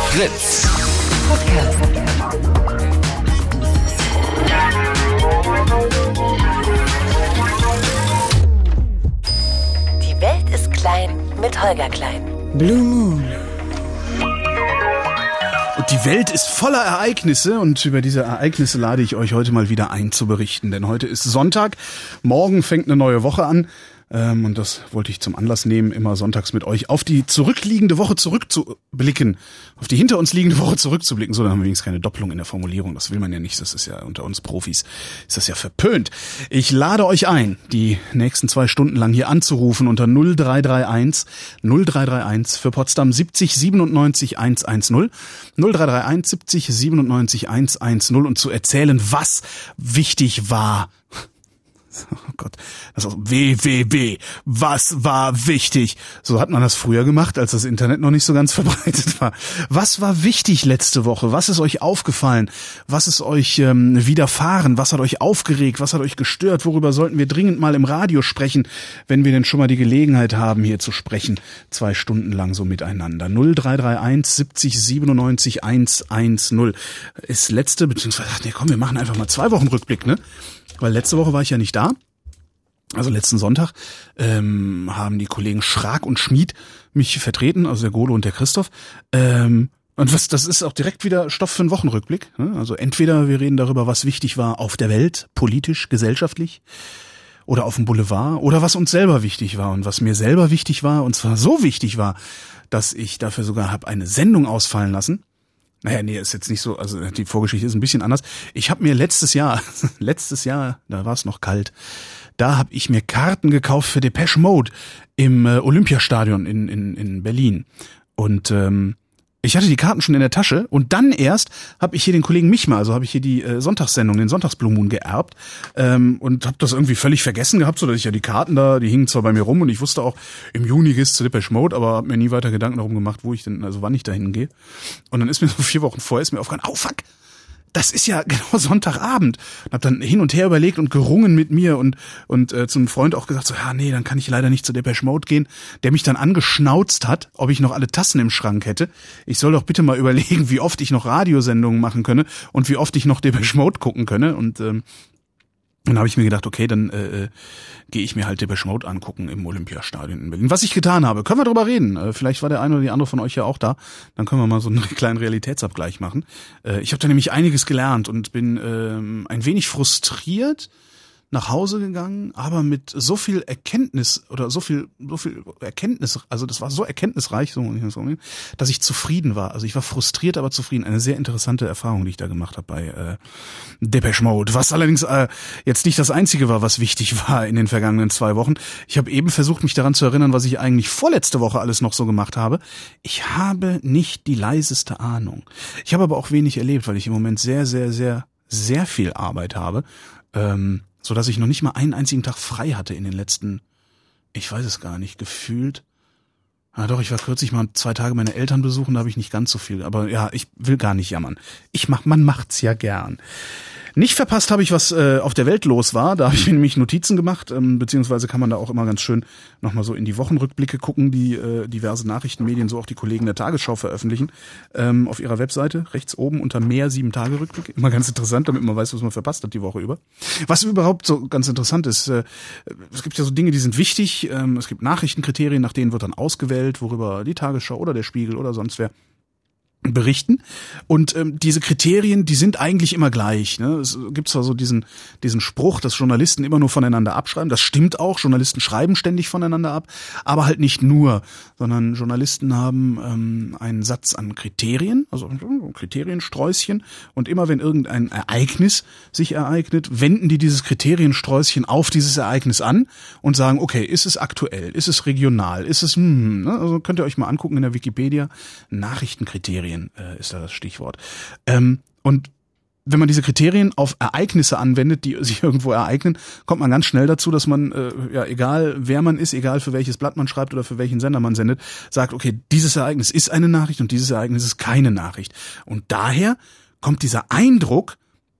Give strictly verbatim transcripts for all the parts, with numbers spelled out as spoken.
Fritz Podcast. Die Welt ist klein mit Holger Klein. Blue Moon. Und die Welt ist voller Ereignisse und über diese Ereignisse lade ich euch heute mal wieder ein zu berichten. Denn heute ist Sonntag, morgen fängt eine neue Woche an. Ähm, und das wollte ich zum Anlass nehmen, immer sonntags mit euch auf die zurückliegende Woche zurückzublicken. Auf die hinter uns liegende Woche zurückzublicken. So, dann haben wir wenigstens keine Doppelung in der Formulierung. Das will man ja nicht. Das ist ja unter uns Profis. Ist das ja verpönt. Ich lade euch ein, die nächsten zwei Stunden lang hier anzurufen unter null drei drei eins null drei drei eins für Potsdam siebzig siebenundneunzig hundertzehn. null drei drei eins siebzig siebenundneunzig hundertzehn und zu erzählen, was wichtig war. Oh Gott, das ist W W W. Was war wichtig? So hat man das früher gemacht, als das Internet noch nicht so ganz verbreitet war. Was war wichtig letzte Woche? Was ist euch aufgefallen? Was ist euch ähm, widerfahren? Was hat euch aufgeregt? Was hat euch gestört? Worüber sollten wir dringend mal im Radio sprechen, wenn wir denn schon mal die Gelegenheit haben, hier zu sprechen? Zwei Stunden lang so miteinander. null drei drei eins siebzig siebenundneunzig hundertzehn ist letzte, beziehungsweise, ach nee, komm, wir machen einfach mal zwei Wochen Rückblick, ne? Weil letzte Woche war ich ja nicht da. Also letzten Sonntag ähm, haben die Kollegen Schrag und Schmid mich vertreten, also der Golo und der Christoph. Ähm, und was, das ist auch direkt wieder Stoff für einen Wochenrückblick. Ne? Also entweder wir reden darüber, was wichtig war auf der Welt, politisch, gesellschaftlich, oder auf dem Boulevard, oder was uns selber wichtig war. Und was mir selber wichtig war, und zwar so wichtig war, dass ich dafür sogar habe eine Sendung ausfallen lassen. Naja, nee, ist jetzt nicht so, also die Vorgeschichte ist ein bisschen anders. Ich habe mir letztes Jahr, letztes Jahr, da war es noch kalt, da habe ich mir Karten gekauft für Depeche Mode im äh, Olympiastadion in, in, in Berlin. Und ähm, ich hatte die Karten schon in der Tasche und dann erst habe ich hier den Kollegen Michma, also habe ich hier die äh, Sonntagssendung, den Sonntagsblue Moon geerbt ähm, und habe das irgendwie völlig vergessen gehabt, so dass ich ja die Karten da, die hingen zwar bei mir rum und ich wusste auch, im Juni geht's zu Depeche Mode, aber habe mir nie weiter Gedanken darum gemacht, wo ich denn, also wann ich da hingehe. Und dann ist mir so vier Wochen vorher ist mir aufgefallen, oh fuck, das ist ja genau Sonntagabend. Und hab dann hin und her überlegt und gerungen mit mir und und äh, zum Freund auch gesagt so, ja nee, dann kann ich leider nicht zu Depeche Mode gehen, der mich dann angeschnauzt hat, ob ich noch alle Tassen im Schrank hätte. Ich soll doch bitte mal überlegen, wie oft ich noch Radiosendungen machen könne und wie oft ich noch Depeche Mode gucken könne. Und ähm, dann habe ich mir gedacht, okay, dann äh, gehe ich mir halt Depeche Mode angucken im Olympiastadion in Berlin. Was ich getan habe, können wir drüber reden. Äh, vielleicht war der eine oder die andere von euch ja auch da. Dann können wir mal so einen kleinen Realitätsabgleich machen. Äh, ich habe da nämlich einiges gelernt und bin ähm, ein wenig frustriert nach Hause gegangen, aber mit so viel Erkenntnis oder so viel so viel Erkenntnis, also das war so erkenntnisreich, so dass ich zufrieden war. Also ich war frustriert, aber zufrieden. Eine sehr interessante Erfahrung, die ich da gemacht habe bei äh, Depeche Mode. Was allerdings äh, jetzt nicht das Einzige war, was wichtig war in den vergangenen zwei Wochen. Ich habe eben versucht, mich daran zu erinnern, was ich eigentlich vorletzte Woche alles noch so gemacht habe. Ich habe nicht die leiseste Ahnung. Ich habe aber auch wenig erlebt, weil ich im Moment sehr, sehr, sehr, sehr viel Arbeit habe. Ähm, so dass ich noch nicht mal einen einzigen Tag frei hatte in den letzten, ich weiß es gar nicht, gefühlt. Ah doch, ich war kürzlich mal zwei Tage meine Eltern besuchen, da habe ich nicht ganz so viel. Aber ja, ich will gar nicht jammern. Ich mach, man macht's ja gern. Nicht verpasst habe ich, was äh, auf der Welt los war. Da habe ich mir nämlich Notizen gemacht, ähm, beziehungsweise kann man da auch immer ganz schön nochmal so in die Wochenrückblicke gucken, die äh, diverse Nachrichtenmedien, so auch die Kollegen der Tagesschau veröffentlichen, ähm, auf ihrer Webseite, rechts oben unter mehr sieben Tage Rückblick. Immer ganz interessant, damit man weiß, was man verpasst hat die Woche über. Was überhaupt so ganz interessant ist, äh, es gibt ja so Dinge, die sind wichtig. Ähm, es gibt Nachrichtenkriterien, nach denen wird dann ausgewählt, worüber die Tagesschau oder der Spiegel oder sonst wer berichten. Und ähm, diese Kriterien, die sind eigentlich immer gleich. Ne? Es gibt zwar so diesen diesen Spruch, dass Journalisten immer nur voneinander abschreiben. Das stimmt auch. Journalisten schreiben ständig voneinander ab, aber halt nicht nur, sondern Journalisten haben ähm, einen Satz an Kriterien, also ein Kriteriensträußchen. Und immer wenn irgendein Ereignis sich ereignet, wenden die dieses Kriteriensträußchen auf dieses Ereignis an und sagen, okay, ist es aktuell, ist es regional, ist es, hm, ne? Also könnt ihr euch mal angucken in der Wikipedia, Nachrichtenkriterien ist da das Stichwort. Ähm, und wenn man diese Kriterien auf Ereignisse anwendet, die sich irgendwo ereignen, kommt man ganz schnell dazu, dass man, äh, ja, egal wer man ist, egal für welches Blatt man schreibt oder für welchen Sender man sendet, sagt, okay, dieses Ereignis ist eine Nachricht und dieses Ereignis ist keine Nachricht. Und daher kommt dieser Eindruck,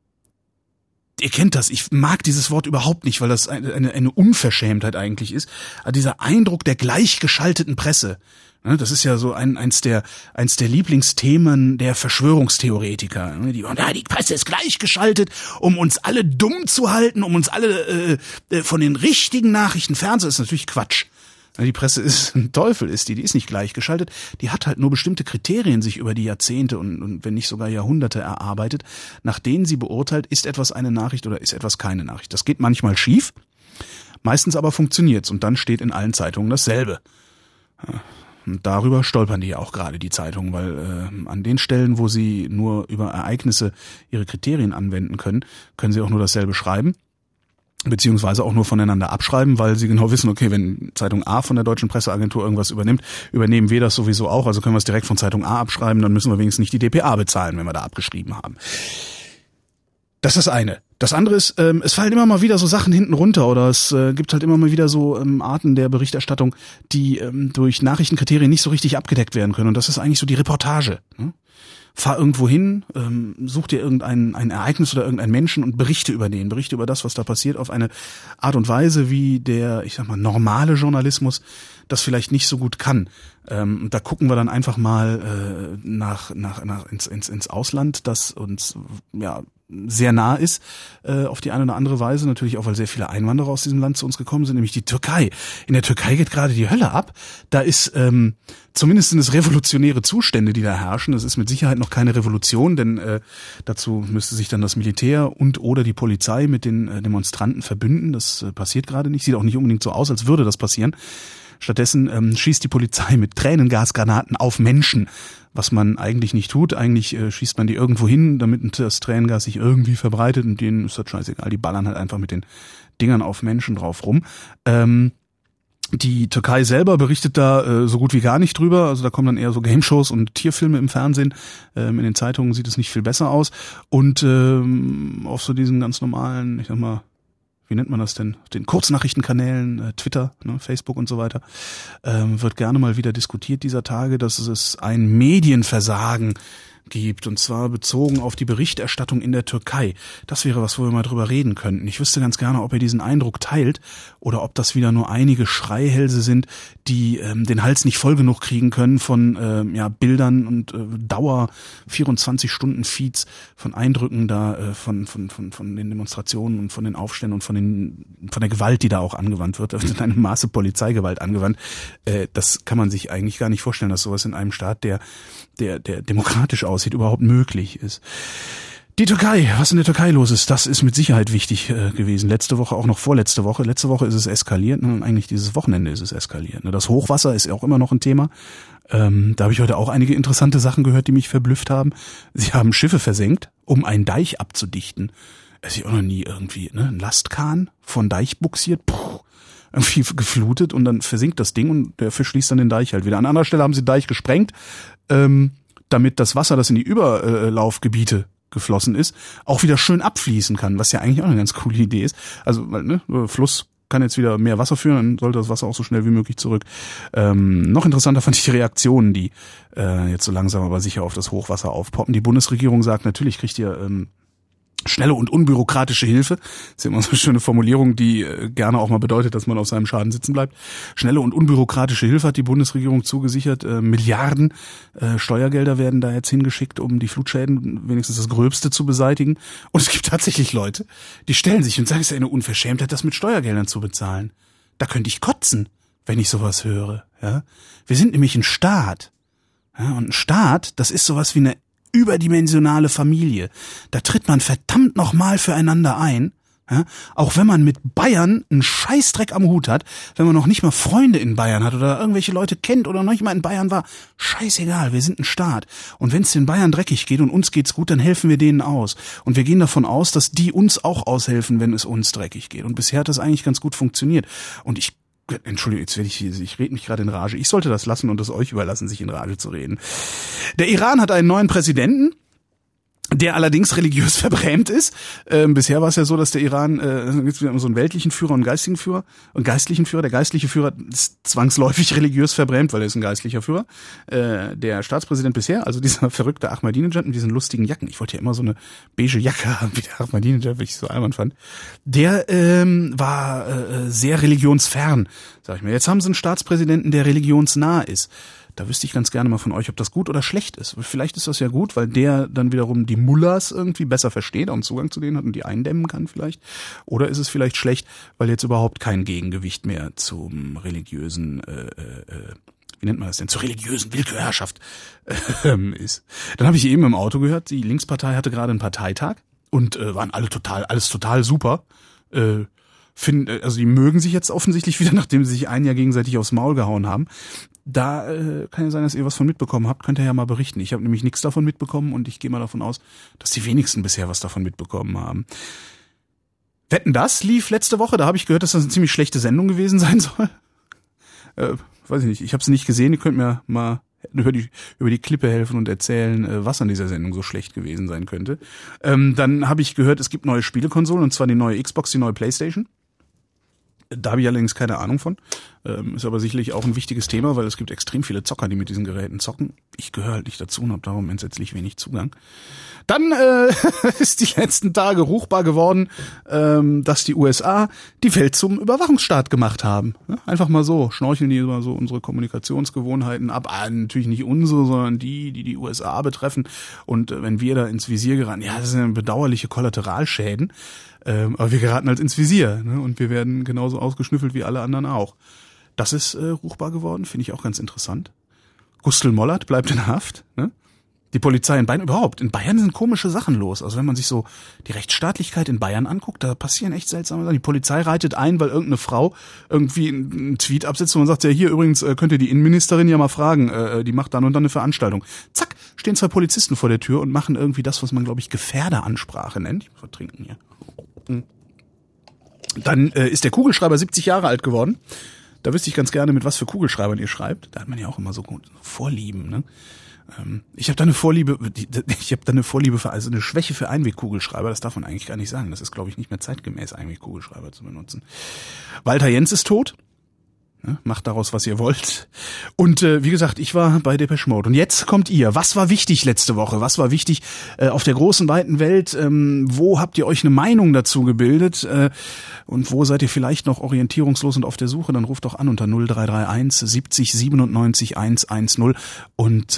ihr kennt das, ich mag dieses Wort überhaupt nicht, weil das eine, eine, eine Unverschämtheit eigentlich ist, aber dieser Eindruck der gleichgeschalteten Presse, Das ist ja so ein, eins der, eins der Lieblingsthemen der Verschwörungstheoretiker. Die, ja, die Presse ist gleichgeschaltet, um uns alle dumm zu halten, um uns alle äh, von den richtigen Nachrichten fernzuhalten. Das ist natürlich Quatsch. Die Presse ist ein Teufel, ist die, die ist nicht gleichgeschaltet. Die hat halt nur bestimmte Kriterien sich über die Jahrzehnte und, und wenn nicht sogar Jahrhunderte erarbeitet, nach denen sie beurteilt, ist etwas eine Nachricht oder ist etwas keine Nachricht. Das geht manchmal schief, meistens aber funktioniert's und dann steht in allen Zeitungen dasselbe. Ja. Und darüber stolpern die ja auch gerade, die Zeitungen, weil äh, an den Stellen, wo sie nur über Ereignisse ihre Kriterien anwenden können, können sie auch nur dasselbe schreiben, beziehungsweise auch nur voneinander abschreiben, weil sie genau wissen, okay, wenn Zeitung A von der Deutschen Presseagentur irgendwas übernimmt, übernehmen wir das sowieso auch, also können wir es direkt von Zeitung A abschreiben, dann müssen wir wenigstens nicht die D P A bezahlen, wenn wir da abgeschrieben haben. Das ist das eine. Das andere ist, ähm, es fallen immer mal wieder so Sachen hinten runter oder es äh, gibt halt immer mal wieder so ähm, Arten der Berichterstattung, die ähm, durch Nachrichtenkriterien nicht so richtig abgedeckt werden können. Und das ist eigentlich so die Reportage. Ne? Fahr irgendwo hin, ähm, such dir irgendein ein Ereignis oder irgendeinen Menschen und berichte über den, berichte über das, was da passiert, auf eine Art und Weise, wie der, ich sag mal, normale Journalismus das vielleicht nicht so gut kann. Ähm, da gucken wir dann einfach mal äh, nach, nach, nach ins, ins, ins Ausland, das uns ja sehr nah ist, äh, auf die eine oder andere Weise, natürlich auch, weil sehr viele Einwanderer aus diesem Land zu uns gekommen sind, nämlich die Türkei. In der Türkei geht gerade die Hölle ab. Da ist, ähm, zumindest sind es revolutionäre Zustände, die da herrschen. Das ist mit Sicherheit noch keine Revolution, denn äh, dazu müsste sich dann das Militär und oder die Polizei mit den äh, Demonstranten verbünden. Das äh, passiert gerade nicht, sieht auch nicht unbedingt so aus, als würde das passieren. Stattdessen ähm, schießt die Polizei mit Tränengasgranaten auf Menschen, was man eigentlich nicht tut. Eigentlich äh, schießt man die irgendwo hin, damit das Tränengas sich irgendwie verbreitet und denen ist das scheißegal. Die ballern halt einfach mit den Dingern auf Menschen drauf rum. Ähm, die Türkei selber berichtet da äh, so gut wie gar nicht drüber. Also da kommen dann eher so Game-Shows und Tierfilme im Fernsehen. Ähm, in den Zeitungen sieht es nicht viel besser aus. Und ähm, auf so diesen ganz normalen, ich sag mal, wie nennt man das denn, den Kurznachrichtenkanälen, äh, Twitter, ne, Facebook und so weiter, ähm, wird gerne mal wieder diskutiert dieser Tage, dass es ein Medienversagen gibt, und zwar bezogen auf die Berichterstattung in der Türkei. Das wäre was, wo wir mal drüber reden könnten. Ich wüsste ganz gerne, ob ihr diesen Eindruck teilt oder ob das wieder nur einige Schreihälse sind, die ähm, den Hals nicht voll genug kriegen können von ähm, ja, Bildern und äh, Dauer vierundzwanzig Stunden Feeds von Eindrücken da äh, von von von von den Demonstrationen und von den Aufständen und von den von der Gewalt, die da auch angewandt wird. Da wird in einem Maße Polizeigewalt angewandt. Äh, das kann man sich eigentlich gar nicht vorstellen, dass sowas in einem Staat, der der der demokratisch aussieht, überhaupt möglich ist. Die Türkei, was in der Türkei los ist, das ist mit Sicherheit wichtig äh, gewesen. Letzte Woche, auch noch vorletzte Woche. Letzte Woche ist es eskaliert, ne? Und eigentlich dieses Wochenende ist es eskaliert. Ne? Das Hochwasser ist auch immer noch ein Thema. Ähm, da habe ich heute auch einige interessante Sachen gehört, die mich verblüfft haben. Sie haben Schiffe versenkt, um einen Deich abzudichten. Es ist auch noch nie irgendwie, ne? Ein Lastkahn von Deich buxiert, puh, irgendwie geflutet und dann versinkt das Ding und der Fisch schließt dann den Deich halt wieder. An anderer Stelle haben sie den Deich gesprengt, ähm, damit das Wasser, das in die Überlaufgebiete geflossen ist, auch wieder schön abfließen kann, was ja eigentlich auch eine ganz coole Idee ist. Also, weil, ne, Fluss kann jetzt wieder mehr Wasser führen, dann sollte das Wasser auch so schnell wie möglich zurück. Ähm, noch interessanter fand ich die Reaktionen, die äh, jetzt so langsam aber sicher auf das Hochwasser aufpoppen. Die Bundesregierung sagt, natürlich kriegt ihr ähm, schnelle und unbürokratische Hilfe. Das ist ja immer so eine schöne Formulierung, die äh, gerne auch mal bedeutet, dass man auf seinem Schaden sitzen bleibt. Schnelle und unbürokratische Hilfe hat die Bundesregierung zugesichert. Äh, Milliarden äh, Steuergelder werden da jetzt hingeschickt, um die Flutschäden, wenigstens das Gröbste, zu beseitigen. Und es gibt tatsächlich Leute, die stellen sich und sagen, es ist ja eine Unverschämtheit, das mit Steuergeldern zu bezahlen. Da könnte ich kotzen, wenn ich sowas höre. Ja? Wir sind nämlich ein Staat. Ja? Und ein Staat, das ist sowas wie eine überdimensionale Familie. Da tritt man verdammt nochmal füreinander ein, ja? Auch wenn man mit Bayern einen Scheißdreck am Hut hat, wenn man noch nicht mal Freunde in Bayern hat oder irgendwelche Leute kennt oder noch nicht mal in Bayern war. Scheißegal, wir sind ein Staat. Und wenn es den Bayern dreckig geht und uns geht's gut, dann helfen wir denen aus. Und wir gehen davon aus, dass die uns auch aushelfen, wenn es uns dreckig geht. Und bisher hat das eigentlich ganz gut funktioniert. Und ich Entschuldigung, jetzt werde ich, ich rede mich gerade in Rage. Ich sollte das lassen und es euch überlassen, sich in Rage zu reden. Der Iran hat einen neuen Präsidenten, der allerdings religiös verbrämt ist. Ähm, bisher war es ja so, dass der Iran äh, jetzt wieder so einen weltlichen Führer und einen geistigen Führer und geistlichen Führer. Der geistliche Führer ist zwangsläufig religiös verbrämt, weil er ist ein geistlicher Führer. Äh, der Staatspräsident bisher, also dieser verrückte Ahmadinejad mit diesen lustigen Jacken. Ich wollte ja immer so eine beige Jacke haben wie der Ahmadinejad, weil ich so albern fand. Der ähm, war äh, sehr religionsfern, sag ich mal. Jetzt haben sie einen Staatspräsidenten, der religionsnah ist. Da wüsste ich ganz gerne mal von euch, ob das gut oder schlecht ist. Vielleicht ist das ja gut, weil der dann wiederum die Mullahs irgendwie besser versteht und Zugang zu denen hat und die eindämmen kann vielleicht. Oder ist es vielleicht schlecht, weil jetzt überhaupt kein Gegengewicht mehr zum religiösen, äh, äh, wie nennt man das denn, zur religiösen Willkürherrschaft äh, ist. Dann habe ich eben im Auto gehört, die Linkspartei hatte gerade einen Parteitag und äh, waren alle total, alles total super. Äh, find, also die mögen sich jetzt offensichtlich wieder, nachdem sie sich ein Jahr gegenseitig aufs Maul gehauen haben. Da äh, kann ja sein, dass ihr was von mitbekommen habt. Könnt ihr ja mal berichten. Ich habe nämlich nichts davon mitbekommen und ich gehe mal davon aus, dass die wenigsten bisher was davon mitbekommen haben. Wetten, das lief letzte Woche. Da habe ich gehört, dass das eine ziemlich schlechte Sendung gewesen sein soll. Äh, weiß ich nicht. Ich habe sie nicht gesehen. Ihr könnt mir mal über die über die Klippe helfen und erzählen, äh, was an dieser Sendung so schlecht gewesen sein könnte. Ähm, dann habe ich gehört, es gibt neue Spielekonsolen und zwar die neue Xbox, die neue PlayStation. Da habe ich allerdings keine Ahnung von. Ähm, ist aber sicherlich auch ein wichtiges Thema, weil es gibt extrem viele Zocker, die mit diesen Geräten zocken. Ich gehöre halt nicht dazu und habe darum entsetzlich wenig Zugang. Dann äh, ist die letzten Tage ruchbar geworden, ähm, dass die U S A die Welt zum Überwachungsstaat gemacht haben. Ja, einfach mal so, schnorcheln die immer so unsere Kommunikationsgewohnheiten ab. Ah, natürlich nicht unsere, sondern die, die die U S A betreffen. Und äh, wenn wir da ins Visier geraten, ja, das sind bedauerliche Kollateralschäden. Ähm, aber wir geraten halt ins Visier, ne? Und wir werden genauso ausgeschnüffelt wie alle anderen auch. Das ist äh, ruchbar geworden, finde ich auch ganz interessant. Gustl Mollert bleibt in Haft, ne? Die Polizei in Bayern, überhaupt, in Bayern sind komische Sachen los. Also wenn man sich so die Rechtsstaatlichkeit in Bayern anguckt, da passieren echt seltsame Sachen. Die Polizei reitet ein, weil irgendeine Frau irgendwie einen Tweet absetzt und man sagt, ja hier übrigens äh, könnt ihr die Innenministerin ja mal fragen, äh, die macht dann und dann eine Veranstaltung. Zack, stehen zwei Polizisten vor der Tür und machen irgendwie das, was man, glaube ich, Gefährderansprache nennt. Ich muss was trinken hier. Dann äh, ist der Kugelschreiber siebzig Jahre alt geworden. Da wüsste ich ganz gerne, mit was für Kugelschreibern ihr schreibt. Da hat man ja auch immer so gut Vorlieben, ne? Ähm, ich habe da eine Vorliebe, ich habe da eine Vorliebe für, also eine Schwäche für Einwegkugelschreiber. Das darf man eigentlich gar nicht sagen. Das ist, glaube ich, nicht mehr zeitgemäß, Einwegkugelschreiber zu benutzen. Walter Jens ist tot. Ne, macht daraus, was ihr wollt. Und äh, wie gesagt, ich war bei Depeche Mode. Und jetzt kommt ihr. Was war wichtig letzte Woche? Was war wichtig äh, auf der großen, weiten Welt? Ähm, wo habt ihr euch eine Meinung dazu gebildet? Äh, und wo seid ihr vielleicht noch orientierungslos und auf der Suche? Dann ruft doch an unter null drei drei eins siebzig siebenundneunzig hundertzehn und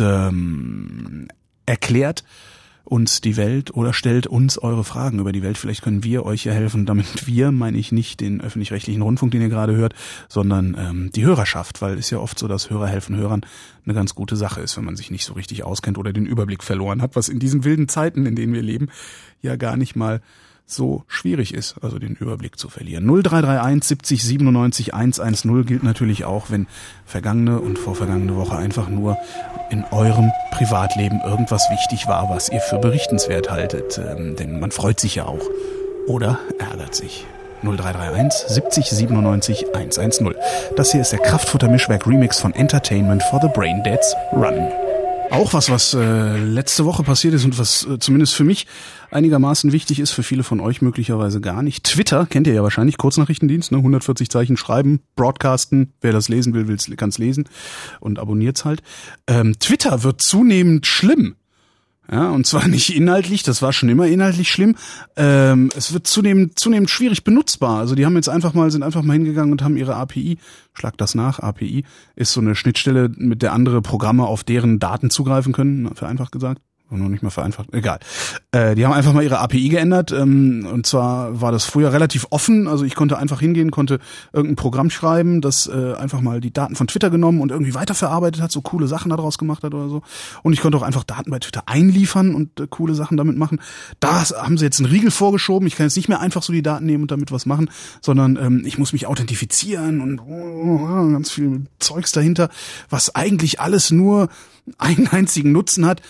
ähm, erklärt uns die Welt oder stellt uns eure Fragen über die Welt. Vielleicht können wir euch ja helfen. Damit wir meine ich nicht den öffentlich-rechtlichen Rundfunk, den ihr gerade hört, sondern ähm, die Hörerschaft, weil es ja oft so, dass Hörer helfen Hörern eine ganz gute Sache ist, wenn man sich nicht so richtig auskennt oder den Überblick verloren hat, was in diesen wilden Zeiten, in denen wir leben, ja gar nicht mal so schwierig ist, also den Überblick zu verlieren. null drei drei eins siebzig siebenundneunzig hundertzehn gilt natürlich auch, wenn vergangene und vorvergangene Woche einfach nur in eurem Privatleben irgendwas wichtig war, was ihr für berichtenswert haltet. Ähm, denn man freut sich ja auch oder ärgert sich. null drei drei eins siebzig siebenundneunzig hundertzehn. Das hier ist der Kraftfutter-Mischwerk Remix von Entertainment for the Braindeads Run. Auch was, was äh, letzte Woche passiert ist und was äh, zumindest für mich einigermaßen wichtig ist, für viele von euch möglicherweise gar nicht. Twitter, kennt ihr ja wahrscheinlich, Kurznachrichtendienst, ne? hundertvierzig Zeichen schreiben, broadcasten, wer das lesen will, kann es lesen und abonniert's halt. Ähm, Twitter wird zunehmend schlimm. Ja, und zwar nicht inhaltlich, das war schon immer inhaltlich schlimm. Ähm, es wird zunehmend, zunehmend schwierig benutzbar. Also die haben jetzt einfach mal, sind einfach mal hingegangen und haben ihre A P I, schlag das nach, A P I ist so eine Schnittstelle, mit der andere Programme auf deren Daten zugreifen können, vereinfacht gesagt. Noch nicht mal vereinfacht, egal. Äh, die haben einfach mal ihre A P I geändert, ähm, und zwar war das früher relativ offen, also ich konnte einfach hingehen, konnte irgendein Programm schreiben, das äh, einfach mal die Daten von Twitter genommen und irgendwie weiterverarbeitet hat, so coole Sachen daraus gemacht hat oder so. Und ich konnte auch einfach Daten bei Twitter einliefern und äh, coole Sachen damit machen. Da haben sie jetzt einen Riegel vorgeschoben, ich kann jetzt nicht mehr einfach so die Daten nehmen und damit was machen, sondern ähm, ich muss mich authentifizieren und oh, ganz viel Zeugs dahinter, was eigentlich alles nur einen einzigen Nutzen hat.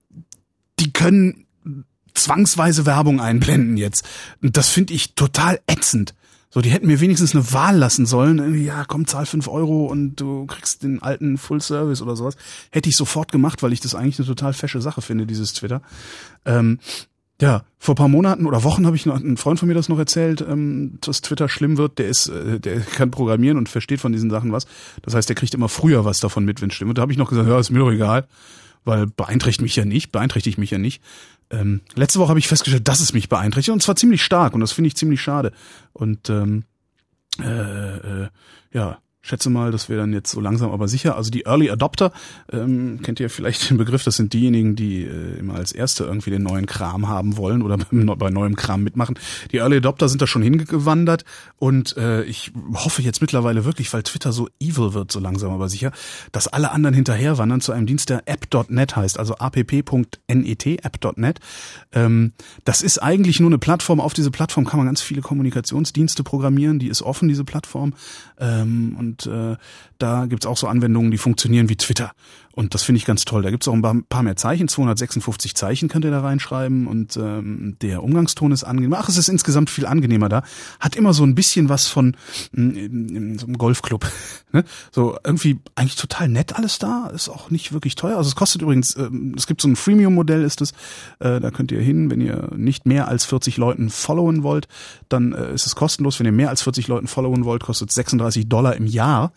Die können zwangsweise Werbung einblenden jetzt. Und das finde ich total ätzend. So, die hätten mir wenigstens eine Wahl lassen sollen. Irgendwie, ja, komm, zahl fünf Euro und du kriegst den alten Full Service oder sowas. Hätte ich sofort gemacht, weil ich das eigentlich eine total fesche Sache finde, dieses Twitter. Ähm, ja, vor ein paar Monaten oder Wochen habe ich noch, ein Freund von mir das noch erzählt, ähm, dass Twitter schlimm wird. Der ist, äh, der kann programmieren und versteht von diesen Sachen was. Das heißt, der kriegt immer früher was davon mit, wenn es stimmt. Und da habe ich noch gesagt, ja, ist mir doch egal. Weil beeinträchtigt mich ja nicht, beeinträchtigt mich ja nicht. Ähm, letzte Woche habe ich festgestellt, dass es mich beeinträchtigt und zwar ziemlich stark und das finde ich ziemlich schade. Und ähm, äh, äh, ja, schätze mal, das wäre dann jetzt so langsam aber sicher. Also die Early Adopter, ähm, kennt ihr vielleicht den Begriff, das sind diejenigen, die äh, immer als Erste irgendwie den neuen Kram haben wollen oder bei neuem Kram mitmachen. Die Early Adopter sind da schon hingewandert und äh, ich hoffe jetzt mittlerweile wirklich, weil Twitter so evil wird, so langsam aber sicher, dass alle anderen hinterher wandern zu einem Dienst, der app Punkt net heißt, also app Punkt net, app Punkt net. Ähm, das ist eigentlich nur eine Plattform. Auf diese Plattform kann man ganz viele Kommunikationsdienste programmieren, die ist offen, diese Plattform. Ähm, und Und äh, da gibt's auch so Anwendungen, die funktionieren wie Twitter. Und das finde ich ganz toll. Da gibt's auch ein paar mehr Zeichen, zweihundertsechsundfünfzig Zeichen könnt ihr da reinschreiben und ähm, der Umgangston ist angenehm. Ach, es ist insgesamt viel angenehmer da. Hat immer so ein bisschen was von in, in, in so einem Golfclub. Ne? So irgendwie eigentlich total nett alles da. Ist auch nicht wirklich teuer. Also es kostet übrigens, äh, es gibt so ein Freemium-Modell ist es. Äh, da könnt ihr hin, wenn ihr nicht mehr als vierzig Leuten followen wollt, dann äh, ist es kostenlos. Wenn ihr mehr als vierzig Leuten followen wollt, kostet es sechsunddreißig Dollar im Jahr.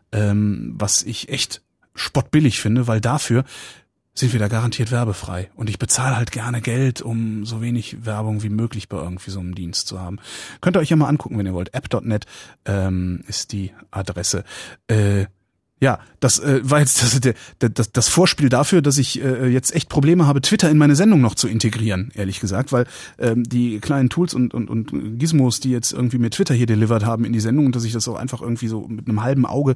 Ähm, was ich echt spottbillig finde, weil dafür sind wir da garantiert werbefrei. Und ich bezahle halt gerne Geld, um so wenig Werbung wie möglich bei irgendwie so einem Dienst zu haben. Könnt ihr euch ja mal angucken, wenn ihr wollt. app Punkt net ähm, ist die Adresse. Äh, Ja, das äh, war jetzt das, das, das Vorspiel dafür, dass ich äh, jetzt echt Probleme habe, Twitter in meine Sendung noch zu integrieren, ehrlich gesagt, weil ähm, die kleinen Tools und, und, und Gizmos, die jetzt irgendwie mir Twitter hier delivered haben in die Sendung und dass ich das auch einfach irgendwie so mit einem halben Auge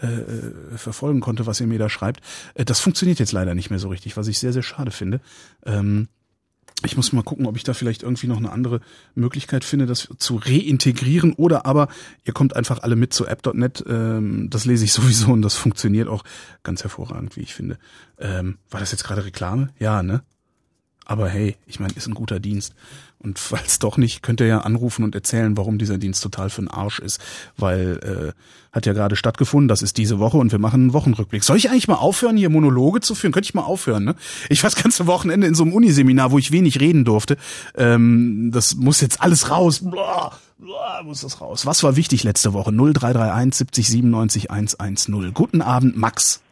äh, verfolgen konnte, was ihr mir da schreibt, äh, das funktioniert jetzt leider nicht mehr so richtig, was ich sehr, sehr schade finde. Ähm, Ich muss mal gucken, ob ich da vielleicht irgendwie noch eine andere Möglichkeit finde, das zu reintegrieren. Oder aber ihr kommt einfach alle mit zu app Punkt net. Ähm, das lese ich sowieso und das funktioniert auch ganz hervorragend, wie ich finde. Ähm, war das jetzt gerade Reklame? Ja, ne? Aber hey, ich meine, ist ein guter Dienst. Und falls doch nicht, könnt ihr ja anrufen und erzählen, warum dieser Dienst total für den Arsch ist. Weil äh, hat ja gerade stattgefunden, das ist diese Woche und wir machen einen Wochenrückblick. Soll ich eigentlich mal aufhören, hier Monologe zu führen? Könnte ich mal aufhören, ne? Ich war das ganze Wochenende in so einem Uniseminar, wo ich wenig reden durfte. Ähm, das muss jetzt alles raus. Blah, blah, muss das raus. Was war wichtig letzte Woche? null drei drei eins siebzig siebenundneunzig hundertzehn. Guten Abend, Max.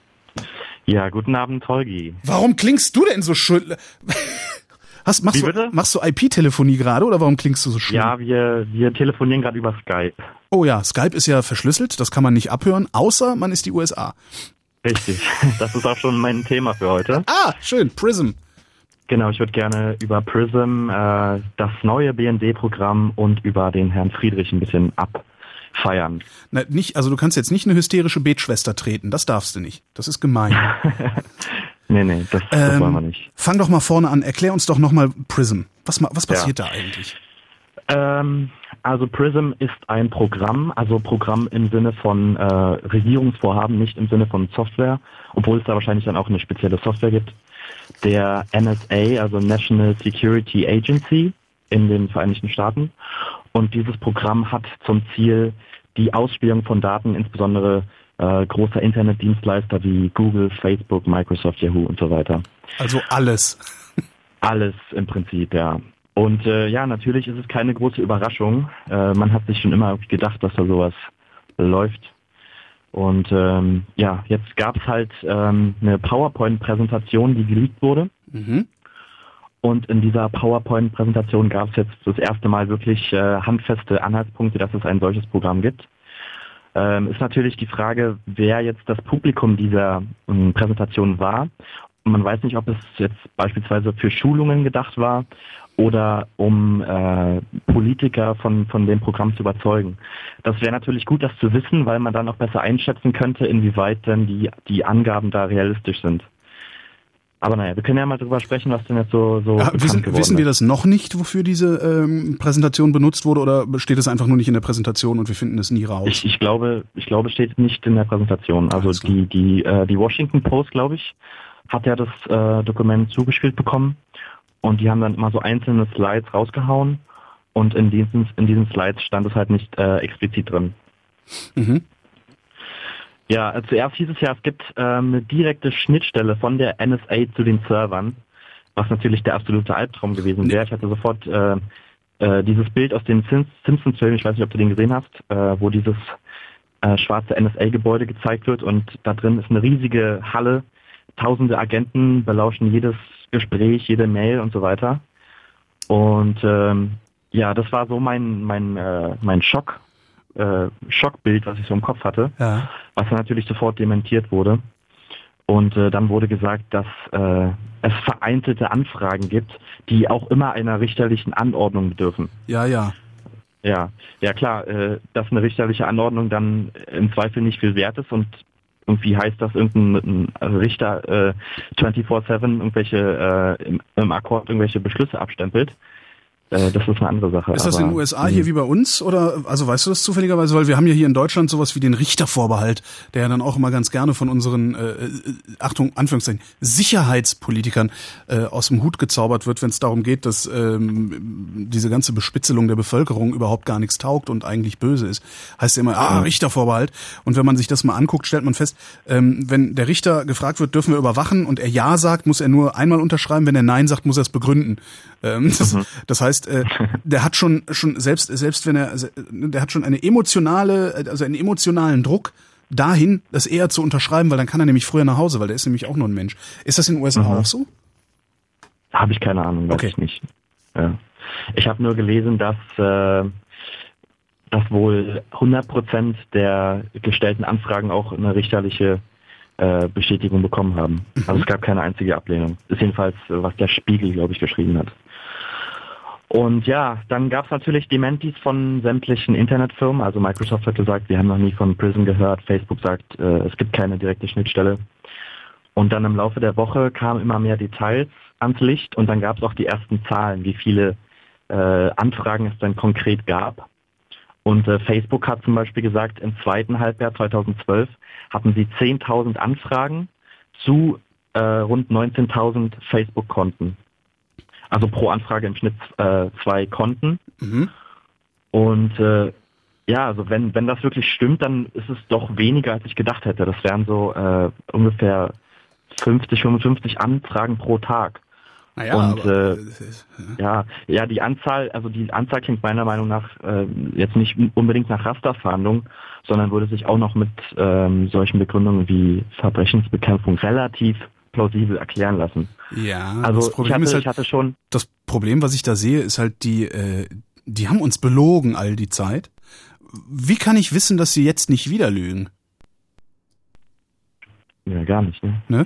Ja, guten Abend, Holgi. Warum klingst du denn so schön? Hast, machst, du, machst du I P-Telefonie gerade oder warum klingst du so schön? Ja, wir, wir telefonieren gerade über Skype. Oh ja, Skype ist ja verschlüsselt, das kann man nicht abhören, außer man ist die U S A. Richtig, das ist auch schon mein Thema für heute. Ah, schön, Prism. Genau, ich würde gerne über Prism, äh, das neue B N D-Programm und über den Herrn Friedrich ein bisschen abfeiern. Na, nicht, also du kannst jetzt nicht eine hysterische Betschwester treten, das darfst du nicht. Das ist gemein. nee, nee, das, das ähm, wollen wir nicht. Fang doch mal vorne an, erklär uns doch nochmal Prism. Was, was passiert ja. da eigentlich? Ähm, also Prism ist ein Programm, also Programm im Sinne von äh, Regierungsvorhaben, nicht im Sinne von Software, obwohl es da wahrscheinlich dann auch eine spezielle Software gibt. Der N S A, also National Security Agency in den Vereinigten Staaten. Und dieses Programm hat zum Ziel, die Ausspielung von Daten, insbesondere äh, großer Internetdienstleister wie Google, Facebook, Microsoft, Yahoo und so weiter. Also alles. Alles im Prinzip, ja. Und äh, ja, natürlich ist es keine große Überraschung. Äh, man hat sich schon immer gedacht, dass da sowas läuft. Und ähm, ja, jetzt gab es halt ähm, eine PowerPoint-Präsentation, die geleakt wurde. Mhm. Und in dieser PowerPoint-Präsentation gab es jetzt das erste Mal wirklich äh, handfeste Anhaltspunkte, dass es ein solches Programm gibt. Ähm, ist natürlich die Frage, wer jetzt das Publikum dieser ähm, Präsentation war. Und man weiß nicht, ob es jetzt beispielsweise für Schulungen gedacht war oder um äh, Politiker von, von dem Programm zu überzeugen. Das wäre natürlich gut, das zu wissen, weil man dann auch besser einschätzen könnte, inwieweit denn die, die Angaben da realistisch sind. Aber naja, wir können ja mal drüber sprechen, was denn jetzt so, so ja, wissen, wissen wir das noch nicht, wofür diese ähm, Präsentation benutzt wurde, oder steht es einfach nur nicht in der Präsentation und wir finden es nie raus? Ich, ich glaube, ich glaube, steht nicht in der Präsentation. Also die, die, äh, die Washington Post, glaube ich, hat ja das äh, Dokument zugespielt bekommen. Und die haben dann immer so einzelne Slides rausgehauen und in diesen, in diesen Slides stand es halt nicht äh, explizit drin. Mhm. Ja, äh, zuerst hieß es ja, es gibt äh, eine direkte Schnittstelle von der N S A zu den Servern, was natürlich der absolute Albtraum gewesen wäre. Ich hatte sofort äh, äh, dieses Bild aus dem Simpsons-Film, ich weiß nicht, ob du den gesehen hast, äh, wo dieses äh, schwarze N S A-Gebäude gezeigt wird und da drin ist eine riesige Halle, tausende Agenten belauschen jedes Gespräch, jede Mail und so weiter. Und ähm, ja, das war so mein mein äh, mein Schock. äh, Schockbild, was ich so im Kopf hatte, Ja. was dann natürlich sofort dementiert wurde. Und äh, dann wurde gesagt, dass äh, es vereinzelte Anfragen gibt, die auch immer einer richterlichen Anordnung bedürfen. Ja, ja. Ja, ja klar, äh, dass eine richterliche Anordnung dann im Zweifel nicht viel wert ist und irgendwie heißt, dass irgendein Richter äh, vierundzwanzig sieben irgendwelche äh, im, im Akkord irgendwelche Beschlüsse abstempelt. Äh, das ist eine andere Sache. Ist das aber, in den U S A hier wie bei uns? Oder, also weißt du das zufälligerweise? Weil wir haben ja hier in Deutschland sowas wie den Richtervorbehalt, der ja dann auch immer ganz gerne von unseren, äh, Achtung, Anführungszeichen, Sicherheitspolitikern äh, aus dem Hut gezaubert wird, wenn es darum geht, dass ähm, diese ganze Bespitzelung der Bevölkerung überhaupt gar nichts taugt und eigentlich böse ist. Heißt ja immer, ah, Richtervorbehalt. Und wenn man sich das mal anguckt, stellt man fest, ähm, wenn der Richter gefragt wird, dürfen wir überwachen, und er Ja sagt, muss er nur einmal unterschreiben, wenn er Nein sagt, muss er es begründen. Ähm, das, mhm. das heißt, äh, der hat schon schon selbst selbst wenn er der hat schon eine emotionale also einen emotionalen Druck dahin, das eher zu unterschreiben, weil dann kann er nämlich früher nach Hause, weil der ist nämlich auch nur ein Mensch. Ist das in den U S A mhm. auch so? Habe ich keine Ahnung, weiß okay. ich nicht. Ja. Ich habe nur gelesen, dass äh, dass wohl hundert Prozent der gestellten Anfragen auch eine richterliche äh, Bestätigung bekommen haben. Mhm. Also es gab keine einzige Ablehnung. Ist jedenfalls, was der Spiegel, glaube ich, geschrieben hat. Und ja, dann gab es natürlich Dementis von sämtlichen Internetfirmen. Also Microsoft hat gesagt, wir haben noch nie von Prism gehört. Facebook sagt, äh, es gibt keine direkte Schnittstelle. Und dann im Laufe der Woche kamen immer mehr Details ans Licht und dann gab es auch die ersten Zahlen, wie viele äh, Anfragen es dann konkret gab. Und äh, Facebook hat zum Beispiel gesagt, im zweiten Halbjahr zweitausendzwölf hatten sie zehntausend Anfragen zu äh, rund neunzehntausend Facebook-Konten. Also pro Anfrage im Schnitt äh, zwei Konten. Mhm. Und äh, ja, also wenn wenn das wirklich stimmt, dann ist es doch weniger, als ich gedacht hätte. Das wären so äh, ungefähr fünfzig, fünfundfünfzig Anfragen pro Tag. Naja, und aber, äh, ja, ja, die Anzahl, also die Anzahl klingt meiner Meinung nach äh, jetzt nicht unbedingt nach Rasterfahndung, sondern würde sich auch noch mit ähm, solchen Begründungen wie Verbrechensbekämpfung relativ plausibel erklären lassen. Ja, also das Problem ich hatte, ist halt, ich hatte schon. Das Problem, was ich da sehe, ist halt die, äh, die haben uns belogen all die Zeit. Wie kann ich wissen, dass sie jetzt nicht wieder lügen? Ja, gar nicht, ne? Ne?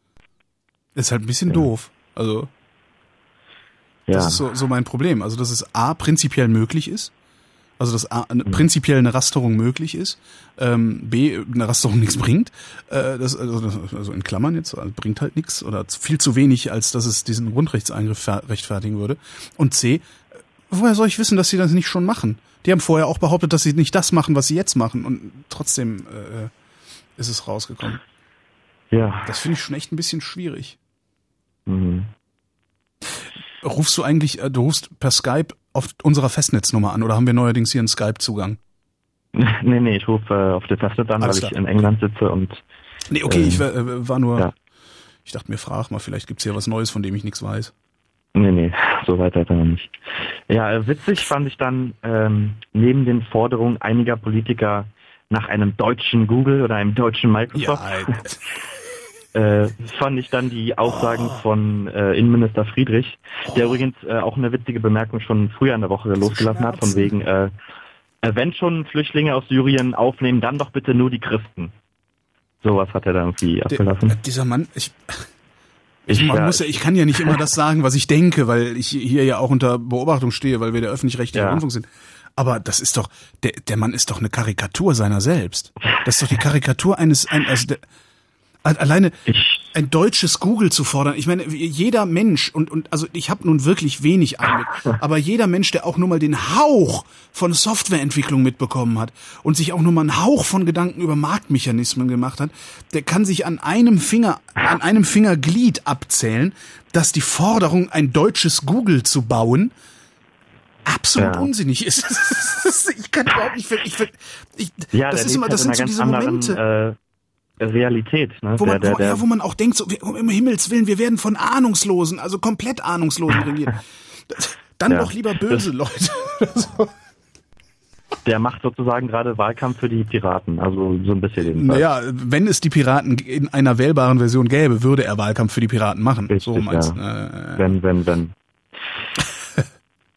Ist halt ein bisschen ja. doof. Also das ja. ist so, so mein Problem. Also dass es A, prinzipiell möglich ist. Also dass A, mhm. prinzipiell eine Rasterung möglich ist, ähm, B, eine Rasterung nichts bringt, äh, das, also, also in Klammern jetzt, also bringt halt nichts oder viel zu wenig, als dass es diesen Grundrechtseingriff rechtfertigen würde, und C, woher soll ich wissen, dass sie das nicht schon machen? Die haben vorher auch behauptet, dass sie nicht das machen, was sie jetzt machen, und trotzdem äh, ist es rausgekommen. Ja. Das finde ich schon echt ein bisschen schwierig. Mhm. Rufst du eigentlich, du rufst per Skype auf unserer Festnetznummer an, oder haben wir neuerdings hier einen Skype-Zugang? Nee, nee, ich rufe äh, auf der Festnetz an, Alles weil klar. ich in England sitze und... Nee, okay, ähm, ich war, war nur... Ja. Ich dachte mir, frag mal, vielleicht gibt's hier was Neues, von dem ich nichts weiß. Nee, nee, so weit hat er noch nicht. Ja, äh, witzig fand ich dann, ähm, neben den Forderungen einiger Politiker nach einem deutschen Google oder einem deutschen Microsoft... Ja, Äh, fand ich dann die Aussagen oh. von äh, Innenminister Friedrich, der oh. übrigens äh, auch eine witzige Bemerkung schon früher in der Woche losgelassen hat, von wegen, äh, wenn schon Flüchtlinge aus Syrien aufnehmen, dann doch bitte nur die Christen. Sowas hat er da irgendwie abgelassen. Der, dieser Mann, ich... Ich, man ja, muss ja, ich kann ja nicht immer das sagen, was ich denke, weil ich hier ja auch unter Beobachtung stehe, weil wir der öffentlich-rechtliche ja. Rundfunk sind. Aber das ist doch, der, der Mann ist doch eine Karikatur seiner selbst. Das ist doch die Karikatur eines, ein, also der, alleine ein deutsches Google zu fordern. Ich meine, jeder Mensch, und, und also ich habe nun wirklich wenig Einblick, aber jeder Mensch, der auch nur mal den Hauch von Softwareentwicklung mitbekommen hat und sich auch nur mal einen Hauch von Gedanken über Marktmechanismen gemacht hat, der kann sich an einem Finger, an einem Fingerglied abzählen, dass die Forderung, ein deutsches Google zu bauen, absolut ja. unsinnig ist. Ich kann überhaupt nicht, ich, ich, ich, ja, das ist immer, das sind so diese anderen, Momente. Äh Realität, ne? Wo man, der, wo, der, ja, wo man auch denkt, so, um im Himmels Willen, wir werden von Ahnungslosen, also komplett Ahnungslosen regiert. Dann ja. doch lieber böse das, Leute. Der macht sozusagen gerade Wahlkampf für die Piraten, also so ein bisschen jedenfalls. Naja, wenn es die Piraten in einer wählbaren Version gäbe, würde er Wahlkampf für die Piraten machen. Richtig, so meinst ja. äh, Wenn, wenn, wenn.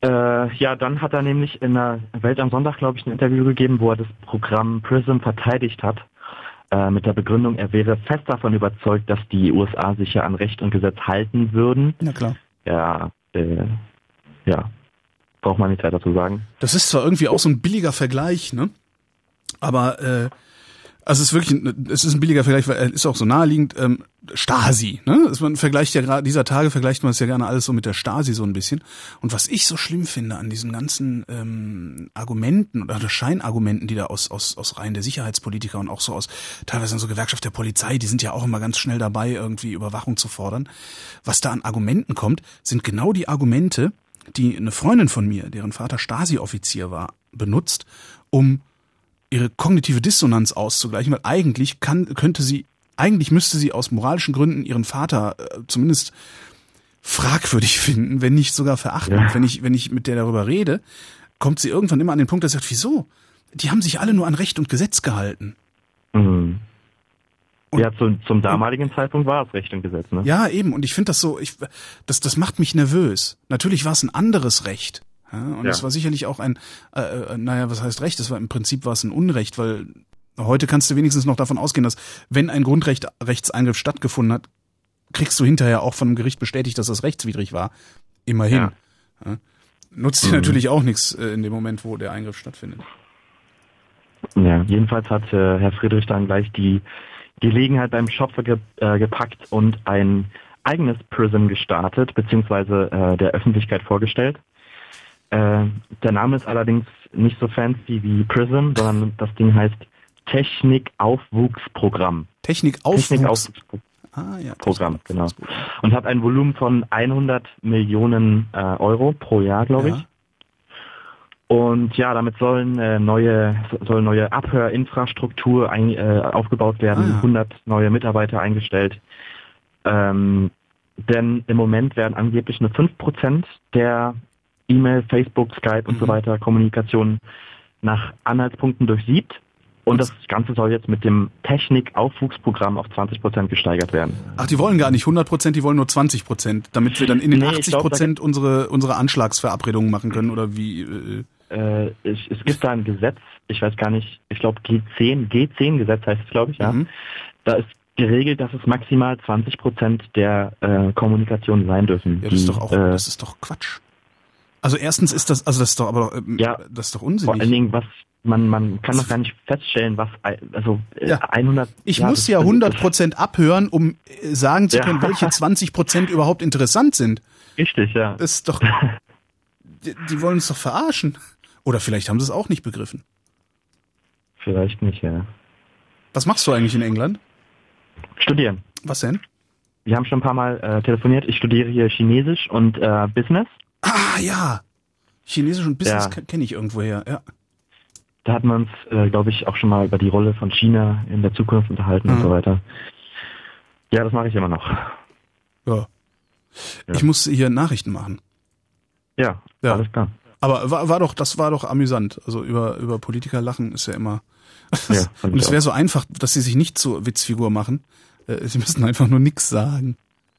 Äh, ja, dann hat er nämlich in der Welt am Sonntag, glaube ich, ein Interview gegeben, wo er das Programm PRISM verteidigt hat, äh, mit der Begründung, er wäre fest davon überzeugt, dass die U S A sich ja an Recht und Gesetz halten würden. Na klar. Ja, äh, ja, braucht man nicht weiter zu sagen. Das ist zwar irgendwie auch so ein billiger Vergleich, ne? Aber äh, also es ist wirklich, ein, es ist ein billiger Vergleich, weil er ist auch so naheliegend. Ähm, Stasi, ne? Also man vergleicht ja gerade dieser Tage vergleicht man es ja gerne alles so mit der Stasi so ein bisschen. Und was ich so schlimm finde an diesen ganzen ähm, Argumenten oder Scheinargumenten, die da aus aus aus Reihen der Sicherheitspolitiker und auch so aus teilweise so Gewerkschaft der Polizei, die sind ja auch immer ganz schnell dabei, irgendwie Überwachung zu fordern. Was da an Argumenten kommt, sind genau die Argumente, die eine Freundin von mir, deren Vater Stasi-Offizier war, benutzt, um ihre kognitive Dissonanz auszugleichen, weil eigentlich kann, könnte sie, eigentlich müsste sie aus moralischen Gründen ihren Vater äh, zumindest fragwürdig finden, wenn nicht sogar verachten. Ja. Und wenn ich, wenn ich mit der darüber rede, kommt sie irgendwann immer an den Punkt, dass sie sagt, wieso? Die haben sich alle nur an Recht und Gesetz gehalten. Mhm. Ja, zu, zum damaligen und, Zeitpunkt war es Recht und Gesetz, ne? Ja, eben. Und ich finde das so, ich, das, das macht mich nervös. Natürlich war es ein anderes Recht. Ja, und es ja. war sicherlich auch ein, äh, naja, was heißt Recht? Das war im Prinzip war es ein Unrecht, weil heute kannst du wenigstens noch davon ausgehen, dass wenn ein Grundrechtseingriff stattgefunden hat, kriegst du hinterher auch von einem Gericht bestätigt, dass das rechtswidrig war. Immerhin. Ja. Ja. Nutzt dir mhm. natürlich auch nichts äh, in dem Moment, wo der Eingriff stattfindet. Ja, jedenfalls hat äh, Herr Friedrich dann gleich die Gelegenheit beim Schopfe ge äh, gepackt und ein eigenes PRISM gestartet, beziehungsweise äh, der Öffentlichkeit vorgestellt. Äh, der Name ist allerdings nicht so fancy wie PRISM, sondern das Ding heißt Technikaufwuchsprogramm. Technikaufwuchs. Technikaufwuchsprogramm, ah, ja, Programm, genau. Und hat ein Volumen von hundert Millionen äh, Euro pro Jahr, glaube ich. Ja. Und ja, damit sollen äh, neue soll neue Abhörinfrastruktur ein, äh, aufgebaut werden, ah, ja. hundert neue Mitarbeiter eingestellt. Ähm, denn im Moment werden angeblich nur fünf Prozent der E-Mail, Facebook, Skype und mhm. so weiter Kommunikation nach Anhaltspunkten durchsiebt. Und das Ganze soll jetzt mit dem Technikaufwuchsprogramm auf zwanzig Prozent gesteigert werden. Ach, die wollen gar nicht hundert Prozent, die wollen nur zwanzig Prozent, damit wir dann in den nee, achtzig Prozent unsere unsere Anschlagsverabredungen machen können, oder wie? Äh äh, es, es gibt da ein Gesetz, ich weiß gar nicht, ich glaube G zehn, G zehn Gesetz heißt es, glaube ich, ja. Mhm. Da ist geregelt, dass es maximal zwanzig Prozent der äh, Kommunikation sein dürfen. Ja, das die, ist doch auch, äh, das ist doch Quatsch. Also erstens ist das, also das ist doch aber, äh, ja, das ist doch unsinnig. Vor allen Dingen, was Man, man kann doch gar nicht feststellen, was, also ja. hundert... Ich ja, muss ja hundert Prozent abhören, um sagen zu können, ja. welche zwanzig Prozent überhaupt interessant sind. Richtig, ja. Das ist doch... Die, die wollen uns doch verarschen. Oder vielleicht haben sie es auch nicht begriffen. Vielleicht nicht, ja. Was machst du eigentlich in England? Studieren. Was denn? Wir haben schon ein paar Mal äh, telefoniert. Ich studiere hier Chinesisch und äh, Business. Ah, ja. Chinesisch und Business ja. kenne ich irgendwoher, ja. Da hatten wir uns, äh, glaube ich, auch schon mal über die Rolle von China in der Zukunft unterhalten mhm. und so weiter. Ja, das mache ich immer noch. Ja. ja. Ich muss hier Nachrichten machen. Ja, ja. Alles klar. Aber war, war doch, das war doch amüsant. Also über über Politiker lachen ist ja immer. Ja, und es wäre so einfach, dass sie sich nicht zur Witzfigur machen. Äh, sie müssten einfach nur nix sagen.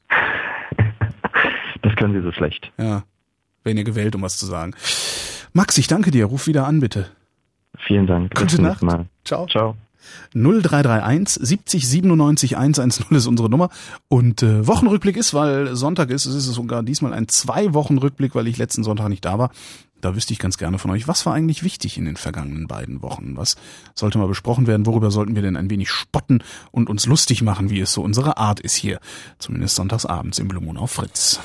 Das können sie so schlecht. Ja. Werden ja gewählt, um was zu sagen. Max, ich danke dir. Ruf wieder an, bitte. Vielen Dank. Gute Nacht. Mal. Ciao. Ciao. null drei drei eins siebzig siebenundneunzig hundertzehn ist unsere Nummer. Und äh, Wochenrückblick ist, weil Sonntag ist, es ist sogar diesmal ein Zwei-Wochen-Rückblick, weil ich letzten Sonntag nicht da war. Da wüsste ich ganz gerne von euch, was war eigentlich wichtig in den vergangenen beiden Wochen? Was sollte mal besprochen werden? Worüber sollten wir denn ein wenig spotten und uns lustig machen, wie es so unsere Art ist hier? Zumindest sonntagsabends im Blue Moon auf Fritz.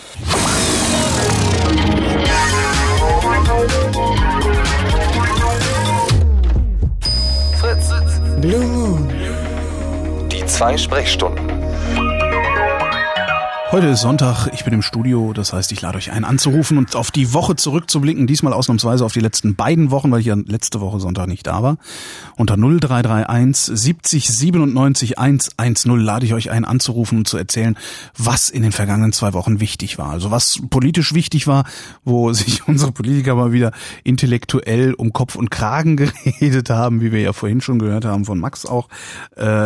Fritz. Blue Moon. Die zwei Sprechstunden. Heute ist Sonntag, ich bin im Studio, das heißt, ich lade euch ein, anzurufen und auf die Woche zurückzublicken, diesmal ausnahmsweise auf die letzten beiden Wochen, weil ich ja letzte Woche Sonntag nicht da war. Unter null drei drei eins siebzig siebenundneunzig hundertzehn lade ich euch ein, anzurufen und zu erzählen, was in den vergangenen zwei Wochen wichtig war. Also was politisch wichtig war, wo sich unsere Politiker mal wieder intellektuell um Kopf und Kragen geredet haben, wie wir ja vorhin schon gehört haben von Max auch.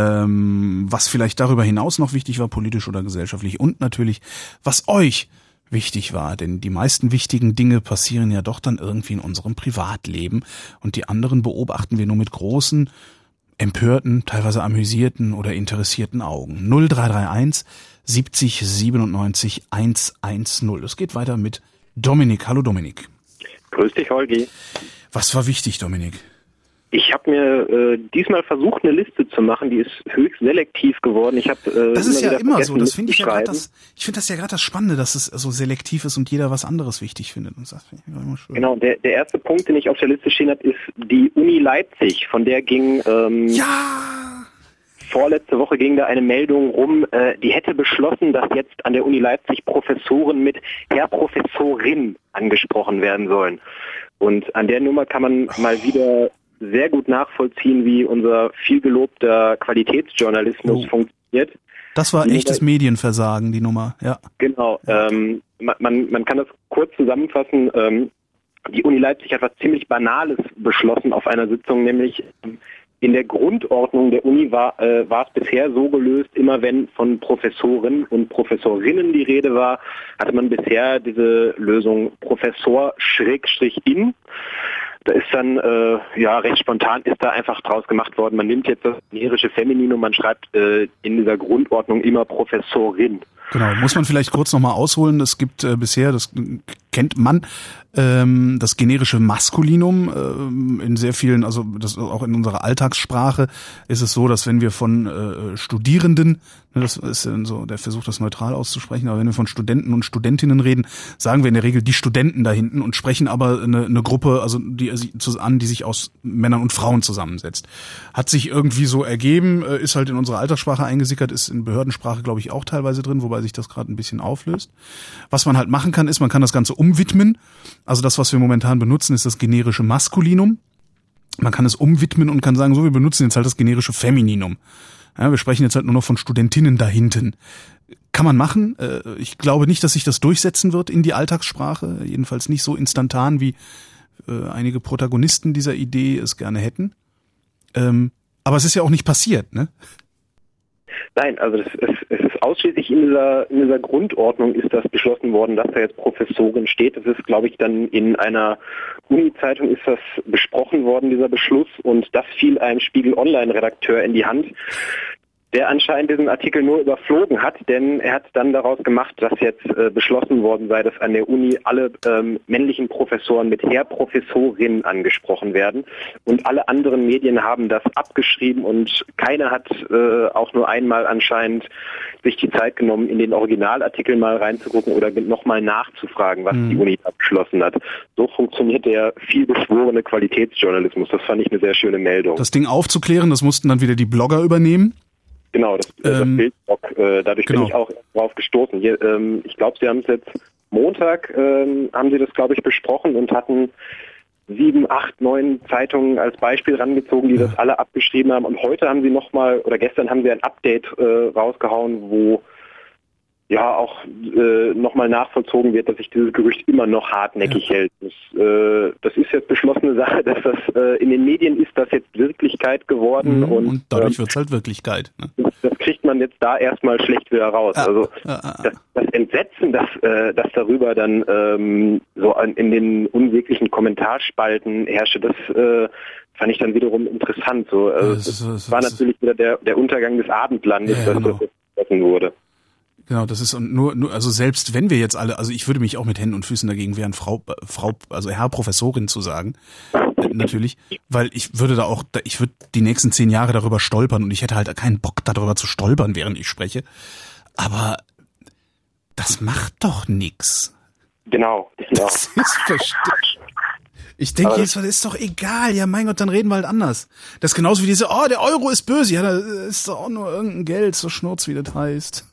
Ähm, was vielleicht darüber hinaus noch wichtig war, politisch oder gesellschaftlich, und natürlich, was euch wichtig war. Denn die meisten wichtigen Dinge passieren ja doch dann irgendwie in unserem Privatleben und die anderen beobachten wir nur mit großen, empörten, teilweise amüsierten oder interessierten Augen. null drei drei eins siebzig siebenundneunzig hundertzehn. Es geht weiter mit Dominik. Hallo Dominik. Grüß dich, Holgi. Was war wichtig, Dominik? Ich habe mir äh, diesmal versucht, eine Liste zu machen, die ist höchst selektiv geworden. Ich habe äh, Das ist ja immer so, das finde ich ja gerade das. Ich finde das ja gerade das Spannende, dass es so selektiv ist und jeder was anderes wichtig findet. Und das finde ich immer schön. Genau, der, der erste Punkt, den ich auf der Liste stehen habe, ist die Uni Leipzig. Von der ging ähm, Ja! vorletzte Woche ging da eine Meldung rum, äh, die hätte beschlossen, dass jetzt an der Uni Leipzig Professoren mit Herr Professorin angesprochen werden sollen. Und an der Nummer kann man mal wieder sehr gut nachvollziehen, wie unser vielgelobter Qualitätsjournalismus oh. funktioniert. Das war die echtes Nummer, Medienversagen, die Nummer, ja. Genau. Ähm, man, man kann das kurz zusammenfassen. Ähm, die Uni Leipzig hat was ziemlich Banales beschlossen auf einer Sitzung, nämlich in der Grundordnung der Uni war, äh, war es bisher so gelöst, immer wenn von Professoren und Professorinnen die Rede war, hatte man bisher diese Lösung Professor-in. Da ist dann, äh, ja, recht spontan ist da einfach draus gemacht worden. Man nimmt jetzt das generische Femininum, man schreibt äh, in dieser Grundordnung immer Professorin. Genau, muss man vielleicht kurz nochmal ausholen. Es gibt äh, bisher, das kennt man, ähm, das generische Maskulinum ähm, in sehr vielen, also das auch in unserer Alltagssprache ist es so, dass wenn wir von äh, Studierenden, ne, das ist dann so der Versuch, das neutral auszusprechen, aber wenn wir von Studenten und Studentinnen reden, sagen wir in der Regel die Studenten da hinten und sprechen aber eine, eine Gruppe, also die an, die sich aus Männern und Frauen zusammensetzt. Hat sich irgendwie so ergeben, äh, ist halt in unserer Alltagssprache eingesickert, ist in Behördensprache, glaube ich, auch teilweise drin, wobei sich das gerade ein bisschen auflöst. Was man halt machen kann, ist, man kann das Ganze umwidmen. Also das, was wir momentan benutzen, ist das generische Maskulinum. Man kann es umwidmen und kann sagen, so, wir benutzen jetzt halt das generische Femininum. Ja, wir sprechen jetzt halt nur noch von Studentinnen da hinten. Kann man machen. Ich glaube nicht, dass sich das durchsetzen wird in die Alltagssprache. Jedenfalls nicht so instantan, wie einige Protagonisten dieser Idee es gerne hätten. Aber es ist ja auch nicht passiert, ne? Nein, also das, es, es ist ausschließlich in dieser, in dieser Grundordnung ist das beschlossen worden, dass da jetzt Professorin steht. Das ist, glaube ich, dann in einer Uni-Zeitung ist das besprochen worden, dieser Beschluss, und das fiel einem Spiegel-Online-Redakteur in die Hand, der anscheinend diesen Artikel nur überflogen hat, denn er hat dann daraus gemacht, dass jetzt äh, beschlossen worden sei, dass an der Uni alle ähm, männlichen Professoren mit Herr Professorin angesprochen werden, und alle anderen Medien haben das abgeschrieben und keiner hat äh, auch nur einmal anscheinend sich die Zeit genommen, in den Originalartikel mal reinzugucken oder nochmal nachzufragen, was mhm. die Uni da beschlossen hat. So funktioniert der vielbeschworene Qualitätsjournalismus. Das fand ich eine sehr schöne Meldung. Das Ding aufzuklären, das mussten dann wieder die Blogger übernehmen. Genau, das, das ähm, Bildblog, äh, dadurch genau. bin ich auch drauf gestoßen. Hier, ähm, ich glaube, Sie haben es jetzt Montag, ähm, haben Sie das, glaube ich, besprochen und hatten sieben, acht, neun Zeitungen als Beispiel rangezogen, die ja. das alle abgeschrieben haben. Und heute haben Sie nochmal, oder gestern haben Sie ein Update äh, rausgehauen, wo ja auch äh, nochmal nachvollzogen wird, dass sich dieses Gerücht immer noch hartnäckig ja. hält. Das, äh, das ist jetzt beschlossene Sache, dass das äh, in den Medien ist das jetzt Wirklichkeit geworden. Mhm, und, und dadurch ähm, wird's halt Wirklichkeit. Ne? Das, das kriegt man jetzt da erstmal schlecht wieder raus. Ah, also ah, ah, das, das Entsetzen, das, äh, das darüber dann ähm, so an, in den unsäglichen Kommentarspalten herrschte, das äh, fand ich dann wiederum interessant. So, also, das, das, das war natürlich wieder der, der Untergang des Abendlandes, ja, dass genau. das beschlossen wurde. Genau, das ist und nur, nur, also selbst wenn wir jetzt alle, also ich würde mich auch mit Händen und Füßen dagegen wehren, Frau, Frau, also Herr Professorin zu sagen, äh, natürlich, weil ich würde da auch, ich würde die nächsten zehn Jahre darüber stolpern und ich hätte halt keinen Bock darüber zu stolpern, während ich spreche. Aber das macht doch nix. Genau, genau. Das ist verständlich. Ich denke, das ist doch egal. Ja, mein Gott, dann reden wir halt anders. Das ist genauso wie diese, oh, der Euro ist böse. Ja, da ist doch auch nur irgendein Geld, so Schnurz, wie das heißt.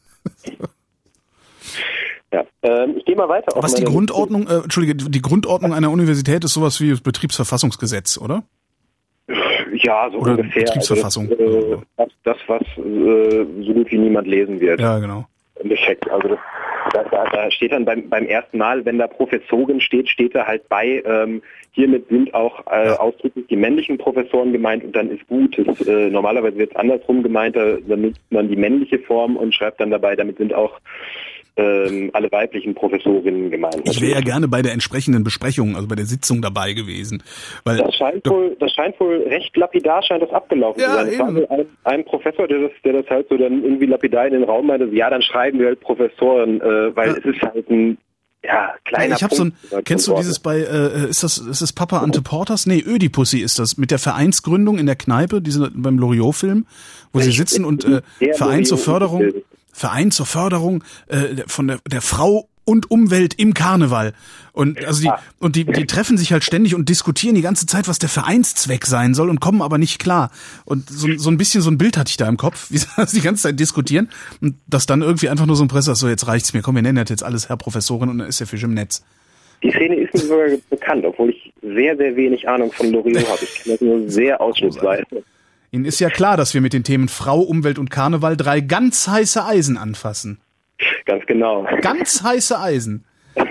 Ja, ähm, ich gehe mal weiter. Was die Grundordnung, äh, Entschuldige, die Grundordnung einer Universität ist sowas wie das Betriebsverfassungsgesetz, oder? Ja, so oder ungefähr. Betriebsverfassung. Also das, äh, das, was äh, so gut wie niemand lesen wird. Ja, genau. Im Endeffekt. Also das, da, da, da steht dann beim, beim ersten Mal, wenn da Professorin steht, steht da halt bei, ähm, hiermit sind auch äh, ja. ausdrücklich die männlichen Professoren gemeint, und dann ist gut. Das, äh, normalerweise wird es andersrum gemeint, da, da nutzt man die männliche Form und schreibt dann dabei, damit sind auch ähm, alle weiblichen Professorinnen gemeint. Ich wäre ja gerne bei der entsprechenden Besprechung, also bei der Sitzung dabei gewesen. Weil das scheint wohl, das scheint wohl recht lapidar scheint das abgelaufen ja, zu sein. Es war ein, ein Professor, der das, der das halt so dann irgendwie lapidar in den Raum meinte, ja, dann schreiben wir halt Professoren, äh, weil ja. es ist halt ein ja, kleiner ja, ich hab Punkt. So ein, kennst du dieses bei, äh, ist das, ist das Papa Ante Porters? Nee, Ödipussy ist das, mit der Vereinsgründung in der Kneipe, diese beim Loriot-Film, wo sie sitzen und äh, Verein zur Förderung, Verein zur Förderung äh, von der, der Frau und Umwelt im Karneval. Und also die und die die treffen sich halt ständig und diskutieren die ganze Zeit, was der Vereinszweck sein soll und kommen aber nicht klar. Und so, so ein bisschen so ein Bild hatte ich da im Kopf, wie sie die ganze Zeit diskutieren und das dann irgendwie einfach nur so ein Presser, so jetzt reicht's mir, komm, wir nennen das jetzt alles Herr Professorin und dann ist der Fisch im Netz. Die Szene ist mir sogar bekannt, obwohl ich sehr, sehr wenig Ahnung von Loriot habe. Ich kenne das nur sehr ausschnittsweise. Ihnen ist ja klar, dass wir mit den Themen Frau, Umwelt und Karneval drei ganz heiße Eisen anfassen. Ganz genau. Ganz heiße Eisen.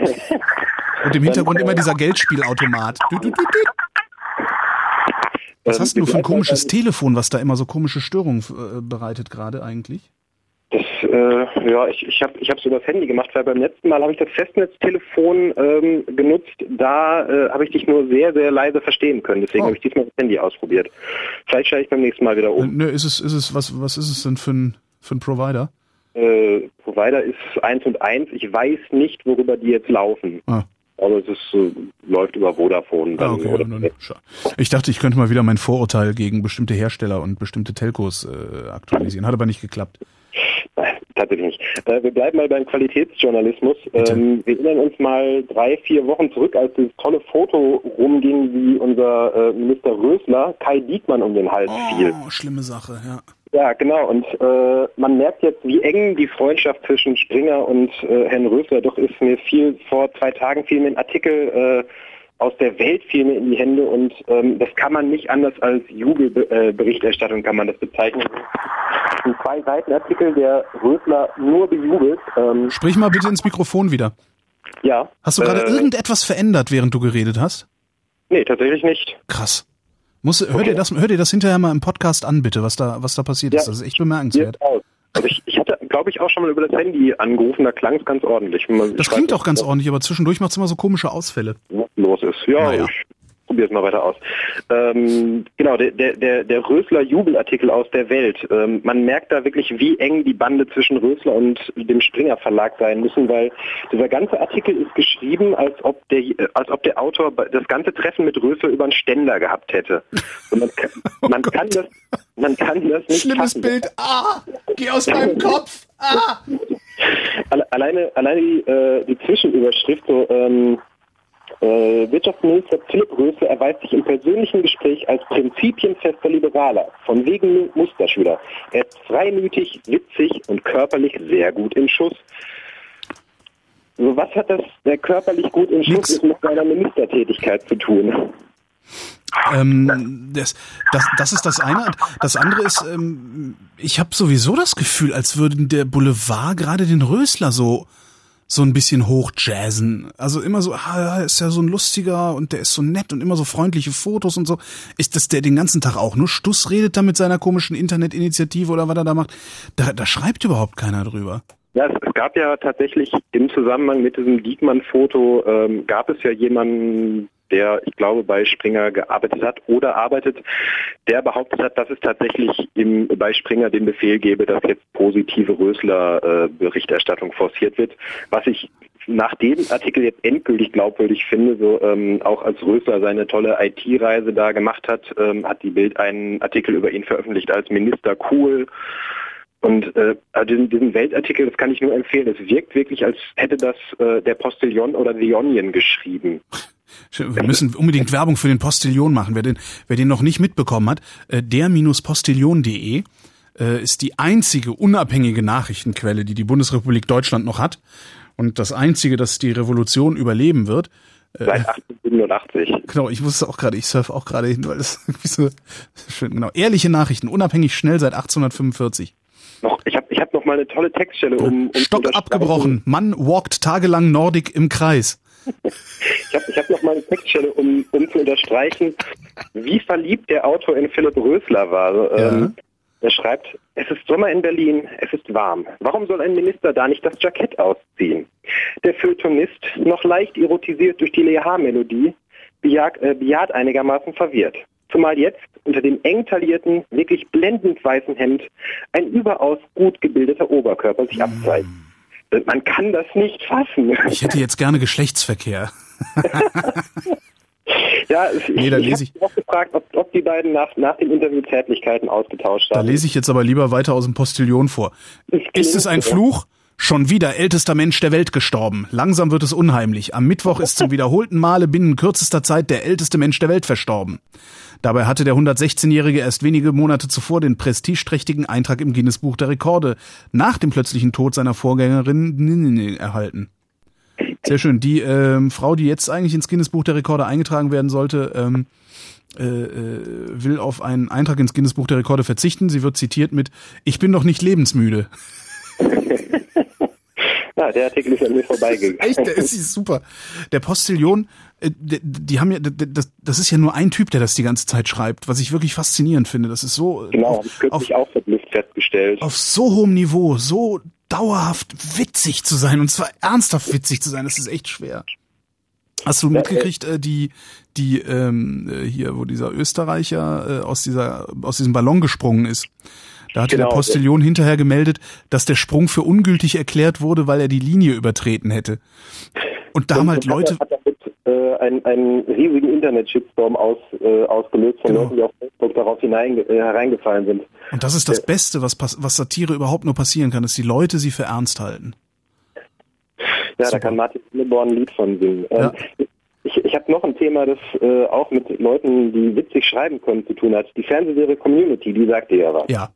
Und im Hintergrund immer dieser Geldspielautomat. Du, du, du, du. Was hast du für ein komisches Telefon, was da immer so komische Störungen äh, bereitet gerade eigentlich? Das, äh, ja, ich, ich habe ich hab's über das Handy gemacht, weil beim letzten Mal habe ich das Festnetztelefon ähm, genutzt. Da äh, habe ich dich nur sehr, sehr leise verstehen können. Deswegen oh. habe ich diesmal das Handy ausprobiert. Vielleicht schalte ich beim nächsten Mal wieder um. Nö, ist es, ist es, was, was ist es denn für ein, für ein Provider? Äh, Provider ist eins und eins. Ich weiß nicht, worüber die jetzt laufen. Ah. Aber es ist, äh, läuft über Vodafone. Dann, ah, okay, oder dann, ich dachte, ich könnte mal wieder mein Vorurteil gegen bestimmte Hersteller und bestimmte Telcos äh, aktualisieren. Hat aber nicht geklappt. Nein, tatsächlich nicht. Äh, wir bleiben mal beim Qualitätsjournalismus. Ähm, wir erinnern uns mal drei, vier Wochen zurück, als dieses tolle Foto rumging, wie unser äh, Minister Rösler Kai Diekmann um den Hals oh, fiel. Oh, schlimme Sache, ja. Ja, genau. Und äh, man merkt jetzt, wie eng die Freundschaft zwischen Springer und äh, Herrn Rösler doch ist. Mir fiel vor zwei Tagen fiel mir ein Artikel äh, aus der Welt fiel mir in die Hände und ähm, das kann man nicht anders als Jubelberichterstattung äh, kann man das bezeichnen. Ein zwei Seiten Artikel, der Rösler nur bejubelt. Ähm, Sprich mal bitte ins Mikrofon wieder. Ja. Hast du gerade äh, irgendetwas verändert, während du geredet hast? Nee, tatsächlich nicht. Krass. Muss, hör, okay. dir das, hör dir das hinterher mal im Podcast an, bitte, was da, was da passiert ja, ist. Das ist echt bemerkenswert. Also ich, ich hatte, glaube ich, auch schon mal über das Handy angerufen, da klang es ganz ordentlich. Das ich klingt weiß, auch ganz ordentlich, aber zwischendurch macht es immer so komische Ausfälle. Was los ist. Ja, naja. Ich probiere es mal weiter aus. Ähm, genau, der, der, der Rösler-Jubelartikel aus der Welt. Ähm, man merkt da wirklich, wie eng die Bande zwischen Rösler und dem Springer Verlag sein müssen, weil dieser ganze Artikel ist geschrieben, als ob der, als ob der Autor das ganze Treffen mit Rösler über einen Ständer gehabt hätte. Und man kann, oh man kann das, man kann das nicht Schlimmes fassen. Bild. Ah, geh aus meinem Kopf. Ah. Alleine, alleine die, äh, die Zwischenüberschrift so, ähm, Äh, Wirtschaftsminister Philipp Rösler erweist sich im persönlichen Gespräch als prinzipienfester Liberaler, von wegen Musterschüler. Er ist freimütig, witzig und körperlich sehr gut im Schuss. So, was hat das der körperlich gut im Schuss ist mit seiner Ministertätigkeit zu tun? Ähm, das, das, das ist das eine. Das andere ist, ähm, ich habe sowieso das Gefühl, als würde der Boulevard gerade den Rösler so so ein bisschen hochjazzen. Also immer so, ah, ist ja so ein lustiger und der ist so nett und immer so freundliche Fotos und so. Ist das der den ganzen Tag auch nur Stuss redet da mit seiner komischen Internetinitiative oder was er da macht? Da, da schreibt überhaupt keiner drüber. Ja, es, es gab ja tatsächlich im Zusammenhang mit diesem Diekmann-Foto, ähm, gab es ja jemanden, der, ich glaube, bei Springer gearbeitet hat oder arbeitet, der behauptet hat, dass es tatsächlich im, bei Springer den Befehl gebe, dass jetzt positive Rösler-Berichterstattung äh, forciert wird. Was ich nach dem Artikel jetzt endgültig glaubwürdig finde, so ähm, auch als Rösler seine tolle I T-Reise da gemacht hat, ähm, hat die Bild einen Artikel über ihn veröffentlicht als Minister cool. Und äh, diesen, diesen Weltartikel, das kann ich nur empfehlen. Es wirkt wirklich, als hätte das äh, der Postillon oder The Onion geschrieben. Wir müssen unbedingt Werbung für den Postillon machen. Wer den, wer den noch nicht mitbekommen hat, äh, der Postillon punkt de äh, ist die einzige unabhängige Nachrichtenquelle, die die Bundesrepublik Deutschland noch hat. Und das einzige, das die Revolution überleben wird. Äh, Seit achtzehnhundertsiebenundachtzig. Genau, ich wusste auch gerade, ich surfe auch gerade hin, weil das irgendwie so schön, genau. Ehrliche Nachrichten, unabhängig schnell seit achtzehnhundertfünfundvierzig. Noch, ich habe ich hab noch mal eine tolle Textstelle, um... um Stock abgebrochen, Mann walkt tagelang Nordic im Kreis. Ich habe ich hab noch mal eine Textstelle, um, um zu unterstreichen, wie verliebt der Autor in Philipp Rösler war. Also, ja. ähm, Er schreibt, es ist Sommer in Berlin, es ist warm. Warum soll ein Minister da nicht das Jackett ausziehen? Der Feuilletonist, noch leicht erotisiert durch die Leha-Melodie, bejagt, äh, bejaht einigermaßen verwirrt. Zumal jetzt unter dem eng taillierten, wirklich blendend weißen Hemd ein überaus gut gebildeter Oberkörper sich abzeigt. Man kann das nicht fassen. Ich hätte jetzt gerne Geschlechtsverkehr. Ja, ich, nee, da ich lese ich habe auch gefragt, ob, ob die beiden nach, nach dem Interview Zärtlichkeiten ausgetauscht haben. Da lese ich jetzt aber lieber weiter aus dem Postillon vor. Ist es ein Fluch? Schon wieder ältester Mensch der Welt gestorben. Langsam wird es unheimlich. Am Mittwoch ist zum wiederholten Male binnen kürzester Zeit der älteste Mensch der Welt verstorben. Dabei hatte der hundertsechzehnjährige erst wenige Monate zuvor den prestigeträchtigen Eintrag im Guinness-Buch der Rekorde nach dem plötzlichen Tod seiner Vorgängerin erhalten. Sehr schön. Die ähm, Frau, die jetzt eigentlich ins Guinness-Buch der Rekorde eingetragen werden sollte, ähm, äh, äh, will auf einen Eintrag ins Guinness-Buch der Rekorde verzichten. Sie wird zitiert mit: Ich bin doch nicht lebensmüde. Ja, der Artikel ist an mir vorbeigegangen. Echt, der ist super. Der Postillon, äh, die, die haben ja, das, das ist ja nur ein Typ, der das die ganze Zeit schreibt, was ich wirklich faszinierend finde. Das ist so genau, habe ich kürzlich auch verblüfft festgestellt. Auf so hohem Niveau, so dauerhaft witzig zu sein, und zwar ernsthaft witzig zu sein, das ist echt schwer. Hast du mitgekriegt, äh, die, die ähm, hier, wo dieser Österreicher äh, aus dieser, aus diesem Ballon gesprungen ist? Da hatte genau, der Postillon ja. hinterher gemeldet, dass der Sprung für ungültig erklärt wurde, weil er die Linie übertreten hätte. Und da haben halt Leute... Hat damit äh, einen, einen riesigen Internet-Shitstorm aus, äh, ausgelöst von genau. Leuten, die auf Facebook darauf hinein, äh, hereingefallen sind. Und das ist das Beste, was, was Satire überhaupt nur passieren kann, dass die Leute sie für ernst halten. Ja, Super. Da kann Martin Hilleborn ein Lied von singen. Ja. Ähm, ich ich habe noch ein Thema, das äh, auch mit Leuten, die witzig schreiben können, zu tun hat. Die Fernsehserie Community, die sagt dir ja was. Ja.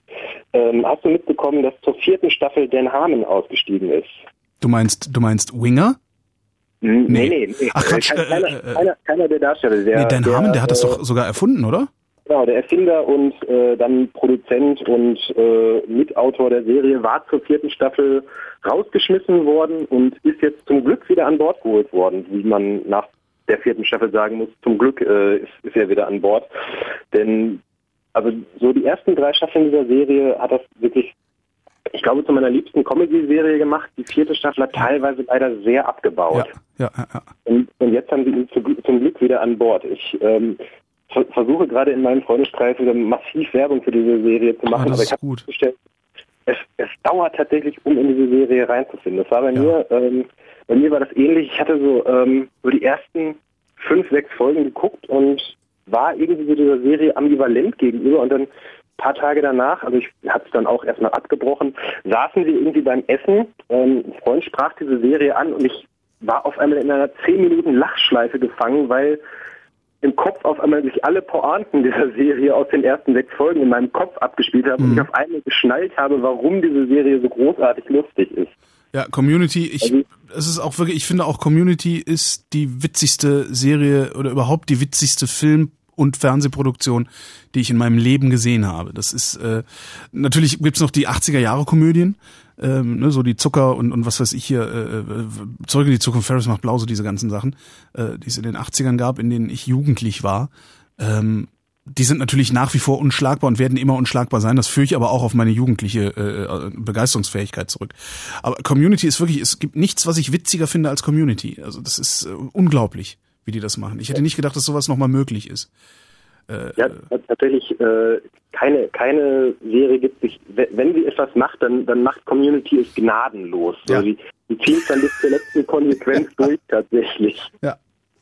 Ähm, hast du mitbekommen, dass zur vierten Staffel Dan Harmon ausgestiegen ist? Du meinst, du meinst Winger? Nee, nee, nee. nee. Ach Quatsch, keiner, äh, äh, keiner, keiner der Darsteller. Der, nee, Dan der, Harmon, der hat das äh, doch sogar erfunden, oder? Genau, der Erfinder und äh, dann Produzent und äh, Mitautor der Serie war zur vierten Staffel rausgeschmissen worden und ist jetzt zum Glück wieder an Bord geholt worden, wie man nach der vierten Staffel sagen muss. Zum Glück äh, ist, ist er wieder an Bord, denn also so die ersten drei Staffeln dieser Serie hat das wirklich, ich glaube, zu meiner liebsten Comedy-Serie gemacht. Die vierte Staffel hat teilweise leider sehr abgebaut. Ja, ja, ja. Und, und jetzt haben sie ihn zu, zum Glück wieder an Bord. Ich ähm, ver- versuche gerade in meinem Freundeskreis wieder massiv Werbung für diese Serie zu machen, ah, aber ich habe festgestellt, es, es dauert tatsächlich, um in diese Serie reinzufinden. Das war bei ja. mir, ähm, bei mir war das ähnlich. Ich hatte so, ähm, so die ersten fünf, sechs Folgen geguckt und war irgendwie so dieser Serie ambivalent gegenüber, und dann ein paar Tage danach, also ich habe es dann auch erstmal abgebrochen, saßen wir irgendwie beim Essen, ähm, ein Freund sprach diese Serie an und ich war auf einmal in einer zehn Minuten Lachschleife gefangen, weil im Kopf auf einmal sich alle Pointen dieser Serie aus den ersten sechs Folgen in meinem Kopf abgespielt haben mhm. und ich auf einmal geschnallt habe, warum diese Serie so großartig lustig ist. Ja, Community, ich, also, es ist auch wirklich, ich finde auch Community ist die witzigste Serie oder überhaupt die witzigste Film- und Fernsehproduktion, die ich in meinem Leben gesehen habe. Das ist, äh, natürlich gibt's noch die achtziger-Jahre-Komödien, ähm, ne, so die Zucker und, und was weiß ich hier, äh, Zurück in die Zukunft, Ferris macht blau, so diese ganzen Sachen, äh, die es in den achtzigern gab, in denen ich jugendlich war. Ähm, die sind natürlich nach wie vor unschlagbar und werden immer unschlagbar sein. Das führe ich aber auch auf meine jugendliche äh, Begeisterungsfähigkeit zurück. Aber Community ist wirklich, es gibt nichts, was ich witziger finde als Community. Also das ist äh, unglaublich, wie die das machen. Ich hätte nicht gedacht, dass sowas nochmal möglich ist. Äh, ja, tatsächlich, äh, keine, keine Serie gibt sich, wenn sie etwas macht, dann, dann macht Community es gnadenlos. Ja. Also die, die ziehen es dann bis zur letzten Konsequenz durch, tatsächlich. Ja.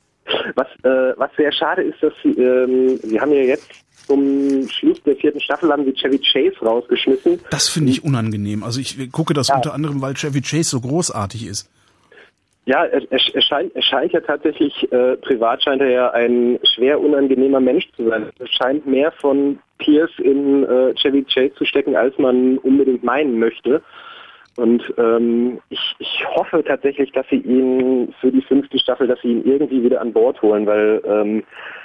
Was, äh, was sehr schade ist, dass sie, ähm, sie haben ja jetzt zum Schluss der vierten Staffel haben sie Chevy Chase rausgeschmissen. Das finde ich unangenehm. Also ich gucke das ja. unter anderem, weil Chevy Chase so großartig ist. Ja, er, er, er, scheint, er scheint ja tatsächlich, äh, privat scheint er ja ein schwer unangenehmer Mensch zu sein. Es scheint mehr von Pierce in äh, Chevy Chase zu stecken, als man unbedingt meinen möchte. Und ähm, ich, ich hoffe tatsächlich, dass sie ihn für die fünfte Staffel, dass sie ihn irgendwie wieder an Bord holen, weil ähm,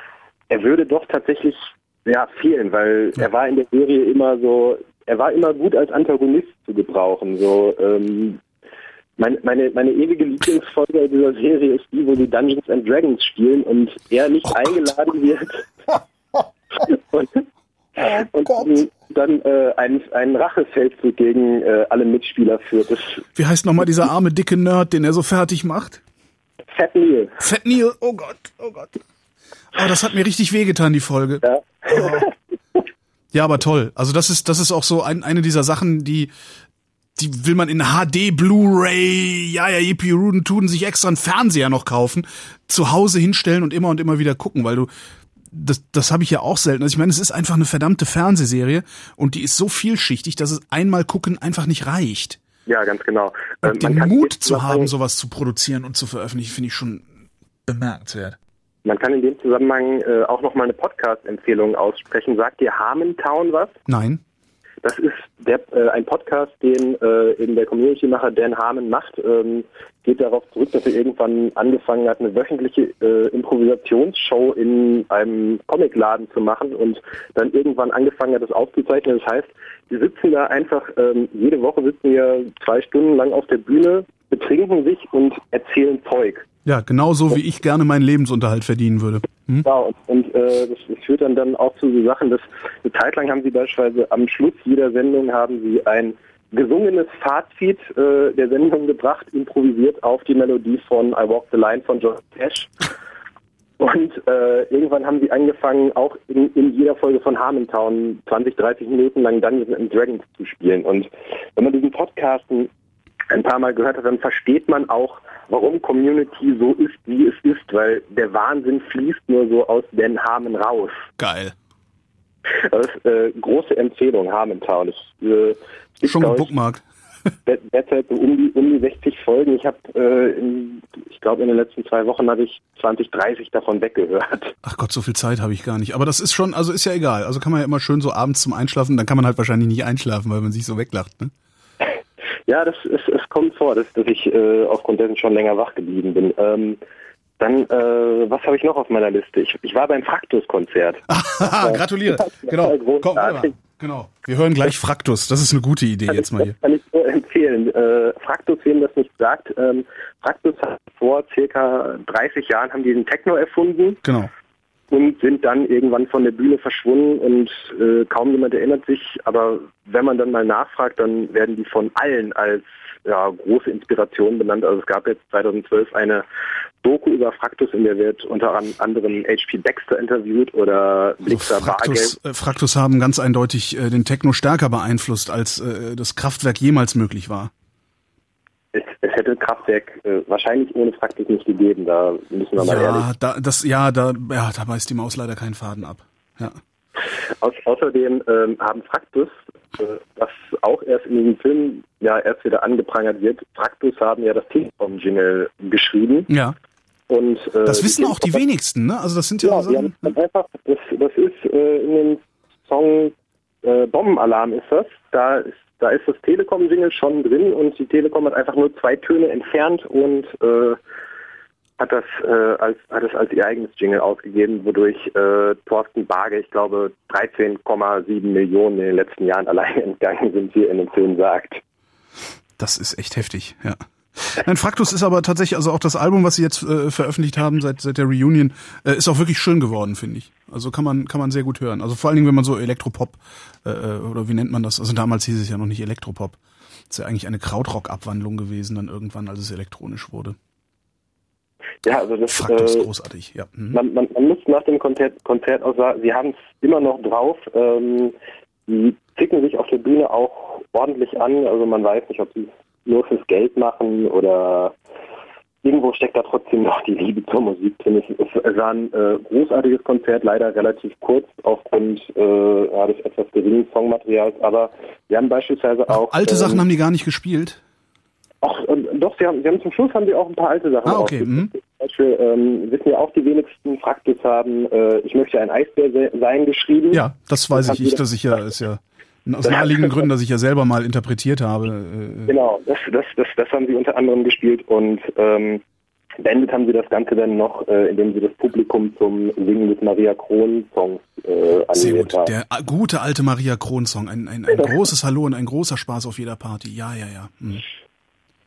er würde doch tatsächlich ja fehlen, weil ja. er war in der Serie immer so, er war immer gut als Antagonist zu gebrauchen. So ähm, meine, meine, meine ewige Lieblingsfolge dieser Serie ist die, wo sie Dungeons and Dragons spielen und er nicht oh eingeladen Gott. wird. und Und oh dann äh, einen, einen Rachefeldzug gegen äh, alle Mitspieler führt. Das Wie heißt nochmal dieser arme, dicke Nerd, den er so fertig macht? Fat Neil. Fat Neil, oh Gott, oh Gott. Oh, das hat mir richtig wehgetan, die Folge. Ja. Oh. Ja, aber toll. Also das ist, das ist auch so ein, eine dieser Sachen, die, die will man in H D, Blu-ray, ja, ja, Yippie Ruden tun, sich extra einen Fernseher noch kaufen, zu Hause hinstellen und immer und immer wieder gucken, weil du, das, das habe ich ja auch selten. Also ich meine, es ist einfach eine verdammte Fernsehserie und die ist so vielschichtig, dass es einmal gucken einfach nicht reicht. Ja, ganz genau. Und ähm, den Mut zu haben, sowas zu produzieren und zu veröffentlichen, finde ich schon bemerkenswert. Man kann in dem Zusammenhang äh, auch nochmal eine Podcast-Empfehlung aussprechen. Sagt dir Harmontown was? Nein. Das ist der, äh, ein Podcast, den äh, eben der Community-Macher Dan Harmon macht. Ähm, geht darauf zurück, dass er irgendwann angefangen hat, eine wöchentliche äh, Improvisationsshow in einem Comicladen zu machen und dann irgendwann angefangen hat, das aufzuzeichnen. Das heißt, die sitzen da einfach, ähm, jede Woche sitzen wir zwei Stunden lang auf der Bühne, betrinken sich und erzählen Zeug. Ja, genau so, wie ich gerne meinen Lebensunterhalt verdienen würde. Hm? Ja, und, und äh, das, das führt dann, dann auch zu so Sachen, dass eine Zeit lang haben sie beispielsweise am Schluss jeder Sendung haben sie ein gesungenes Fazit äh, der Sendung gebracht, improvisiert auf die Melodie von I Walk the Line von Johnny Cash. Und äh, irgendwann haben sie angefangen, auch in, in jeder Folge von Harmontown zwanzig, dreißig Minuten lang Dungeons and Dragons zu spielen. Und wenn man diesen Podcasten ein paar Mal gehört hat, dann versteht man auch, warum Community so ist, wie es ist, weil der Wahnsinn fließt nur so aus Dan Harmon raus. Geil. Das ist äh, große Empfehlung, Harmontown. Das äh, ist, schon gebookmarkt. Derzeit so um die, um die sechzig Folgen. Ich habe, äh, ich glaube, in den letzten zwei Wochen habe ich zwanzig, dreißig davon weggehört. Ach Gott, so viel Zeit habe ich gar nicht. Aber das ist schon, also ist ja egal. Also kann man ja immer schön so abends zum Einschlafen, dann kann man halt wahrscheinlich nicht einschlafen, weil man sich so weglacht, ne? Ja, das ist, es kommt vor, dass, dass ich äh, aufgrund dessen schon länger wach geblieben bin. Ähm, dann, äh, was habe ich noch auf meiner Liste? Ich, ich war beim Fraktus-Konzert. Gratuliere. Genau. Komm, genau. Wir hören gleich Fraktus. Das ist eine gute Idee kann jetzt ich, mal hier. Das kann ich nur empfehlen. Äh, Fraktus, wem das nicht sagt, ähm, Fraktus hat vor circa dreißig Jahren haben die den Techno erfunden. Genau. Und sind dann irgendwann von der Bühne verschwunden und äh, kaum jemand erinnert sich. Aber wenn man dann mal nachfragt, dann werden die von allen als ja, große Inspiration benannt. Also es gab jetzt zweitausendzwölf eine Doku über Fraktus, in der wird unter anderem H P Baxter interviewt oder Blixer also Fraktus, Bargeld. Fraktus haben ganz eindeutig äh, den Techno stärker beeinflusst, als äh, das Kraftwerk jemals möglich war. Es, es hätte Kraftwerk äh, wahrscheinlich ohne Fraktus nicht gegeben, da müssen wir mal ja, ehrlich. Da, das, ja, da, ja, da beißt die Maus leider keinen Faden ab. Ja. Au- außerdem ähm, haben Fraktus, äh, was auch erst in diesem Film ja erst wieder angeprangert wird, Fraktus haben ja das Telekom-Jingle geschrieben. Ja. Und, äh, das wissen auch die wenigsten, ne? Also das sind ja, ja, so die Sachen. haben einfach, das, das ist äh, in dem Song äh, Bombenalarm ist das, da ist Da ist das Telekom-Jingle schon drin und die Telekom hat einfach nur zwei Töne entfernt und äh, hat das äh, als hat es als ihr eigenes Jingle ausgegeben, wodurch äh, Thorsten Barge, ich glaube, dreizehn Komma sieben Millionen in den letzten Jahren alleine entgangen sind, wie er in dem Film sagt. Das ist echt heftig, ja. Nein, Fraktus ist aber tatsächlich, also auch das Album, was sie jetzt äh, veröffentlicht haben seit seit der Reunion, äh, ist auch wirklich schön geworden, finde ich. Also kann man kann man sehr gut hören. Also vor allen Dingen, wenn man so Elektropop äh, oder wie nennt man das? Also damals hieß es ja noch nicht Elektropop. Das ist ja eigentlich eine Krautrock-Abwandlung gewesen, dann irgendwann, als es elektronisch wurde. Ja, also das Fraktus, äh, großartig, ja. Mhm. Man, man, man muss nach dem Konzert, Konzert auch sagen, sie haben es immer noch drauf. Ähm, die zicken sich auf der Bühne auch ordentlich an. Also man weiß nicht, ob sie nur fürs Geld machen oder irgendwo steckt da trotzdem noch die Liebe zur Musik drin. Es war ein äh, großartiges Konzert, leider relativ kurz aufgrund äh, ja, des etwas geringen Songmaterials, aber wir haben beispielsweise Ach, auch... alte ähm, Sachen haben die gar nicht gespielt? Ach, äh, doch, sie haben, sie haben zum Schluss haben sie auch ein paar alte Sachen Ah, okay. rausgebracht. Mhm. Zum Beispiel ähm, wissen ja auch die wenigsten, Fraktus haben äh, Ich möchte ein Eisbär se- sein geschrieben. Ja, das weiß Das ich. Ich, dass ich ja, ist ja aus naheliegenden Gründen, dass ich ja selber mal interpretiert habe. Äh, Genau, das, das, das, das haben sie unter anderem gespielt und ähm, beendet haben sie das Ganze dann noch, äh, indem sie das Publikum zum Singen des Maria Kron-Songs äh, Sehr animiert gut. haben. Der äh, gute alte Maria Kron-Song. Ein, ein, ein großes Hallo und ein großer Spaß auf jeder Party. Ja, ja, ja. Mhm.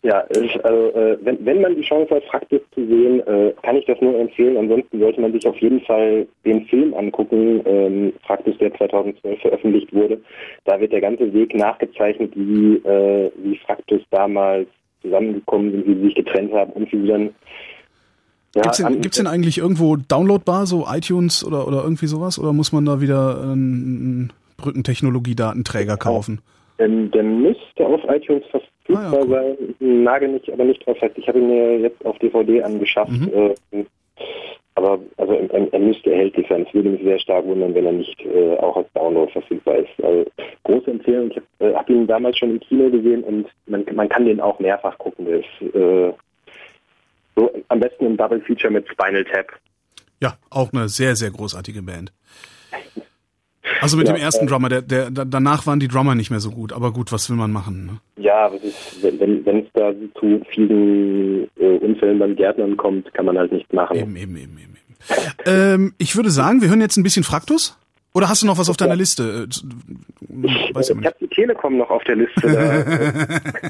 Ja, ich, also, äh, wenn, wenn man die Chance hat, Fraktus zu sehen, äh, kann ich das nur empfehlen. Ansonsten sollte man sich auf jeden Fall den Film angucken, ähm, Fraktus, der zweitausendzwölf veröffentlicht wurde. Da wird der ganze Weg nachgezeichnet, wie, äh, wie Fraktus damals zusammengekommen sind, wie sie sich getrennt haben und wie sie dann... Ja, Gibt's denn, gibt's denn eigentlich irgendwo downloadbar, so iTunes oder, oder irgendwie sowas? Oder muss man da wieder einen Brückentechnologie-Datenträger kaufen? Ähm, der müsste auf iTunes verfügbar ah, ja, cool. sein. Nagel mich aber nicht drauf fest. Ich habe ihn mir jetzt auf D V D angeschafft. Mhm. Äh, aber also er, er müsste erhältlich sein. Es würde mich sehr stark wundern, wenn er nicht äh, auch als Download verfügbar ist. Also, große Empfehlung. Ich habe äh, hab ihn damals schon im Kino gesehen und man, man kann den auch mehrfach gucken. Der ist äh, so am besten im Double Feature mit Spinal Tap. Ja, auch eine sehr, sehr großartige Band. Also mit ja, dem ersten äh, Drummer, der, der, danach waren die Drummer nicht mehr so gut, aber gut, was will man machen? Ne? Ja, das ist, wenn wenn es da zu vielen äh, Unfällen beim Gärtnern kommt, kann man halt nichts machen. Eben, eben, eben, eben. ähm, ich würde sagen, wir hören jetzt ein bisschen Fraktus. Oder hast du noch was auf deiner ja. Liste? Ich, ich habe die Telekom noch auf der Liste.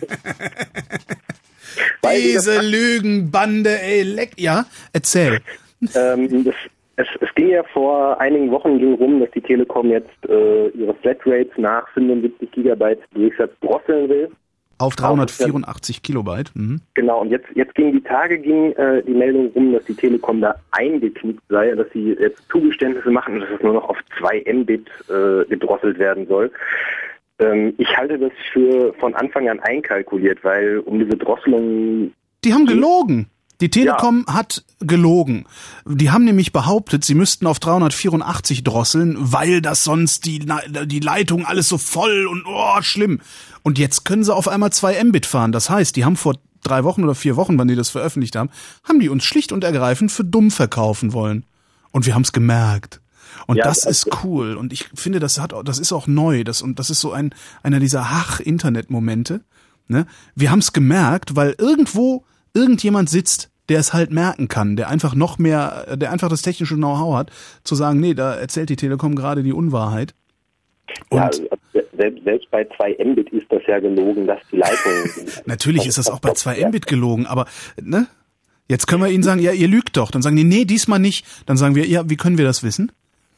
Diese Lügenbande, ey, leck. Ja, erzähl. Ähm, das Es, es ging ja vor einigen Wochen ging rum, dass die Telekom jetzt äh, ihre Flatrates nach fünfundsiebzig Gigabyte Durchsatz drosseln will. Auf dreihundertvierundachtzig Kilobyte. Mhm. Genau, und jetzt jetzt ging die Tage ging äh, die Meldung rum, dass die Telekom da eingeknickt sei, dass sie jetzt Zugeständnisse machen und dass es nur noch auf zwei Mbit äh, gedrosselt werden soll. Ähm, ich halte das für von Anfang an einkalkuliert, weil um diese Drosselung... Die haben gelogen. Die Telekom ja. hat gelogen. Die haben nämlich behauptet, sie müssten auf dreihundertvierundachtzig drosseln, weil das sonst die die Leitung alles so voll und oh, schlimm. Und jetzt können sie auf einmal zwei Mbit fahren. Das heißt, die haben vor drei Wochen oder vier Wochen, wann die das veröffentlicht haben, haben die uns schlicht und ergreifend für dumm verkaufen wollen. Und wir haben es gemerkt. Und ja, das ist cool. Und ich finde, das hat, das ist auch neu. Das, und das ist so ein einer dieser Hach-Internet-Momente. Ne? Wir haben es gemerkt, weil irgendwo irgendjemand sitzt, der es halt merken kann, der einfach noch mehr, der einfach das technische Know-how hat, zu sagen, nee, da erzählt die Telekom gerade die Unwahrheit. Und ja, selbst, selbst bei zwei Mbit ist das ja gelogen, dass die Leitung... Natürlich ist das auch bei zwei Mbit gelogen, aber ne? Jetzt können wir ihnen sagen, ja, ihr lügt doch. Dann sagen die, nee, diesmal nicht. Dann sagen wir, ja, wie können wir das wissen?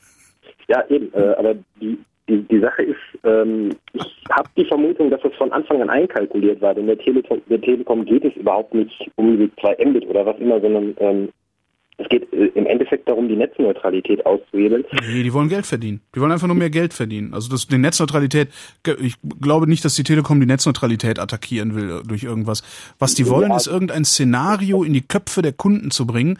Ja, eben, äh, aber die, die, die Sache ist, ähm, ich habe die Vermutung, dass es von Anfang an einkalkuliert war, denn der Telekom, der Telekom geht es überhaupt nicht um die zwei Mbit oder was immer, sondern ähm, es geht äh, im Endeffekt darum, die Netzneutralität auszuhebeln. Nee, die wollen Geld verdienen. Die wollen einfach nur mehr Geld verdienen. Also das, die Netzneutralität, ich glaube nicht, dass die Telekom die Netzneutralität attackieren will durch irgendwas. Was die wollen, ja. ist irgendein Szenario in die Köpfe der Kunden zu bringen,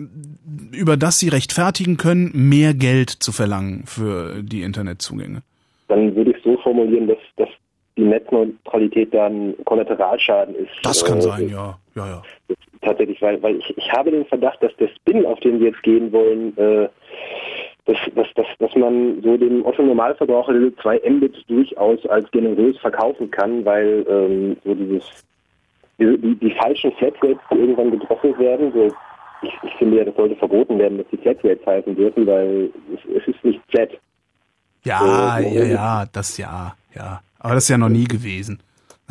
über das sie rechtfertigen können, mehr Geld zu verlangen für die Internetzugänge. Dann würde ich so formulieren, dass, dass die Netzneutralität dann Kollateralschaden ist. Das kann äh, sein, ja. ja, ja. Tatsächlich, weil, weil ich, ich habe den Verdacht, dass der Spin, auf den wir jetzt gehen wollen, äh, dass, dass, dass, dass man so dem Otto-Normalverbraucher diese zwei Mbit durchaus als generös verkaufen kann, weil ähm, so dieses die, die, die falschen Flatrates, die irgendwann gedrosselt werden, so ich, ich finde ja, das sollte verboten werden, dass die Flatrates heißen dürfen, weil es, es ist nicht flat. Ja, so, ja, ja, das ja, ja. Aber das ist ja noch nie gewesen.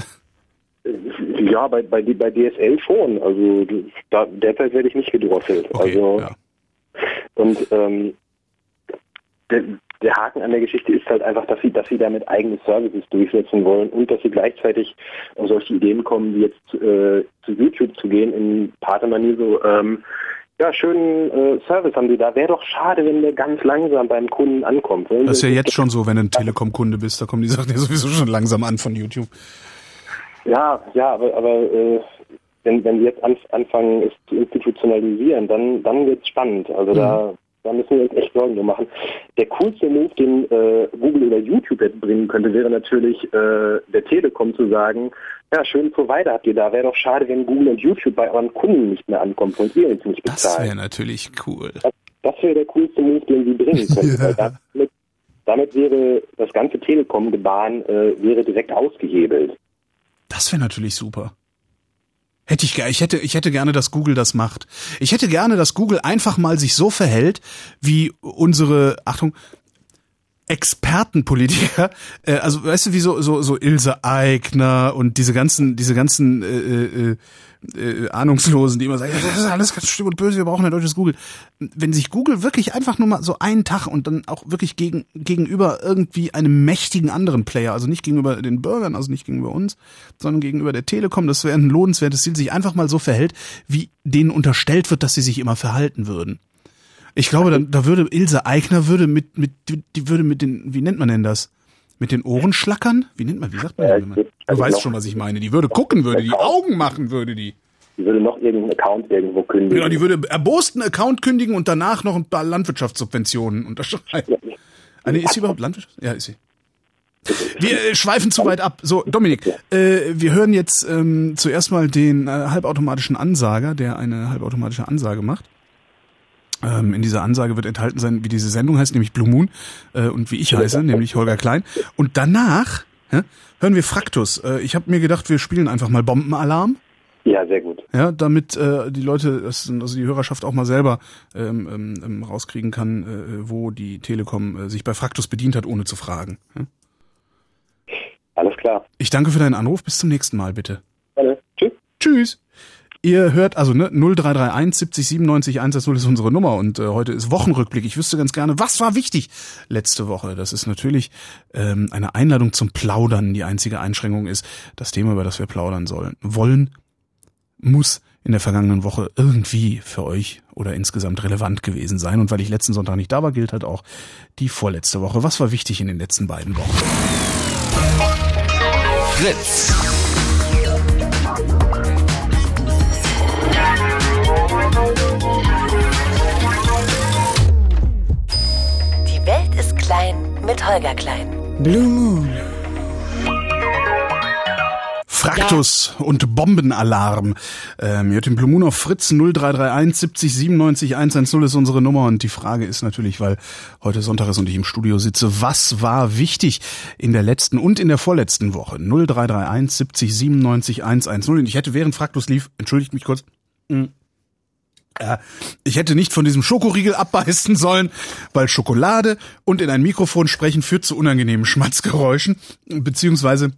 Ja, bei, bei, bei D S L schon. Also da, derzeit werde ich nicht gedrosselt. Okay, also ja. Und ähm, der, der Haken an der Geschichte ist halt einfach, dass sie, dass sie damit eigene Services durchsetzen wollen und dass sie gleichzeitig auf solche Ideen kommen, wie jetzt äh, zu YouTube zu gehen, in Patermanie so, ähm, ja, schönen äh, Service haben die da. Wäre doch schade, wenn der ganz langsam beim Kunden ankommt. Das ist ja jetzt schon so, wenn du ein Telekom-Kunde bist, da kommen die Sachen ja sowieso schon langsam an von YouTube. Ja, ja, aber, aber äh, wenn, wenn wir jetzt anf- anfangen, es zu institutionalisieren, dann, dann wird es spannend. Also mhm. da, da müssen wir uns echt Sorgen nur machen. Der coolste Move, den äh, Google oder YouTube jetzt bringen könnte, wäre natürlich äh, der Telekom zu sagen, ja, schönen Provider habt ihr da. Wäre doch schade, wenn Google und YouTube bei euren Kunden nicht mehr ankommen und ihr uns nicht bezahlt. Das wäre natürlich cool. Das, das wäre der coolste Move, den sie bringen könnten. Ja. Weil damit, damit wäre das ganze Telekom-Gebaren äh, wäre direkt ausgehebelt. Das wäre natürlich super. Hätte ich, ich hätte, ich hätte gerne, dass Google das macht. Ich hätte gerne, dass Google einfach mal sich so verhält, wie unsere, Achtung, Expertenpolitiker, äh, also weißt du, wie so so so Ilse Aigner und diese ganzen diese ganzen äh, äh, äh, Ahnungslosen, die immer sagen, ja, das ist alles ganz schlimm und böse, wir brauchen ein deutsches Google. Wenn sich Google wirklich einfach nur mal so einen Tag und dann auch wirklich gegen gegenüber irgendwie einem mächtigen anderen Player, also nicht gegenüber den Bürgern, also nicht gegenüber uns, sondern gegenüber der Telekom, das wäre ein lohnenswertes Ziel, sich einfach mal so verhält, wie denen unterstellt wird, dass sie sich immer verhalten würden. Ich glaube, da, da würde Ilse Aigner würde mit, mit, die würde mit den, wie nennt man denn das? Mit den Ohren schlackern? Wie nennt man, wie sagt man denn? Du weißt schon, was ich meine. Die würde gucken, würde die Augen machen, würde die. Die würde noch irgendeinen Account irgendwo kündigen. Genau, die würde erbosten Account kündigen und danach noch ein paar Landwirtschaftssubventionen unterschreiben. Ja. Ah, nee, ist sie überhaupt Landwirtschaft? Ja, ist sie. Wir äh, schweifen zu weit ab. So, Dominik, äh, wir hören jetzt ähm, zuerst mal den äh, halbautomatischen Ansager, der eine halbautomatische Ansage macht. Ähm, in dieser Ansage wird enthalten sein, wie diese Sendung heißt, nämlich Blue Moon, äh, und wie ich heiße, nämlich Holger Klein. Und danach ja, hören wir Fraktus. Äh, ich habe mir gedacht, wir spielen einfach mal Bombenalarm. Ja, sehr gut. Ja, damit äh, die Leute, also die Hörerschaft auch mal selber ähm, ähm, rauskriegen kann, äh, wo die Telekom äh, sich bei Fraktus bedient hat, ohne zu fragen. Ja? Alles klar. Ich danke für deinen Anruf. Bis zum nächsten Mal, bitte. Gerne. Tschüss. Tschüss. Ihr hört also ne null drei drei eins siebzig siebenundneunzig hundertzehn ist unsere Nummer und äh, heute ist Wochenrückblick. Ich wüsste ganz gerne, was war wichtig letzte Woche. Das ist natürlich ähm, eine Einladung zum Plaudern. Die einzige Einschränkung ist, das Thema, über das wir plaudern sollen, wollen, muss in der vergangenen Woche irgendwie für euch oder insgesamt relevant gewesen sein. Und weil ich letzten Sonntag nicht da war, gilt halt auch die vorletzte Woche. Was war wichtig in den letzten beiden Wochen? Fritz. Die Welt ist klein mit Holger Klein. Blue Moon. Fraktus ja. Und Bombenalarm. Ähm, ihr hört den Blue Moon auf Fritz. Null drei drei eins siebzig siebenundneunzig hundertzehn ist unsere Nummer und die Frage ist natürlich, weil heute Sonntag ist und ich im Studio sitze, was war wichtig in der letzten und in der vorletzten Woche? Null drei drei eins siebzig siebenundneunzig hundertzehn und ich hätte während Fraktus lief, entschuldigt mich kurz, mh, äh, ich hätte nicht von diesem Schokoriegel abbeißen sollen, weil Schokolade und in ein Mikrofon sprechen führt zu unangenehmen Schmatzgeräuschen, beziehungsweise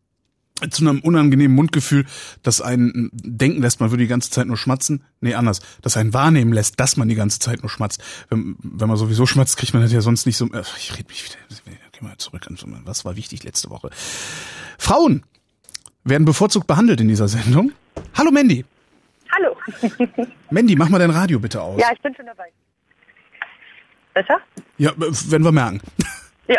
zu einem unangenehmen Mundgefühl, das einen denken lässt, man würde die ganze Zeit nur schmatzen. Nee, anders. Das einen wahrnehmen lässt, dass man die ganze Zeit nur schmatzt. Wenn, wenn man sowieso schmatzt, kriegt man das ja sonst nicht so... Äh, ich rede mich wieder... Gehen wir zurück. Was war wichtig letzte Woche? Frauen werden bevorzugt behandelt in dieser Sendung. Hallo Mandy. Hallo. Mandy, mach mal dein Radio bitte aus. Ja, ich bin schon dabei. Besser? Ja, werden wir merken. Ja.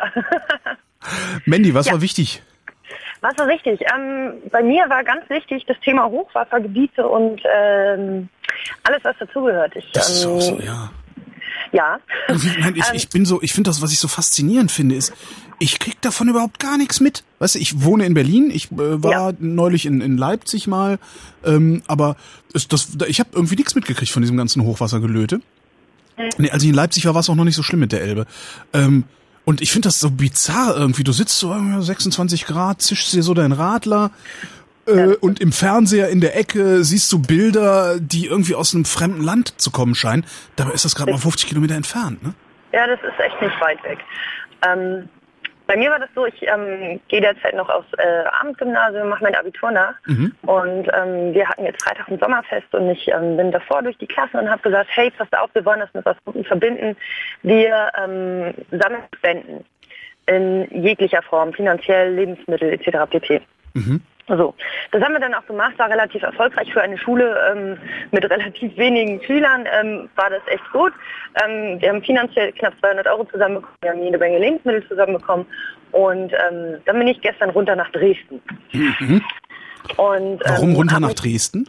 Mandy, was ja. war wichtig? Was war wichtig? Ähm, bei mir war ganz wichtig das Thema Hochwassergebiete und ähm, alles, was dazugehört. Ich, das ist ähm, auch so, ja. Ja. Nein, ich, ich bin so, ich finde das, was ich so faszinierend finde, ist, ich krieg davon überhaupt gar nichts mit. Weißt du, ich wohne in Berlin, ich äh, war ja. neulich in, in Leipzig mal, ähm, aber ist das, ich habe irgendwie nichts mitgekriegt von diesem ganzen Hochwassergelöte. Mhm. Nee, als ich in Leipzig war, war es auch noch nicht so schlimm mit der Elbe. Ähm, Und ich finde das so bizarr irgendwie. Du sitzt so sechsundzwanzig Grad, zischst dir so deinen Radler äh, ja. und im Fernseher in der Ecke siehst du Bilder, die irgendwie aus einem fremden Land zu kommen scheinen. Dabei ist das gerade mal fünfzig Kilometer entfernt, ne? Ja, das ist echt nicht weit weg. Ähm, bei mir war das so, ich ähm, gehe derzeit noch aufs äh, Abendgymnasium, mache mein Abitur nach. Mhm. Und ähm, wir hatten jetzt Freitag ein Sommerfest und ich ähm, bin davor durch die Klassen und habe gesagt, hey, pass auf, wir wollen das mit was Gutem verbinden. Wir ähm, sammeln Spenden in jeglicher Form, finanziell, Lebensmittel et cetera pp. Mhm. So, das haben wir dann auch gemacht, war relativ erfolgreich für eine Schule ähm, mit relativ wenigen Schülern, ähm, war das echt gut. Ähm, wir haben finanziell knapp zweihundert Euro zusammenbekommen, wir haben jede Menge Lebensmittel zusammenbekommen und ähm, dann bin ich gestern runter nach Dresden. Mhm. Und, Warum ähm, runter nach Dresden?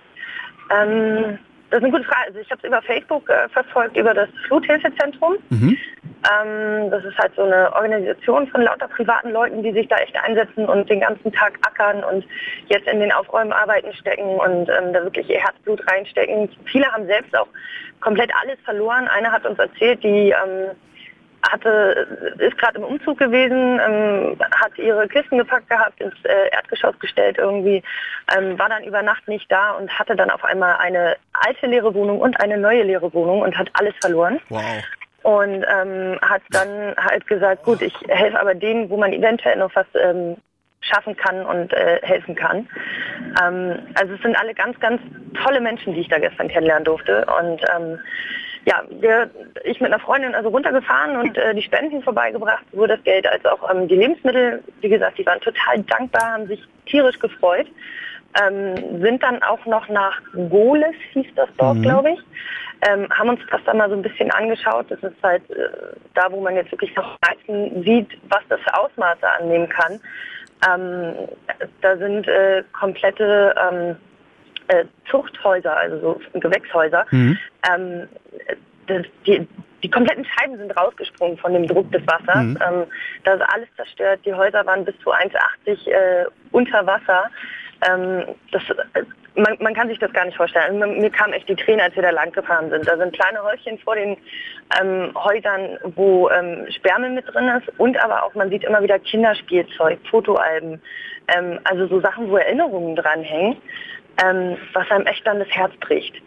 Ähm, das ist eine gute Frage. Also ich habe es über Facebook äh, verfolgt, über das Fluthilfezentrum. Mhm. Ähm, das ist halt so eine Organisation von lauter privaten Leuten, die sich da echt einsetzen und den ganzen Tag ackern und jetzt in den Aufräumarbeiten stecken und ähm, da wirklich ihr Herzblut reinstecken. Viele haben selbst auch komplett alles verloren. Eine hat uns erzählt, die ähm, hatte, ist gerade im Umzug gewesen, ähm, hat ihre Kisten gepackt gehabt, ins äh, Erdgeschoss gestellt irgendwie, ähm, war dann über Nacht nicht da und hatte dann auf einmal eine alte leere Wohnung und eine neue leere Wohnung und hat alles verloren. Wow. und ähm, hat dann halt gesagt, gut, ich helfe aber denen, wo man eventuell noch was ähm, schaffen kann und äh, helfen kann. Ähm, also es sind alle ganz, ganz tolle Menschen, die ich da gestern kennenlernen durfte. Und ähm, ja, wir, ich mit einer Freundin also runtergefahren und äh, die Spenden vorbeigebracht, sowohl das Geld als auch ähm, die Lebensmittel. Wie gesagt, die waren total dankbar, haben sich tierisch gefreut. Ähm, sind dann auch noch nach Gohlis, hieß das Dorf, mhm. glaube ich. Ähm, haben uns das dann mal so ein bisschen angeschaut. Das ist halt äh, da, wo man jetzt wirklich noch am meisten sieht, was das für Ausmaße annehmen kann. Ähm, da sind äh, komplette ähm, äh, Zuchthäuser, also so Gewächshäuser. Mhm. Ähm, das, die, die kompletten Scheiben sind rausgesprungen von dem Druck des Wassers. Mhm. Ähm, da ist alles zerstört. Die Häuser waren bis zu eins Komma achtzig äh, unter Wasser. Ähm, das, äh, man, man kann sich das gar nicht vorstellen. Also, mir kam echt die Tränen, als wir da lang gefahren sind. Da sind kleine Häuschen vor den ähm, Häusern, wo ähm, Sperrmüll mit drin ist und aber auch, man sieht immer wieder Kinderspielzeug, Fotoalben, ähm, also so Sachen, wo Erinnerungen dranhängen, ähm, was einem echt dann das Herz bricht.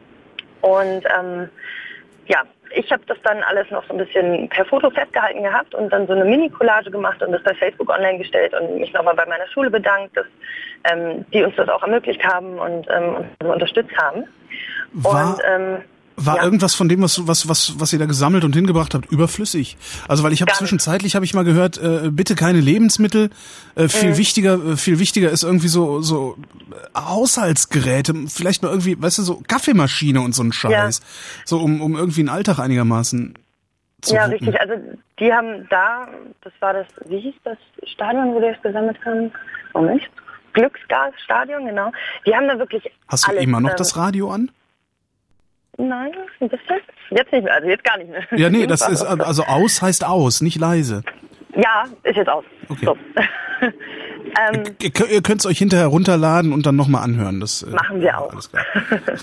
Und ähm, ja, ich habe das dann alles noch so ein bisschen per Foto festgehalten gehabt und dann so eine Mini-Collage gemacht und das bei Facebook online gestellt und mich nochmal bei meiner Schule bedankt, dass ähm, die uns das auch ermöglicht haben und ähm, uns so unterstützt haben. War, und, ähm, war ja. irgendwas von dem, was, was, was, was ihr da gesammelt und hingebracht habt, überflüssig? Also weil ich habe zwischenzeitlich habe ich mal gehört, äh, bitte keine Lebensmittel. Äh, viel mhm. wichtiger, äh, viel wichtiger ist irgendwie so so Haushaltsgeräte, vielleicht mal irgendwie, weißt du, so Kaffeemaschine und so ein Scheiß, ja. so um um irgendwie einen Alltag einigermaßen zu Ja, wuppen. richtig. Also die haben da, das war das, wie hieß das Stadion, wo die das gesammelt haben? Moment. Glücksgasstadion, genau. Die haben da wirklich Hast du alles, immer noch ähm, das Radio an? Nein, ein bisschen. Jetzt nicht mehr, also jetzt gar nicht mehr. Ja, nee, das ist, also aus heißt aus, nicht leise. Ja, ist jetzt aus. Okay. So. ähm, ihr, ihr könnt es euch hinterher runterladen und dann nochmal anhören. Das machen wir auch. Alles klar.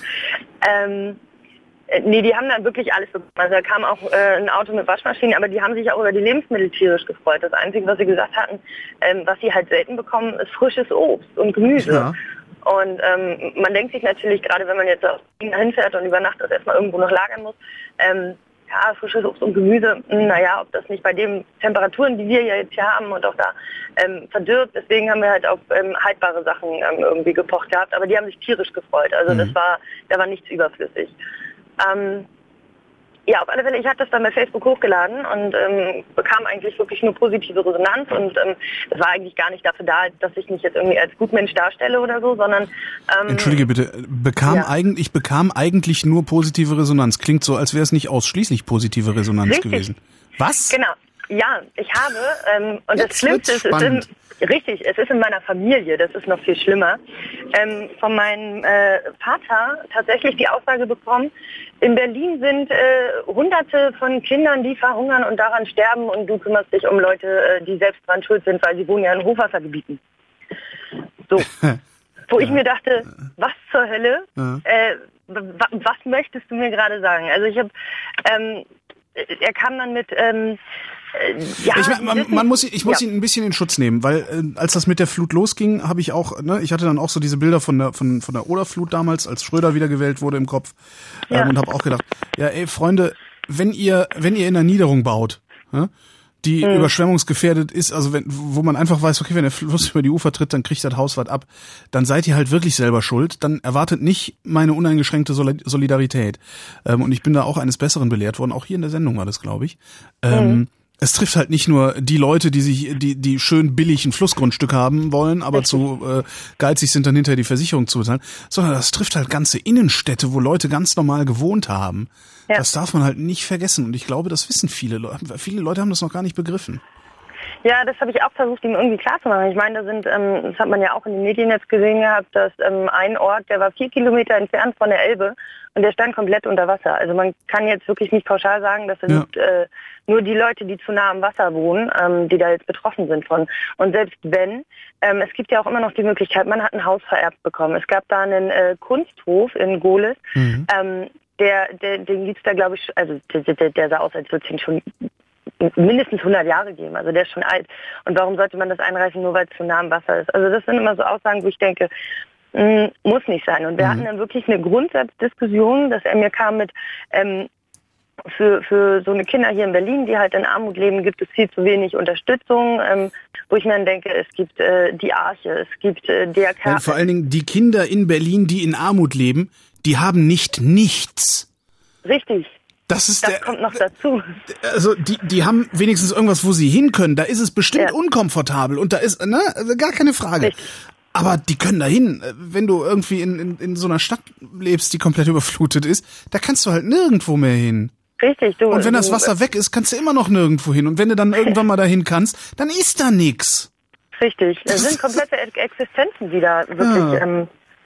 ähm, nee, die haben dann wirklich alles bekommen. Also da kam auch äh, ein Auto mit Waschmaschinen, aber die haben sich auch über die Lebensmittel tierisch gefreut. Das Einzige, was sie gesagt hatten, ähm, was sie halt selten bekommen, ist frisches Obst und Gemüse. Ja. Und ähm, man denkt sich natürlich, gerade wenn man jetzt hinfährt und über Nacht das erstmal irgendwo noch lagern muss, ähm, ja, frisches Obst und Gemüse, naja, ob das nicht bei den Temperaturen, die wir ja jetzt hier haben und auch da ähm, verdirbt. Deswegen haben wir halt auf ähm, haltbare Sachen ähm, irgendwie gepocht gehabt. Aber die haben sich tierisch gefreut. Also mhm. das war, da war nichts überflüssig. Ähm, ja, auf alle Fälle, ich hatte das dann bei Facebook hochgeladen und ähm, bekam eigentlich wirklich nur positive Resonanz und ähm, das war eigentlich gar nicht dafür da, dass ich mich jetzt irgendwie als Gutmensch darstelle oder so, sondern... Ähm, Entschuldige bitte, bekam ja. eigentlich, ich bekam eigentlich nur positive Resonanz. Klingt so, als wäre es nicht ausschließlich positive Resonanz Richtig. gewesen. Was? Genau, ja, ich habe, ähm, und jetzt das Schlimmste ist, es ist in, richtig, es ist in meiner Familie, das ist noch viel schlimmer, ähm, von meinem äh, Vater tatsächlich die Aussage bekommen, in Berlin sind äh, hunderte von Kindern, die verhungern und daran sterben und du kümmerst dich um Leute, äh, die selbst dran schuld sind, weil sie wohnen ja in Hochwassergebieten. So. Wo ja. ich mir dachte, was zur Hölle? Ja. Äh, w- was möchtest du mir gerade sagen? Also ich habe, ähm, er kam dann mit, ähm, ja, ich, man, man muss, ich muss ja. ihn ein bisschen in Schutz nehmen, weil äh, als das mit der Flut losging, habe ich auch, ne, ich hatte dann auch so diese Bilder von der von von der Oderflut damals, als Schröder wiedergewählt wurde im Kopf, ähm, ja. und habe auch gedacht, ja, ey Freunde, wenn ihr wenn ihr in einer Niederung baut, ne, die mhm. überschwemmungsgefährdet ist, also wenn, wo man einfach weiß, okay, wenn der Fluss über die Ufer tritt, dann kriegt das Haus was ab, dann seid ihr halt wirklich selber schuld, dann erwartet nicht meine uneingeschränkte Solidarität. Ähm, und ich bin da auch eines Besseren belehrt worden, auch hier in der Sendung war das, glaube ich. Ähm, mhm. Es trifft halt nicht nur die Leute, die sich, die, die schön billig ein Flussgrundstück haben wollen, aber Richtig. zu äh, geizig sind, dann hinterher die Versicherung zu bezahlen, sondern das trifft halt ganze Innenstädte, wo Leute ganz normal gewohnt haben. Ja. Das darf man halt nicht vergessen. Und ich glaube, das wissen viele Leute. Viele Leute haben das noch gar nicht begriffen. Ja, das habe ich auch versucht, ihm irgendwie klarzumachen. Ich meine, da sind, ähm, das hat man ja auch in den Medien jetzt gesehen gehabt, dass ähm, ein Ort, der war vier Kilometer entfernt von der Elbe und der stand komplett unter Wasser. Also man kann jetzt wirklich nicht pauschal sagen, dass es ja. äh, nur die Leute, die zu nah am Wasser wohnen, ähm, die da jetzt betroffen sind von. Und selbst wenn, ähm, es gibt ja auch immer noch die Möglichkeit, man hat ein Haus vererbt bekommen. Es gab da einen äh, Kunsthof in Gohlis, mhm. ähm, der, der, den gibt's da, glaube ich, also der, der, der sah aus, als würde es ihn schon mindestens hundert Jahre geben. Also der ist schon alt. Und warum sollte man das einreißen, nur weil es zu nah am Wasser ist? Also das sind immer so Aussagen, wo ich denke, mh, muss nicht sein. Und wir mhm. hatten dann wirklich eine Grundsatzdiskussion, dass er mir kam mit, ähm, für, für so eine Kinder hier in Berlin, die halt in Armut leben, gibt es viel zu wenig Unterstützung, ähm, wo ich mir dann denke, es gibt äh, die Arche, es gibt äh, D R K. Und vor allen Dingen die Kinder in Berlin, die in Armut leben, die haben nicht nichts. Richtig. Das ist das der, kommt noch dazu. Also die die haben wenigstens irgendwas, wo sie hin können. Da ist es bestimmt ja. unkomfortabel und da ist ne also gar keine Frage. Richtig. Aber die können da hin. Wenn du irgendwie in, in in so einer Stadt lebst, die komplett überflutet ist, da kannst du halt nirgendwo mehr hin. Richtig, du. Und wenn das du, Wasser weg ist, kannst du immer noch nirgendwo hin. Und wenn du dann irgendwann mal dahin kannst, dann ist da nix. Richtig. Es sind komplette Existenzen, die da wirklich ja. ähm,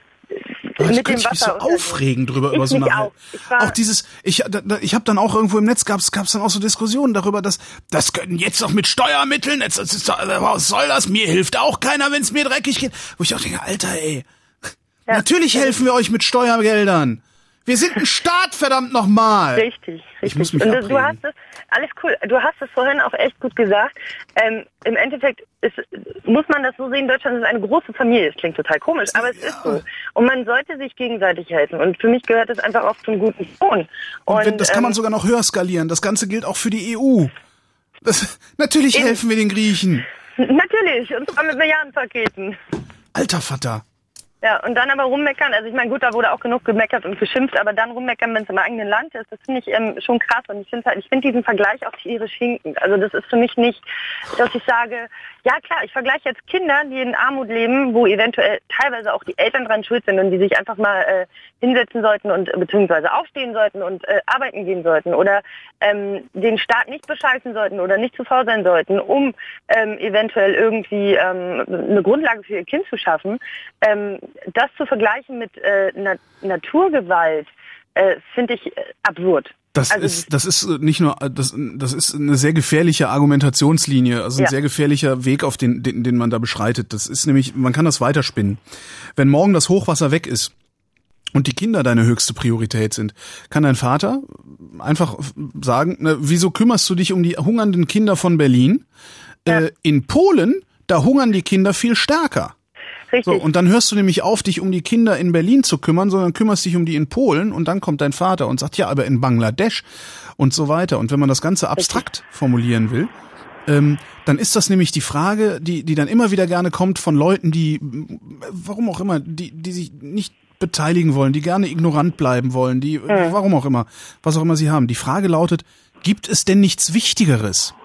Oh, ich mit könnte dem mich so Wasser aufregen drüber ich über so eine auch. Ich war auch dieses ich da, da, ich habe dann auch irgendwo im Netz gab's gab's dann auch so Diskussionen darüber, dass das können jetzt doch mit Steuermitteln, jetzt das ist doch, was soll das, mir hilft auch keiner, wenn es mir dreckig geht, wo ich auch denke, Alter, ey. Ja. Natürlich helfen wir euch mit Steuergeldern. Wir sind ein Staat, verdammt nochmal. Richtig, richtig. Ich muss mich und abregen. du hast es, alles cool, du hast es vorhin auch echt gut gesagt. Ähm, im Endeffekt ist, muss man das so sehen, Deutschland ist eine große Familie. Es klingt total komisch, aber es ja. ist so. Und man sollte sich gegenseitig helfen. Und für mich gehört es einfach auch zum guten Ton. Und, und wenn, das kann man ähm, sogar noch höher skalieren. Das Ganze gilt auch für die E U. Das, natürlich eben. helfen wir den Griechen. Natürlich, und zwar mit Milliardenpaketen. Alter Vater. Ja, und dann aber rummeckern, also ich meine, gut, da wurde auch genug gemeckert und geschimpft, aber dann rummeckern, wenn es im eigenen Land ist, das finde ich ähm, schon krass. Und ich finde halt, ich finde diesen Vergleich auch tierisch hinkend. Also das ist für mich nicht, dass ich sage, ja klar, ich vergleiche jetzt Kinder, die in Armut leben, wo eventuell teilweise auch die Eltern dran schuld sind und die sich einfach mal äh, hinsetzen sollten und äh, beziehungsweise aufstehen sollten und äh, arbeiten gehen sollten oder ähm, den Staat nicht bescheißen sollten oder nicht zu faul sein sollten, um ähm, eventuell irgendwie ähm, eine Grundlage für ihr Kind zu schaffen. Ähm, das zu vergleichen mit äh, Na- Naturgewalt äh, finde ich äh, absurd. Das also, ist, das ist nicht nur, das, das ist eine sehr gefährliche Argumentationslinie, also ein ja. sehr gefährlicher Weg, auf den, den, den man da beschreitet. Das ist nämlich, man kann das weiterspinnen. Wenn morgen das Hochwasser weg ist und die Kinder deine höchste Priorität sind, kann dein Vater einfach sagen, na, wieso kümmerst du dich um die hungernden Kinder von Berlin? Ja. Äh, in Polen, da hungern die Kinder viel stärker. Richtig. So, und dann hörst du nämlich auf, dich um die Kinder in Berlin zu kümmern, sondern kümmerst dich um die in Polen und dann kommt dein Vater und sagt, ja, aber in Bangladesch und so weiter. Und wenn man das Ganze abstrakt Richtig. formulieren will, ähm, dann ist das nämlich die Frage, die die dann immer wieder gerne kommt von Leuten, die, warum auch immer, die die sich nicht beteiligen wollen, die gerne ignorant bleiben wollen, die, mhm. warum auch immer, was auch immer sie haben. Die Frage lautet, gibt es denn nichts Wichtigeres?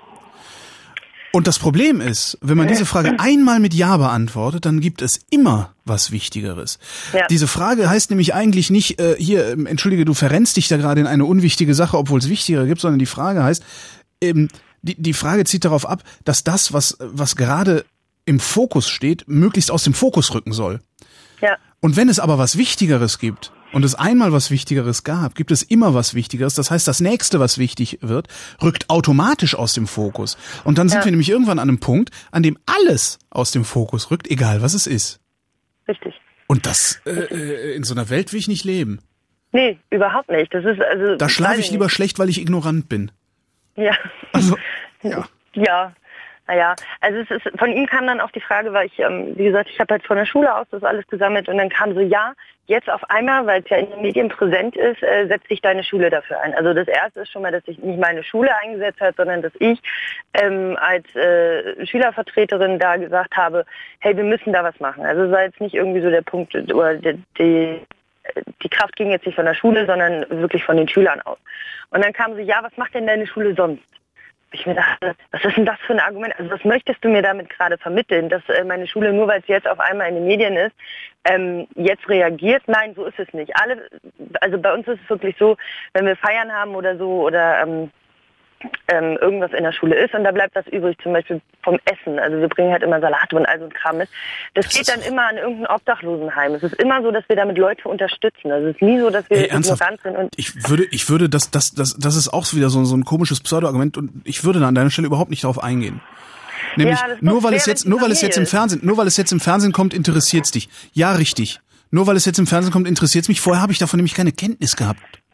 Und das Problem ist, wenn man diese Frage einmal mit Ja beantwortet, dann gibt es immer was Wichtigeres. Ja. Diese Frage heißt nämlich eigentlich nicht, äh, hier, äh, entschuldige, du verrennst dich da gerade in eine unwichtige Sache, obwohl es wichtiger gibt, sondern die Frage heißt, ähm, die, die Frage zieht darauf ab, dass das, was, was gerade im Fokus steht, möglichst aus dem Fokus rücken soll. Ja. Und wenn es aber was Wichtigeres gibt, und es einmal was Wichtigeres gab, gibt es immer was Wichtigeres. Das heißt, das nächste, was wichtig wird, rückt automatisch aus dem Fokus. Und dann sind ja. wir nämlich irgendwann an einem Punkt, an dem alles aus dem Fokus rückt, egal was es ist. Richtig. Und das, äh, in so einer Welt will ich nicht leben. Nee, überhaupt nicht. Das ist also. Da schlafe ich lieber nicht. schlecht, weil ich ignorant bin. Ja. Also, ja. Ja. Naja, also es ist, von ihm kam dann auch die Frage, weil ich, ähm, wie gesagt, ich habe halt von der Schule aus das alles gesammelt und dann kam so, ja, jetzt auf einmal, weil es ja in den Medien präsent ist, äh, setzt sich deine Schule dafür ein. Also das Erste ist schon mal, dass sich nicht meine Schule eingesetzt hat, sondern dass ich ähm, als äh, Schülervertreterin da gesagt habe, hey, wir müssen da was machen. Also es war jetzt nicht irgendwie so der Punkt, oder die, die, die Kraft ging jetzt nicht von der Schule, sondern wirklich von den Schülern aus. Und dann kam so, ja, was macht denn deine Schule sonst? Ich mir dachte, was ist denn das für ein Argument? Also was möchtest du mir damit gerade vermitteln, dass äh, meine Schule, nur weil es jetzt auf einmal in den Medien ist, ähm, jetzt reagiert? Nein, so ist es nicht. Alle, also bei uns ist es wirklich so, wenn wir Feiern haben oder so oder ähm, ähm, irgendwas in der Schule ist und da bleibt was übrig, zum Beispiel vom Essen. Also wir bringen halt immer Salate und all so ein Kram mit. Das, das geht dann immer an irgendein Obdachlosenheim. Es ist immer so, dass wir damit Leute unterstützen. Also es ist nie so, dass wir Ey, ignorant sind. Und ich würde, ich würde, das, das, das, das ist auch wieder so, so ein komisches Pseudo-Argument und ich würde da an deiner Stelle überhaupt nicht darauf eingehen. Nämlich, ja, nur weil es jetzt, nur weil es jetzt im Fernsehen, nur weil es jetzt im Fernsehen kommt, interessiert's dich. Ja, richtig. Nur weil es jetzt im Fernsehen kommt, interessiert's mich. Vorher habe ich davon nämlich keine Kenntnis gehabt.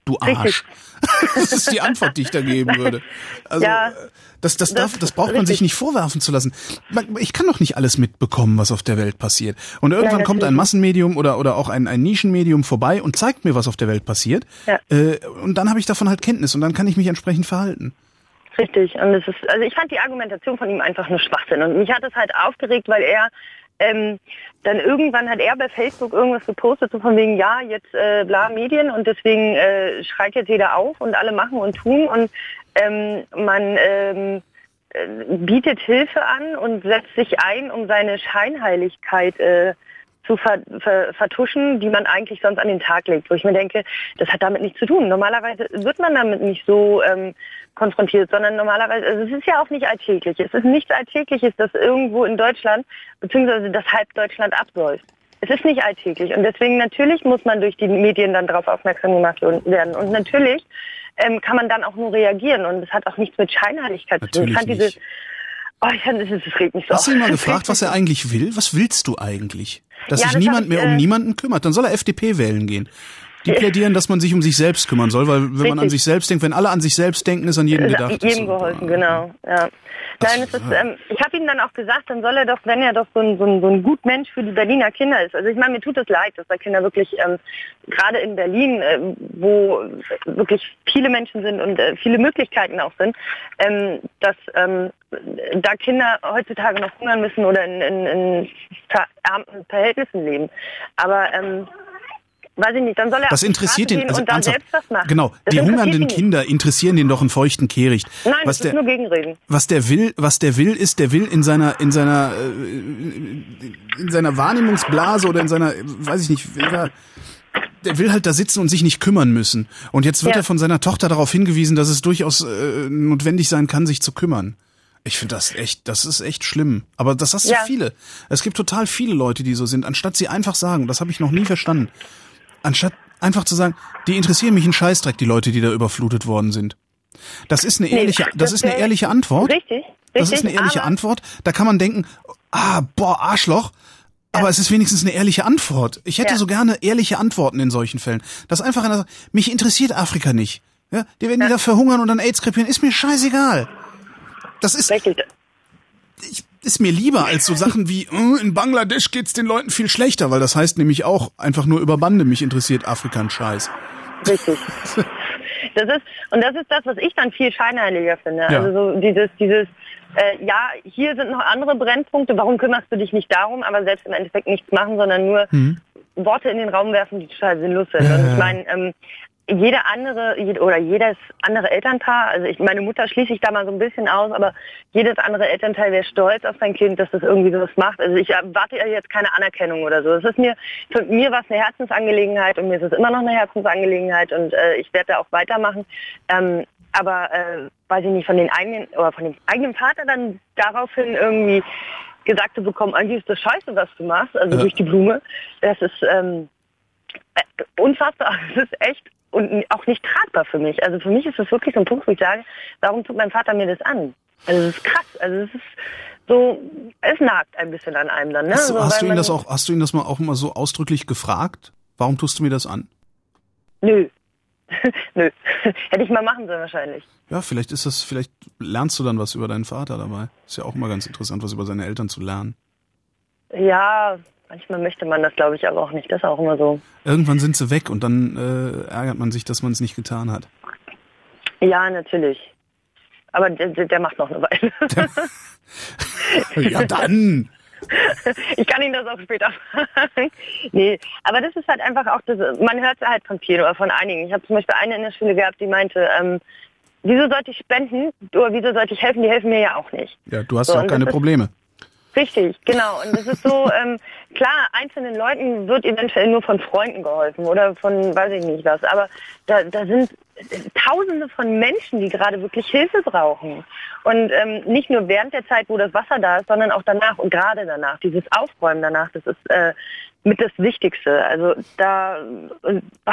du Arsch. Das ist die Antwort, die ich da geben würde. Also, ja, das, das, darf, das braucht man richtig. sich nicht vorwerfen zu lassen. Ich kann doch nicht alles mitbekommen, was auf der Welt passiert. Und irgendwann Nein, kommt ein Massenmedium oder, oder auch ein, ein Nischenmedium vorbei und zeigt mir, was auf der Welt passiert. Ja. Äh, und dann habe ich davon halt Kenntnis und dann kann ich mich entsprechend verhalten. Richtig. Und es ist, also ich fand die Argumentation von ihm einfach nur Schwachsinn. Und mich hat es halt aufgeregt, weil er ähm, dann irgendwann hat er bei Facebook irgendwas gepostet, so von wegen, ja, jetzt äh, bla Medien und deswegen äh, schreit jetzt jeder auf und alle machen und tun und ähm, man ähm, äh, bietet Hilfe an und setzt sich ein, um seine Scheinheiligkeit äh, zu ver, ver, vertuschen, die man eigentlich sonst an den Tag legt. Wo ich mir denke, das hat damit nichts zu tun. Normalerweise wird man damit nicht so ähm, konfrontiert, sondern normalerweise, also es ist ja auch nicht alltäglich. Es ist nichts Alltägliches, dass irgendwo in Deutschland, beziehungsweise dass halb Deutschland absäuft. Es ist nicht alltäglich. Und deswegen natürlich muss man durch die Medien dann darauf aufmerksam gemacht werden. Und natürlich ähm, kann man dann auch nur reagieren. Und es hat auch nichts mit Scheinheiligkeit zu tun. Ich fand diese, oh, ich fand, das, das regt mich so auf. Hast du ihn mal gefragt, was er eigentlich will? Was willst du eigentlich? Dass ja, sich das niemand ich, mehr um äh, niemanden kümmert. Dann soll er F D P wählen gehen. Die plädieren, dass man sich um sich selbst kümmern soll, weil wenn Richtig. man an sich selbst denkt, wenn alle an sich selbst denken, ist an jeden gedacht. Jedem geholfen, genau. Ja. Nein, es ist, ähm, ich habe ihm dann auch gesagt, dann soll er doch, wenn er doch so ein, so ein, so ein Gutmensch für die Berliner Kinder ist. Also ich meine, mir tut es leid, dass da Kinder wirklich, ähm, gerade in Berlin, äh, wo wirklich viele Menschen sind und äh, viele Möglichkeiten auch sind, ähm, dass ähm, da Kinder heutzutage noch hungern müssen oder in, in, in verarmten Verhältnissen leben. Aber ähm, weiß ich nicht, dann soll er das interessiert ihn also und dann selbst was machen. Genau, das die hungernden Kinder interessieren den doch einen feuchten Kehricht. Nein, was das der, ist nur Gegenreden. Was der will, was der will, ist, der will in seiner in seiner in seiner Wahrnehmungsblase oder in seiner, weiß ich nicht, der, der will halt da sitzen und sich nicht kümmern müssen. Und jetzt wird ja. er von seiner Tochter darauf hingewiesen, dass es durchaus äh, notwendig sein kann, sich zu kümmern. Ich finde das echt, das ist echt schlimm. Aber das hast du ja. viele. Es gibt total viele Leute, die so sind, anstatt sie einfach sagen, das habe ich noch nie verstanden. Anstatt einfach zu sagen, die interessieren mich einen Scheißdreck, die Leute, die da überflutet worden sind. Das ist eine ehrliche, nee, das, das ist eine ehrliche Antwort. Richtig, richtig. Das ist eine ehrliche Antwort. Da kann man denken, ah, boah, Arschloch. Aber ja. es ist wenigstens eine ehrliche Antwort. Ich hätte ja. so gerne ehrliche Antworten in solchen Fällen. Das einfach einer sagt, mich interessiert Afrika nicht. Ja, die werden ja. die da verhungern und dann AIDS krepieren. Ist mir scheißegal. Das ist, richtig. Ich, ist mir lieber als so Sachen wie, äh, in Bangladesch geht's den Leuten viel schlechter, weil das heißt nämlich auch einfach nur über Bande, mich interessiert Afrika ein Scheiß. Richtig. Das ist, und das ist das, was ich dann viel scheinheiliger finde. Ja. Also so dieses, dieses, äh, ja, hier sind noch andere Brennpunkte, warum kümmerst du dich nicht darum, aber selbst im Endeffekt nichts machen, sondern nur mhm. Worte in den Raum werfen, die total sinnlos sind. Ja. Und ich meine, ähm, jede andere oder jedes andere Elternpaar, also ich, meine Mutter schließe ich da mal so ein bisschen aus, aber jedes andere Elternteil wäre stolz auf sein Kind, dass das irgendwie sowas macht. Also ich erwarte ja jetzt keine Anerkennung oder so. Es ist mir, für mir war es eine Herzensangelegenheit und mir ist es immer noch eine Herzensangelegenheit und äh, ich werde da auch weitermachen. Ähm, aber äh, weiß ich nicht, von den eigenen oder von dem eigenen Vater dann daraufhin irgendwie gesagt zu bekommen, eigentlich ist das scheiße, was du machst, also ja. durch die Blume, das ist ähm, unfassbar. Das ist echt und auch nicht tragbar für mich. Also für mich ist das wirklich so ein Punkt, wo ich sage, warum tut mein Vater mir das an? Also das ist krass. Also es ist so, es nagt ein bisschen an einem dann. Ne? Hast, so, hast du ihn das auch, hast du ihn das mal auch mal so ausdrücklich gefragt? Warum tust du mir das an? Nö. Nö. Hätte ich mal machen sollen wahrscheinlich. Ja, vielleicht ist das, vielleicht lernst du dann was über deinen Vater dabei. Ist ja auch mal ganz interessant, was über seine Eltern zu lernen. Ja, manchmal möchte man das, glaube ich, aber auch nicht. Das ist auch immer so. Irgendwann sind sie weg und dann äh, ärgert man sich, dass man es nicht getan hat. Ja, natürlich. Aber der, der macht noch eine Weile. Ja, dann. Ich kann Ihnen das auch später fragen. Nee, aber das ist halt einfach auch, das, man hört es halt von vielen oder von einigen. Ich habe zum Beispiel eine in der Schule gehabt, die meinte, ähm, wieso sollte ich spenden oder wieso sollte ich helfen? Die helfen mir ja auch nicht. Ja, du hast so, ja auch keine Probleme. Richtig, genau. Und es ist so, ähm, klar, einzelnen Leuten wird eventuell nur von Freunden geholfen oder von, weiß ich nicht was. Aber da, da sind Tausende von Menschen, die gerade wirklich Hilfe brauchen. Und ähm, nicht nur während der Zeit, wo das Wasser da ist, sondern auch danach und gerade danach. Dieses Aufräumen danach, das ist äh, mit das Wichtigste. Also da, und, ach,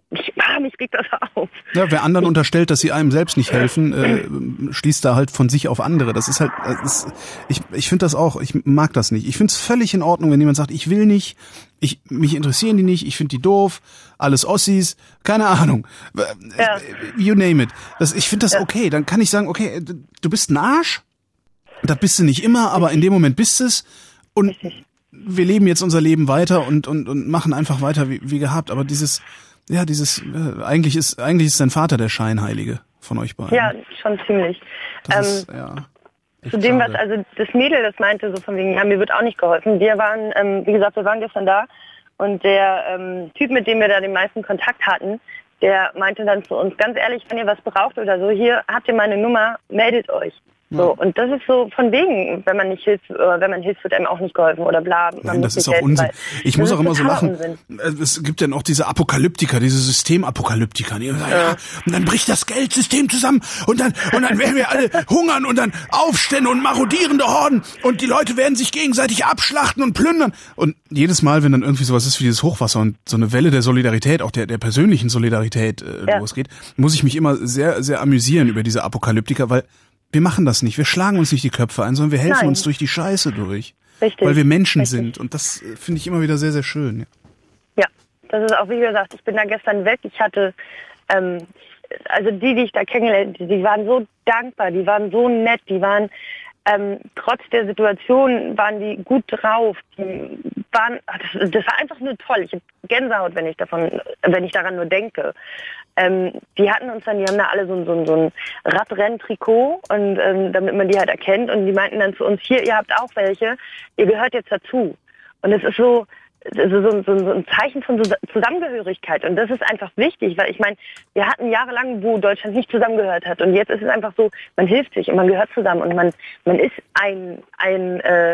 ich, ah, mich regt das auf. Ja, wer anderen unterstellt, dass sie einem selbst nicht helfen, äh, schließt da halt von sich auf andere. Das ist halt, das ist, ich, ich finde das auch, ich mag das nicht. Ich finde es völlig in Ordnung, wenn jemand sagt, ich will nicht, ich, mich interessieren die nicht, ich finde die doof, alles Ossis, keine Ahnung. Ja. You name it. Das, ich finde das ja. okay. Dann kann ich sagen, okay, du bist ein Arsch. Das bist du nicht immer, aber in dem Moment bist es. Und Richtig. wir leben jetzt unser Leben weiter und, und, und machen einfach weiter wie, wie gehabt. Aber dieses, ja, dieses, äh, eigentlich ist, eigentlich ist dein Vater der Scheinheilige von euch beiden. Ja, schon ziemlich. Das ähm, ist, ja. Zu dem, was, also das Mädel, das meinte so von wegen, ja, mir wird auch nicht geholfen. Wir waren, ähm, wie gesagt, wir waren gestern da und der ähm, Typ, mit dem wir da den meisten Kontakt hatten, der meinte dann zu uns, ganz ehrlich, wenn ihr was braucht oder so, hier habt ihr meine Nummer, meldet euch. So, und das ist so von wegen, wenn man nicht hilft, oder wenn man hilft, wird einem auch nicht geholfen oder bla. Man Nein, das muss ist auch helfen, Unsinn. Ich muss auch immer so lachen. Unsinn. Es gibt ja noch diese Apokalyptiker, diese Systemapokalyptiker. Die sagen, ja. ja, und dann bricht das Geldsystem zusammen und dann und dann werden wir alle hungern und dann Aufstände und marodierende Horden und die Leute werden sich gegenseitig abschlachten und plündern. Und jedes Mal, wenn dann irgendwie sowas ist wie dieses Hochwasser und so eine Welle der Solidarität, auch der der persönlichen Solidarität äh, ja. losgeht, muss ich mich immer sehr, sehr amüsieren über diese Apokalyptiker, weil wir machen das nicht. Wir schlagen uns nicht die Köpfe ein, sondern wir helfen Nein. uns durch die Scheiße durch. Richtig. Weil wir Menschen Richtig. sind. Und das finde ich immer wieder sehr, sehr schön. Ja. ja, das ist auch, wie gesagt, ich bin da gestern weg. Ich hatte, ähm, also die, die ich da kennengelernt habe, die waren so dankbar, die waren so nett, die waren, ähm, trotz der Situation waren die gut drauf. Die waren, ach, das, das war einfach nur toll. Ich habe Gänsehaut, wenn ich davon, wenn ich daran nur denke. Ähm, die hatten uns dann, die haben da alle so, so, so ein Radrenntrikot und ähm, damit man die halt erkennt und die meinten dann zu uns, hier, ihr habt auch welche, ihr gehört jetzt dazu. Und es ist so, also so, so, so ein Zeichen von Zusammengehörigkeit und das ist einfach wichtig, weil ich meine, wir hatten jahrelang, wo Deutschland nicht zusammengehört hat und jetzt ist es einfach so, man hilft sich und man gehört zusammen und man man ist ein ein äh,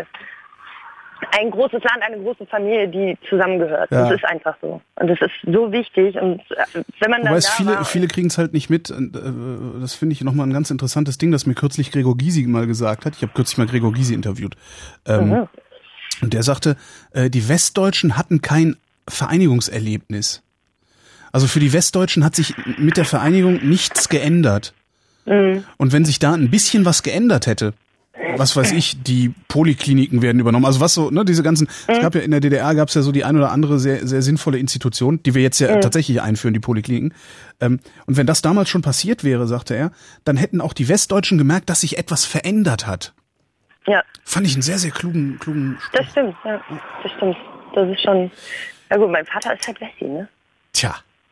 ein großes Land, eine große Familie, die zusammengehört. Ja. Das ist einfach so. Und das ist so wichtig. Und wenn man dann Wobei da viele, war, viele kriegen es halt nicht mit. Und, äh, das finde ich nochmal ein ganz interessantes Ding, das mir kürzlich Gregor Gysi mal gesagt hat. Ich habe kürzlich mal Gregor Gysi interviewt. Ähm, mhm. Und der sagte, äh, die Westdeutschen hatten kein Vereinigungserlebnis. Also für die Westdeutschen hat sich mit der Vereinigung nichts geändert. Mhm. Und wenn sich da ein bisschen was geändert hätte, was weiß ich, die Polikliniken werden übernommen. Also was so, ne, diese ganzen, mhm. es gab ja in der D D R gab es ja so die ein oder andere sehr sehr sinnvolle Institution, die wir jetzt ja mhm. tatsächlich einführen, die Polikliniken. Ähm, und wenn das damals schon passiert wäre, sagte er, dann hätten auch die Westdeutschen gemerkt, dass sich etwas verändert hat. Ja. Fand ich einen sehr, sehr klugen, klugen Spruch. Das stimmt, ja. Das stimmt. Das ist schon, ja gut, mein Vater ist halt Wessi, ne? Tja.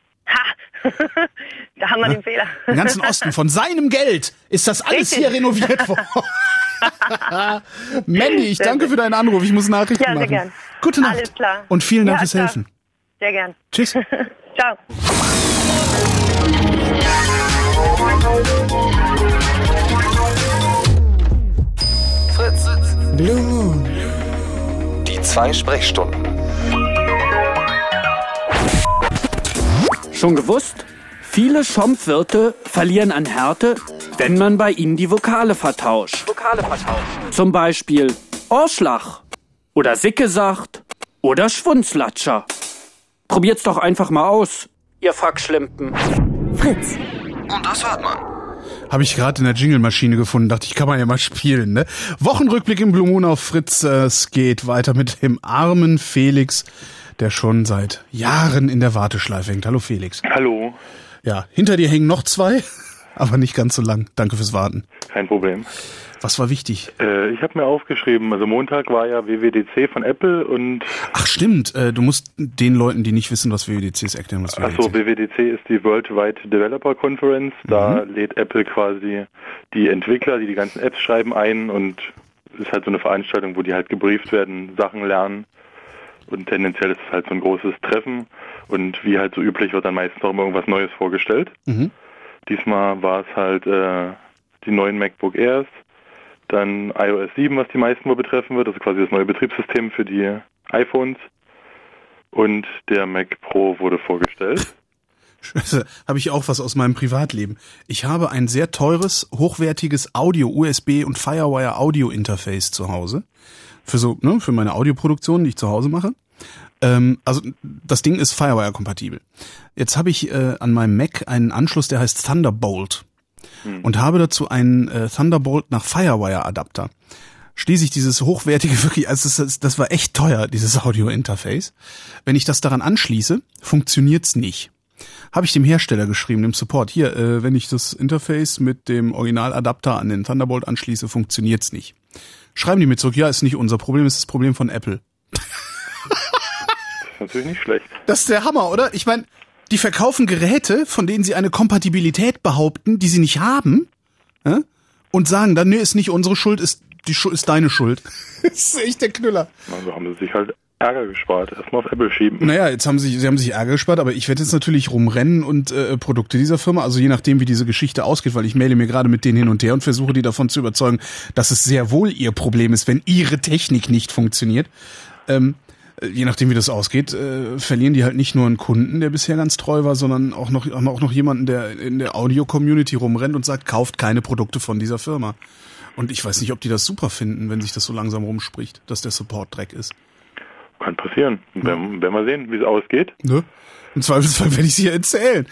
Ha! Da haben wir ja, den Fehler. Im ganzen Osten, von seinem Geld ist das alles Richtig. hier renoviert worden. Mandy, ich danke für deinen Anruf. Ich muss Nachrichten machen. Ja, sehr gern. Gute Nacht. Alles klar. Und vielen Dank ja, fürs klar. Helfen. Sehr gern. Tschüss. Ciao. Fritz. Blue Moon. Die zwei Sprechstunden. Schon gewusst? Viele Schimpfwörter verlieren an Härte, wenn man bei ihnen die Vokale vertauscht. Vokale vertauscht. Zum Beispiel Ohrschlag oder Sickesacht oder Schwunzlatscher. Probiert's doch einfach mal aus, ihr Fackschlimpen. Fritz. Und das hört man. Habe ich gerade in der Jingle-Maschine gefunden. Dachte ich, kann man ja mal spielen, ne? Wochenrückblick im Blue Moon auf Fritz. Es geht weiter mit dem armen Felix, der schon seit Jahren in der Warteschleife hängt. Hallo Felix. Hallo. Ja, hinter dir hängen noch zwei, aber nicht ganz so lang. Danke fürs Warten. Kein Problem. Was war wichtig? Äh, ich habe mir aufgeschrieben, also Montag war ja W W D C von Apple und... Ach stimmt, äh, du musst den Leuten, die nicht wissen, was W W D C ist, erklären, was W W D C ist. Achso, W W D C ist die Worldwide Developer Conference. Da mhm. lädt Apple quasi die Entwickler, die die ganzen Apps schreiben, ein und es ist halt so eine Veranstaltung, wo die halt gebrieft werden, Sachen lernen. Und tendenziell ist es halt so ein großes Treffen und wie halt so üblich wird dann meistens auch immer irgendwas Neues vorgestellt. Mhm. Diesmal war es halt äh, die neuen MacBook Airs, dann i O S sieben, was die meisten wohl betreffen wird, also quasi das neue Betriebssystem für die iPhones und der Mac Pro wurde vorgestellt. Scheiße, habe ich auch was aus meinem Privatleben. Ich habe ein sehr teures, hochwertiges Audio-U S B und Firewire-Audio-Interface zu Hause. Für so, ne, für meine Audioproduktion, die ich zu Hause mache. Ähm, also das Ding ist Firewire-kompatibel. Jetzt habe ich äh, an meinem Mac einen Anschluss, der heißt Thunderbolt hm. und habe dazu einen äh, Thunderbolt nach Firewire-Adapter. Schließe ich dieses hochwertige, wirklich, also das, das war echt teuer, dieses Audio-Interface. Wenn ich das daran anschließe, funktioniert's nicht. Habe ich dem Hersteller geschrieben, dem Support, hier, äh, wenn ich das Interface mit dem Originaladapter an den Thunderbolt anschließe, funktioniert's nicht. Schreiben die mir zurück, ja, ist nicht unser Problem, ist das Problem von Apple. Das ist natürlich nicht schlecht. Das ist der Hammer, oder? Ich meine, die verkaufen Geräte, von denen sie eine Kompatibilität behaupten, die sie nicht haben, äh, und sagen dann, nee, ist nicht unsere Schuld, ist die Schuld, ist deine Schuld. Das ist echt der Knüller. Also haben sie sich halt Ärger gespart. Erstmal auf Apple schieben. Naja, jetzt haben sie, sie haben sich Ärger gespart, aber ich werde jetzt natürlich rumrennen und äh, Produkte dieser Firma, also je nachdem, wie diese Geschichte ausgeht, weil ich maile mir gerade mit denen hin und her und versuche die davon zu überzeugen, dass es sehr wohl ihr Problem ist, wenn ihre Technik nicht funktioniert. Ähm, je nachdem, wie das ausgeht, äh, verlieren die halt nicht nur einen Kunden, der bisher ganz treu war, sondern auch noch, auch noch jemanden, der in der Audio-Community rumrennt und sagt, kauft keine Produkte von dieser Firma. Und ich weiß nicht, ob die das super finden, wenn sich das so langsam rumspricht, dass der Support Dreck ist. Kann passieren. Werden, werden wir sehen, wie es ausgeht. Ne? Im Zweifelsfall werde ich sie erzählen.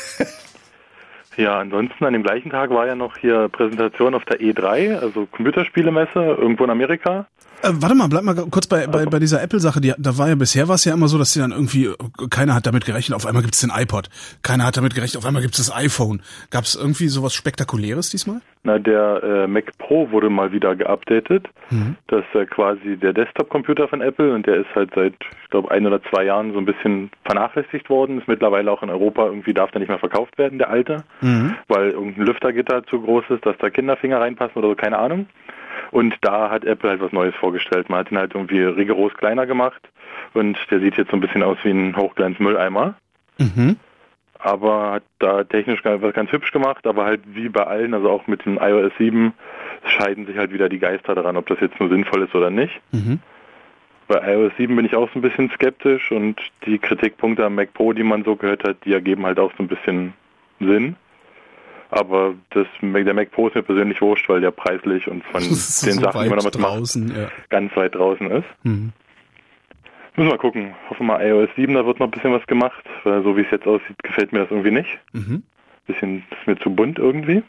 Ja, ansonsten an dem gleichen Tag war ja noch hier Präsentation auf der E drei, also Computerspielemesse, irgendwo in Amerika. Äh, warte mal, bleib mal kurz bei, bei, bei dieser Apple-Sache. Die, da war ja bisher war es ja immer so, dass die dann irgendwie, keiner hat damit gerechnet, auf einmal gibt's den iPod. Keiner hat damit gerechnet, auf einmal gibt's das iPhone. Gab es irgendwie sowas Spektakuläres diesmal? Na, der äh, Mac Pro wurde mal wieder geupdatet. Mhm. Das ist äh, quasi der Desktop-Computer von Apple und der ist halt seit, ich glaube, ein oder zwei Jahren so ein bisschen vernachlässigt worden. Ist mittlerweile auch in Europa, irgendwie darf der nicht mehr verkauft werden, der alte, mhm. weil irgendein Lüftergitter zu groß ist, dass da Kinderfinger reinpassen oder so, keine Ahnung. Und da hat Apple halt was Neues vorgestellt. Man hat ihn halt irgendwie rigoros kleiner gemacht und der sieht jetzt so ein bisschen aus wie ein Hochglanz-Mülleimer. Mhm. Aber hat da technisch was ganz hübsch gemacht, aber halt wie bei allen, also auch mit dem iOS sieben, scheiden sich halt wieder die Geister daran, ob das jetzt nur sinnvoll ist oder nicht. Mhm. Bei iOS sieben bin ich auch so ein bisschen skeptisch und die Kritikpunkte am Mac Pro, die man so gehört hat, die ergeben halt auch so ein bisschen Sinn. Aber das, der Mac Pro ist mir persönlich wurscht, weil der preislich und von den so Sachen, die man damit draußen, macht, ja. ganz weit draußen ist. Mhm. Müssen wir mal gucken. Hoffen wir iOS sieben, da wird noch ein bisschen was gemacht. Weil so wie es jetzt aussieht, gefällt mir das irgendwie nicht. Mhm. Bisschen, das ist mir zu bunt irgendwie.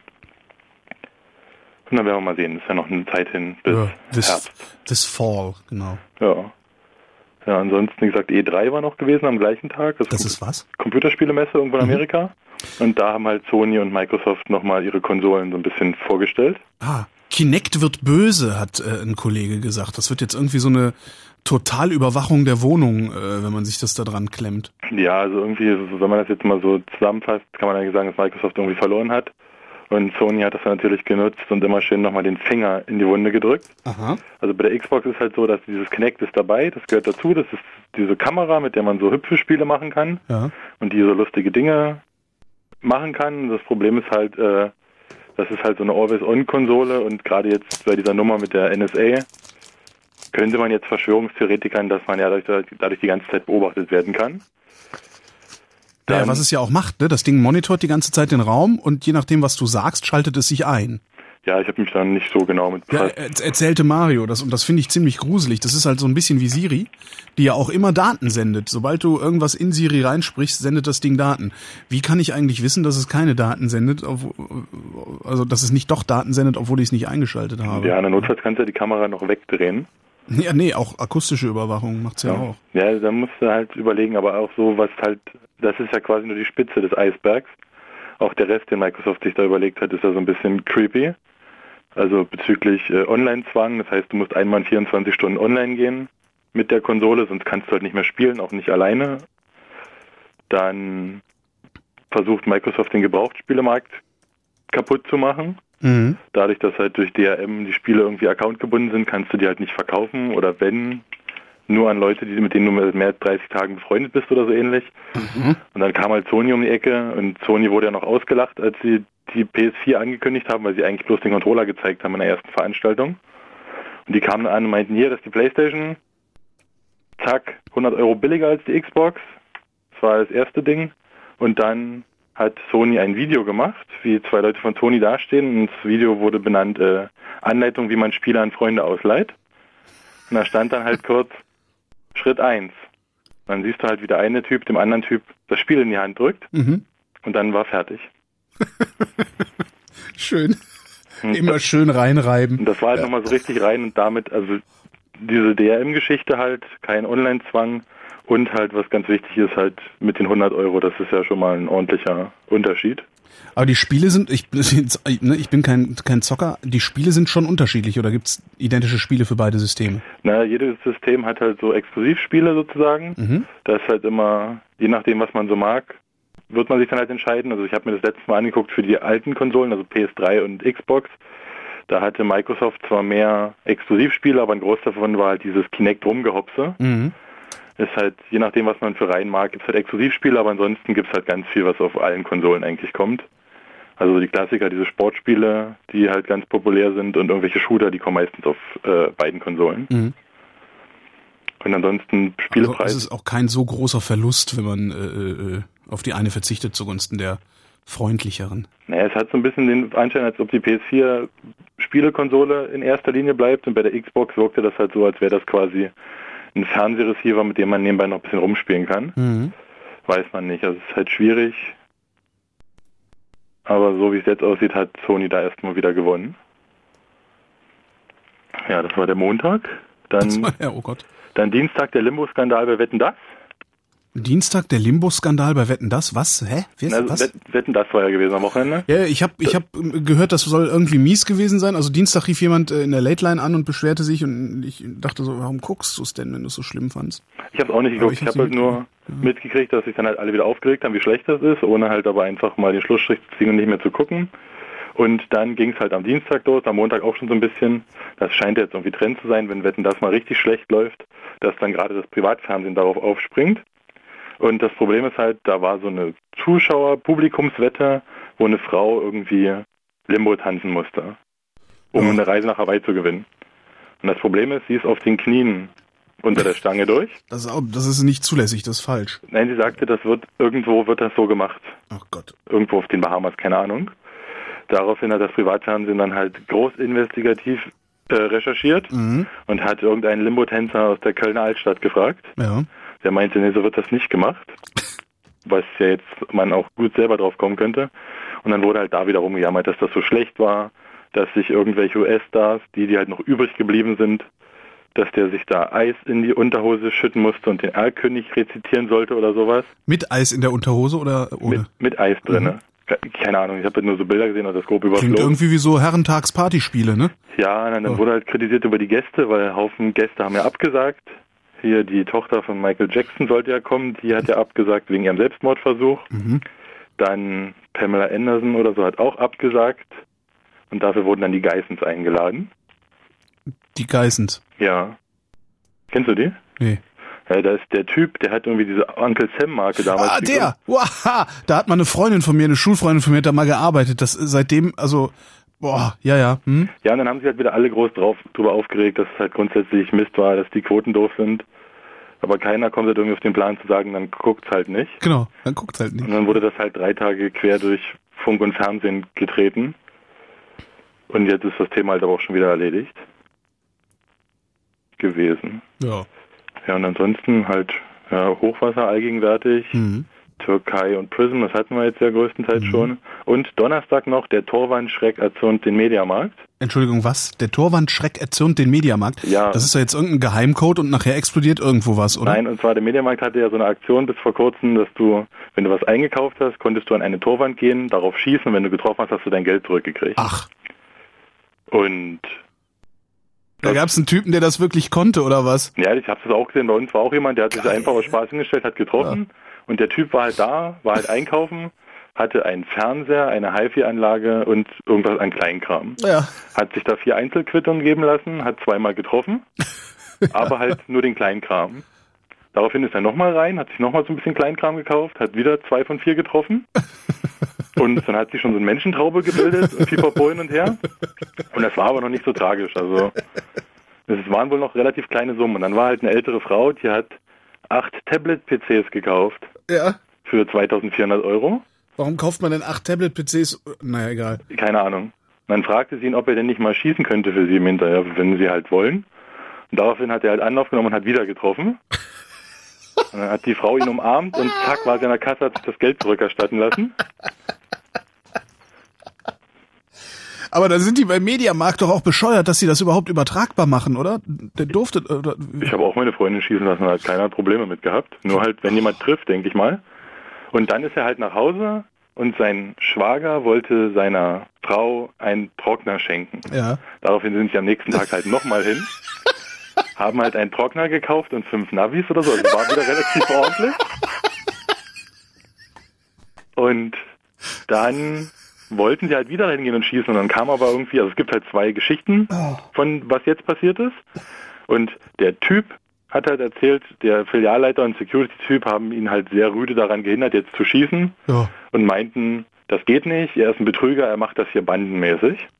Und dann werden wir mal sehen. Das ist ja noch eine Zeit hin bis ja, this, Herbst. This Fall, genau. Ja. Ja, ansonsten, wie gesagt, E drei war noch gewesen am gleichen Tag. Das, das ist was? Computerspielemesse irgendwo in mhm. Amerika. Und da haben halt Sony und Microsoft nochmal ihre Konsolen so ein bisschen vorgestellt. Ah, Kinect wird böse, hat äh, ein Kollege gesagt. Das wird jetzt irgendwie so eine Totalüberwachung der Wohnung, äh, wenn man sich das da dran klemmt. Ja, also irgendwie, wenn man das jetzt mal so zusammenfasst, kann man eigentlich sagen, dass Microsoft irgendwie verloren hat. Und Sony hat das natürlich genutzt und immer schön nochmal den Finger in die Wunde gedrückt. Aha. Also bei der Xbox ist halt so, dass dieses Kinect ist dabei, das gehört dazu. Das ist diese Kamera, mit der man so Hüpfespiele machen kann. Ja. Und die so lustige Dinge machen kann. Das Problem ist halt, äh, das ist halt so eine Always-On-Konsole und gerade jetzt bei dieser Nummer mit der N S A könnte man jetzt Verschwörungstheoretikern, dass man ja dadurch, dadurch die ganze Zeit beobachtet werden kann. Dann, ja, was es ja auch macht, ne? Das Ding monitort die ganze Zeit den Raum und je nachdem, was du sagst, schaltet es sich ein. Ja, ich habe mich dann nicht so genau mit befasst. Ja, er, erzählte Mario, das, und das finde ich ziemlich gruselig. Das ist halt so ein bisschen wie Siri, die ja auch immer Daten sendet. Sobald du irgendwas in Siri reinsprichst, sendet das Ding Daten. Wie kann ich eigentlich wissen, dass es keine Daten sendet, also dass es nicht doch Daten sendet, obwohl ich es nicht eingeschaltet habe? Ja, in der Notfalls kannst du die Kamera noch wegdrehen. Ja, nee, auch akustische Überwachung macht's ja, ja auch. Ja, da musst du halt überlegen, aber auch so, was halt, das ist ja quasi nur die Spitze des Eisbergs. Auch der Rest, den Microsoft sich da überlegt hat, ist ja so ein bisschen creepy. Also bezüglich äh, Online-Zwang, das heißt, du musst einmal in vierundzwanzig Stunden online gehen mit der Konsole, sonst kannst du halt nicht mehr spielen, auch nicht alleine. Dann versucht Microsoft den Gebrauchtspielemarkt kaputt zu machen. Mhm. Dadurch, dass halt durch D R M die Spiele irgendwie accountgebunden sind, kannst du die halt nicht verkaufen oder wenn, nur an Leute, die mit denen du mehr als dreißig Tagen befreundet bist oder so ähnlich. Mhm. Und dann kam halt Sony um die Ecke und Sony wurde ja noch ausgelacht, als sie die P S vier angekündigt haben, weil sie eigentlich bloß den Controller gezeigt haben in der ersten Veranstaltung. Und die kamen an und meinten, hier, das ist die PlayStation, zack, hundert Euro billiger als die Xbox. Das war das erste Ding. Und dann hat Sony ein Video gemacht, wie zwei Leute von Sony dastehen. Und das Video wurde benannt, äh, Anleitung, wie man Spiele an Freunde ausleiht. Und da stand dann halt kurz, Schritt eins, Dann siehst du halt, wie der eine Typ dem anderen Typ das Spiel in die Hand drückt Mhm. und dann war fertig. Schön. Und Immer das, schön reinreiben. und das war halt Ja. nochmal so richtig rein und damit, also diese D R M-Geschichte halt, kein Online-Zwang und halt, was ganz wichtig ist, halt mit den hundert Euro, das ist ja schon mal ein ordentlicher Unterschied. Aber die Spiele sind, ich, ich bin kein, kein Zocker, die Spiele sind schon unterschiedlich oder gibt's identische Spiele für beide Systeme? Na, jedes System hat halt so Exklusivspiele sozusagen. Mhm. Das ist halt immer, je nachdem, was man so mag, wird man sich dann halt entscheiden. Also ich habe mir das letzte Mal angeguckt für die alten Konsolen, also P S drei und Xbox. Da hatte Microsoft zwar mehr Exklusivspiele, aber ein Großteil davon war halt dieses Kinect-Rumgehopse. Mhm. Ist halt, je nachdem, was man für Reihen mag, gibt es halt Exklusivspiele, aber ansonsten gibt es halt ganz viel, was auf allen Konsolen eigentlich kommt. Also die Klassiker, diese Sportspiele, die halt ganz populär sind und irgendwelche Shooter, die kommen meistens auf äh, beiden Konsolen. Mhm. Und ansonsten Spielepreise. Also es ist auch kein so großer Verlust, wenn man äh, äh, auf die eine verzichtet zugunsten der freundlicheren. Naja, es hat so ein bisschen den Anschein, als ob die P S vier Spielekonsole in erster Linie bleibt und bei der Xbox wirkte das halt so, als wäre das quasi ein Fernsehreceiver, mit dem man nebenbei noch ein bisschen rumspielen kann. Mhm. Weiß man nicht. Also es ist halt schwierig. Aber so wie es jetzt aussieht, hat Sony da erstmal wieder gewonnen. Ja, das war der Montag. Dann, Ja, oh Gott. dann Dienstag der Limbo-Skandal bei Wetten, das. Dienstag der Limbo-Skandal bei Wetten, das? Was? Hä? Wie ist, Also was? Wett- Wetten, das war ja gewesen am Wochenende. Ja, ich habe ich hab gehört, das soll irgendwie mies gewesen sein. Also Dienstag rief jemand äh, in der Late Line an und beschwerte sich und ich dachte so, warum guckst du es denn, wenn du es so schlimm fandst? Ich habe auch nicht Aber geguckt. ich Ich hab's habe halt nicht nur mitgekriegt, dass sich dann halt alle wieder aufgeregt haben, wie schlecht das ist, ohne halt aber einfach mal den Schlussstrich zu ziehen und nicht mehr zu gucken. Und dann ging es halt am Dienstag los, am Montag auch schon so ein bisschen. Das scheint jetzt irgendwie Trend zu sein, wenn Wetten, das mal richtig schlecht läuft, dass dann gerade das Privatfernsehen darauf aufspringt. Und das Problem ist halt, da war so eine Zuschauer-Publikumswette, wo eine Frau irgendwie Limbo tanzen musste, um Ja. eine Reise nach Hawaii zu gewinnen. Und das Problem ist, sie ist auf den Knien unter der Stange durch. Das ist, auch, das ist nicht zulässig, das ist falsch. Nein, sie sagte, das wird irgendwo wird das so gemacht. Ach Gott. Irgendwo auf den Bahamas, keine Ahnung. Daraufhin hat das Privatfernsehen dann halt groß investigativ äh, recherchiert Mhm. und hat irgendeinen Limbo-Tänzer aus der Kölner Altstadt gefragt. Ja. Der meinte, nee, so wird das nicht gemacht. Was ja jetzt man auch gut selber drauf kommen könnte. Und dann wurde halt da wiederum gejammert, dass das so schlecht war, dass sich irgendwelche U S-Stars, die, die halt noch übrig geblieben sind, dass der sich da Eis in die Unterhose schütten musste und den Erlkönig rezitieren sollte oder sowas. Mit Eis in der Unterhose oder ohne? Mit, mit Eis drinne. Keine Ahnung, ich habe halt nur so Bilder gesehen und das grob Klingt überflogen. irgendwie wie so Herrentags-Partyspiele, ne? Ja, dann, dann Oh. wurde halt kritisiert über die Gäste, weil Haufen Gäste haben ja abgesagt. Hier die Tochter von Michael Jackson sollte ja kommen, die hat ja abgesagt wegen ihrem Selbstmordversuch. Mhm. Dann Pamela Anderson oder so hat auch abgesagt und dafür wurden dann die Geissens eingeladen. Die Geissens. Ja. Kennst du die? Nee. Ja, da ist der Typ, der hat irgendwie diese Uncle Sam-Marke damals. Ah, bekommen. der! Wow, da hat mal eine Freundin von mir, eine Schulfreundin von mir, hat da mal gearbeitet. Das seitdem, also, boah, ja, ja. Hm? Ja, und dann haben sich halt wieder alle groß drauf drüber aufgeregt, dass es halt grundsätzlich Mist war, dass die Quoten doof sind. Aber keiner kommt halt irgendwie auf den Plan zu sagen, dann guckt's halt nicht. Genau, dann guckt's halt nicht. Und dann wurde das halt drei Tage quer durch Funk und Fernsehen getreten. Und jetzt ist das Thema halt aber auch schon wieder erledigt gewesen. Ja. Ja, und ansonsten halt ja, Hochwasser allgegenwärtig, Mhm. Türkei und Prism, das hatten wir jetzt ja größtenteils Mhm. schon. Und Donnerstag noch, der Torwandschreck erzürnt den Mediamarkt. Entschuldigung, was? Der Torwandschreck erzürnt den Mediamarkt? Ja. Das ist ja jetzt irgendein Geheimcode und nachher explodiert irgendwo was, oder? Nein, und zwar der Mediamarkt hatte ja so eine Aktion bis vor kurzem, dass du, wenn du was eingekauft hast, konntest du an eine Torwand gehen, darauf schießen und wenn du getroffen hast, hast du dein Geld zurückgekriegt. Ach, Und da gab's einen Typen, der das wirklich konnte, oder was? ja, ich habe das auch gesehen, bei uns war auch jemand, der hat sich einfach aus Spaß hingestellt, hat getroffen und der Typ war halt da, war halt einkaufen, hatte einen Fernseher, eine HiFi-Anlage und irgendwas an Kleinkram. Ja. Hat sich da vier Einzelquittungen geben lassen, hat zweimal getroffen, aber halt nur den Kleinkram. Daraufhin ist er nochmal rein, hat sich nochmal so ein bisschen Kleinkram gekauft, hat wieder zwei von vier getroffen. Und dann hat sich schon so ein Menschentraube gebildet und Pipapo hin und her. Und das war aber noch nicht so tragisch. Also es waren wohl noch relativ kleine Summen. Und dann war halt eine ältere Frau, die hat acht Tablet-P Cs gekauft Ja. für zweitausendvierhundert Euro. Warum kauft man denn acht Tablet-P Cs? Naja, egal. Keine Ahnung. Und dann fragte sie ihn, ob er denn nicht mal schießen könnte für sie im Hinterher, wenn sie halt wollen. Und daraufhin hat er halt Anlauf genommen und hat wieder getroffen. Und dann hat die Frau ihn umarmt und zack, war sie an der Kasse, hat sich das Geld zurückerstatten lassen. Aber da sind die beim Mediamarkt doch auch bescheuert, dass sie das überhaupt übertragbar machen, oder? Der durfte, oder? Ich habe auch meine Freundin schießen lassen, da hat keiner Probleme mit gehabt. Nur halt, wenn jemand trifft, denke ich mal. Und dann ist er halt nach Hause und sein Schwager wollte seiner Frau einen Trockner schenken. Ja. Daraufhin sind sie am nächsten Tag halt nochmal hin, haben halt einen Trockner gekauft und fünf Navis oder so, also war wieder relativ ordentlich. Und dann wollten sie halt wieder hingehen und schießen und dann kam aber irgendwie, also es gibt halt zwei Geschichten von was jetzt passiert ist und der Typ hat halt erzählt, der Filialleiter und Security-Typ haben ihn halt sehr rüde daran gehindert, jetzt zu schießen ja. und meinten, das geht nicht, er ist ein Betrüger, er macht das hier bandenmäßig.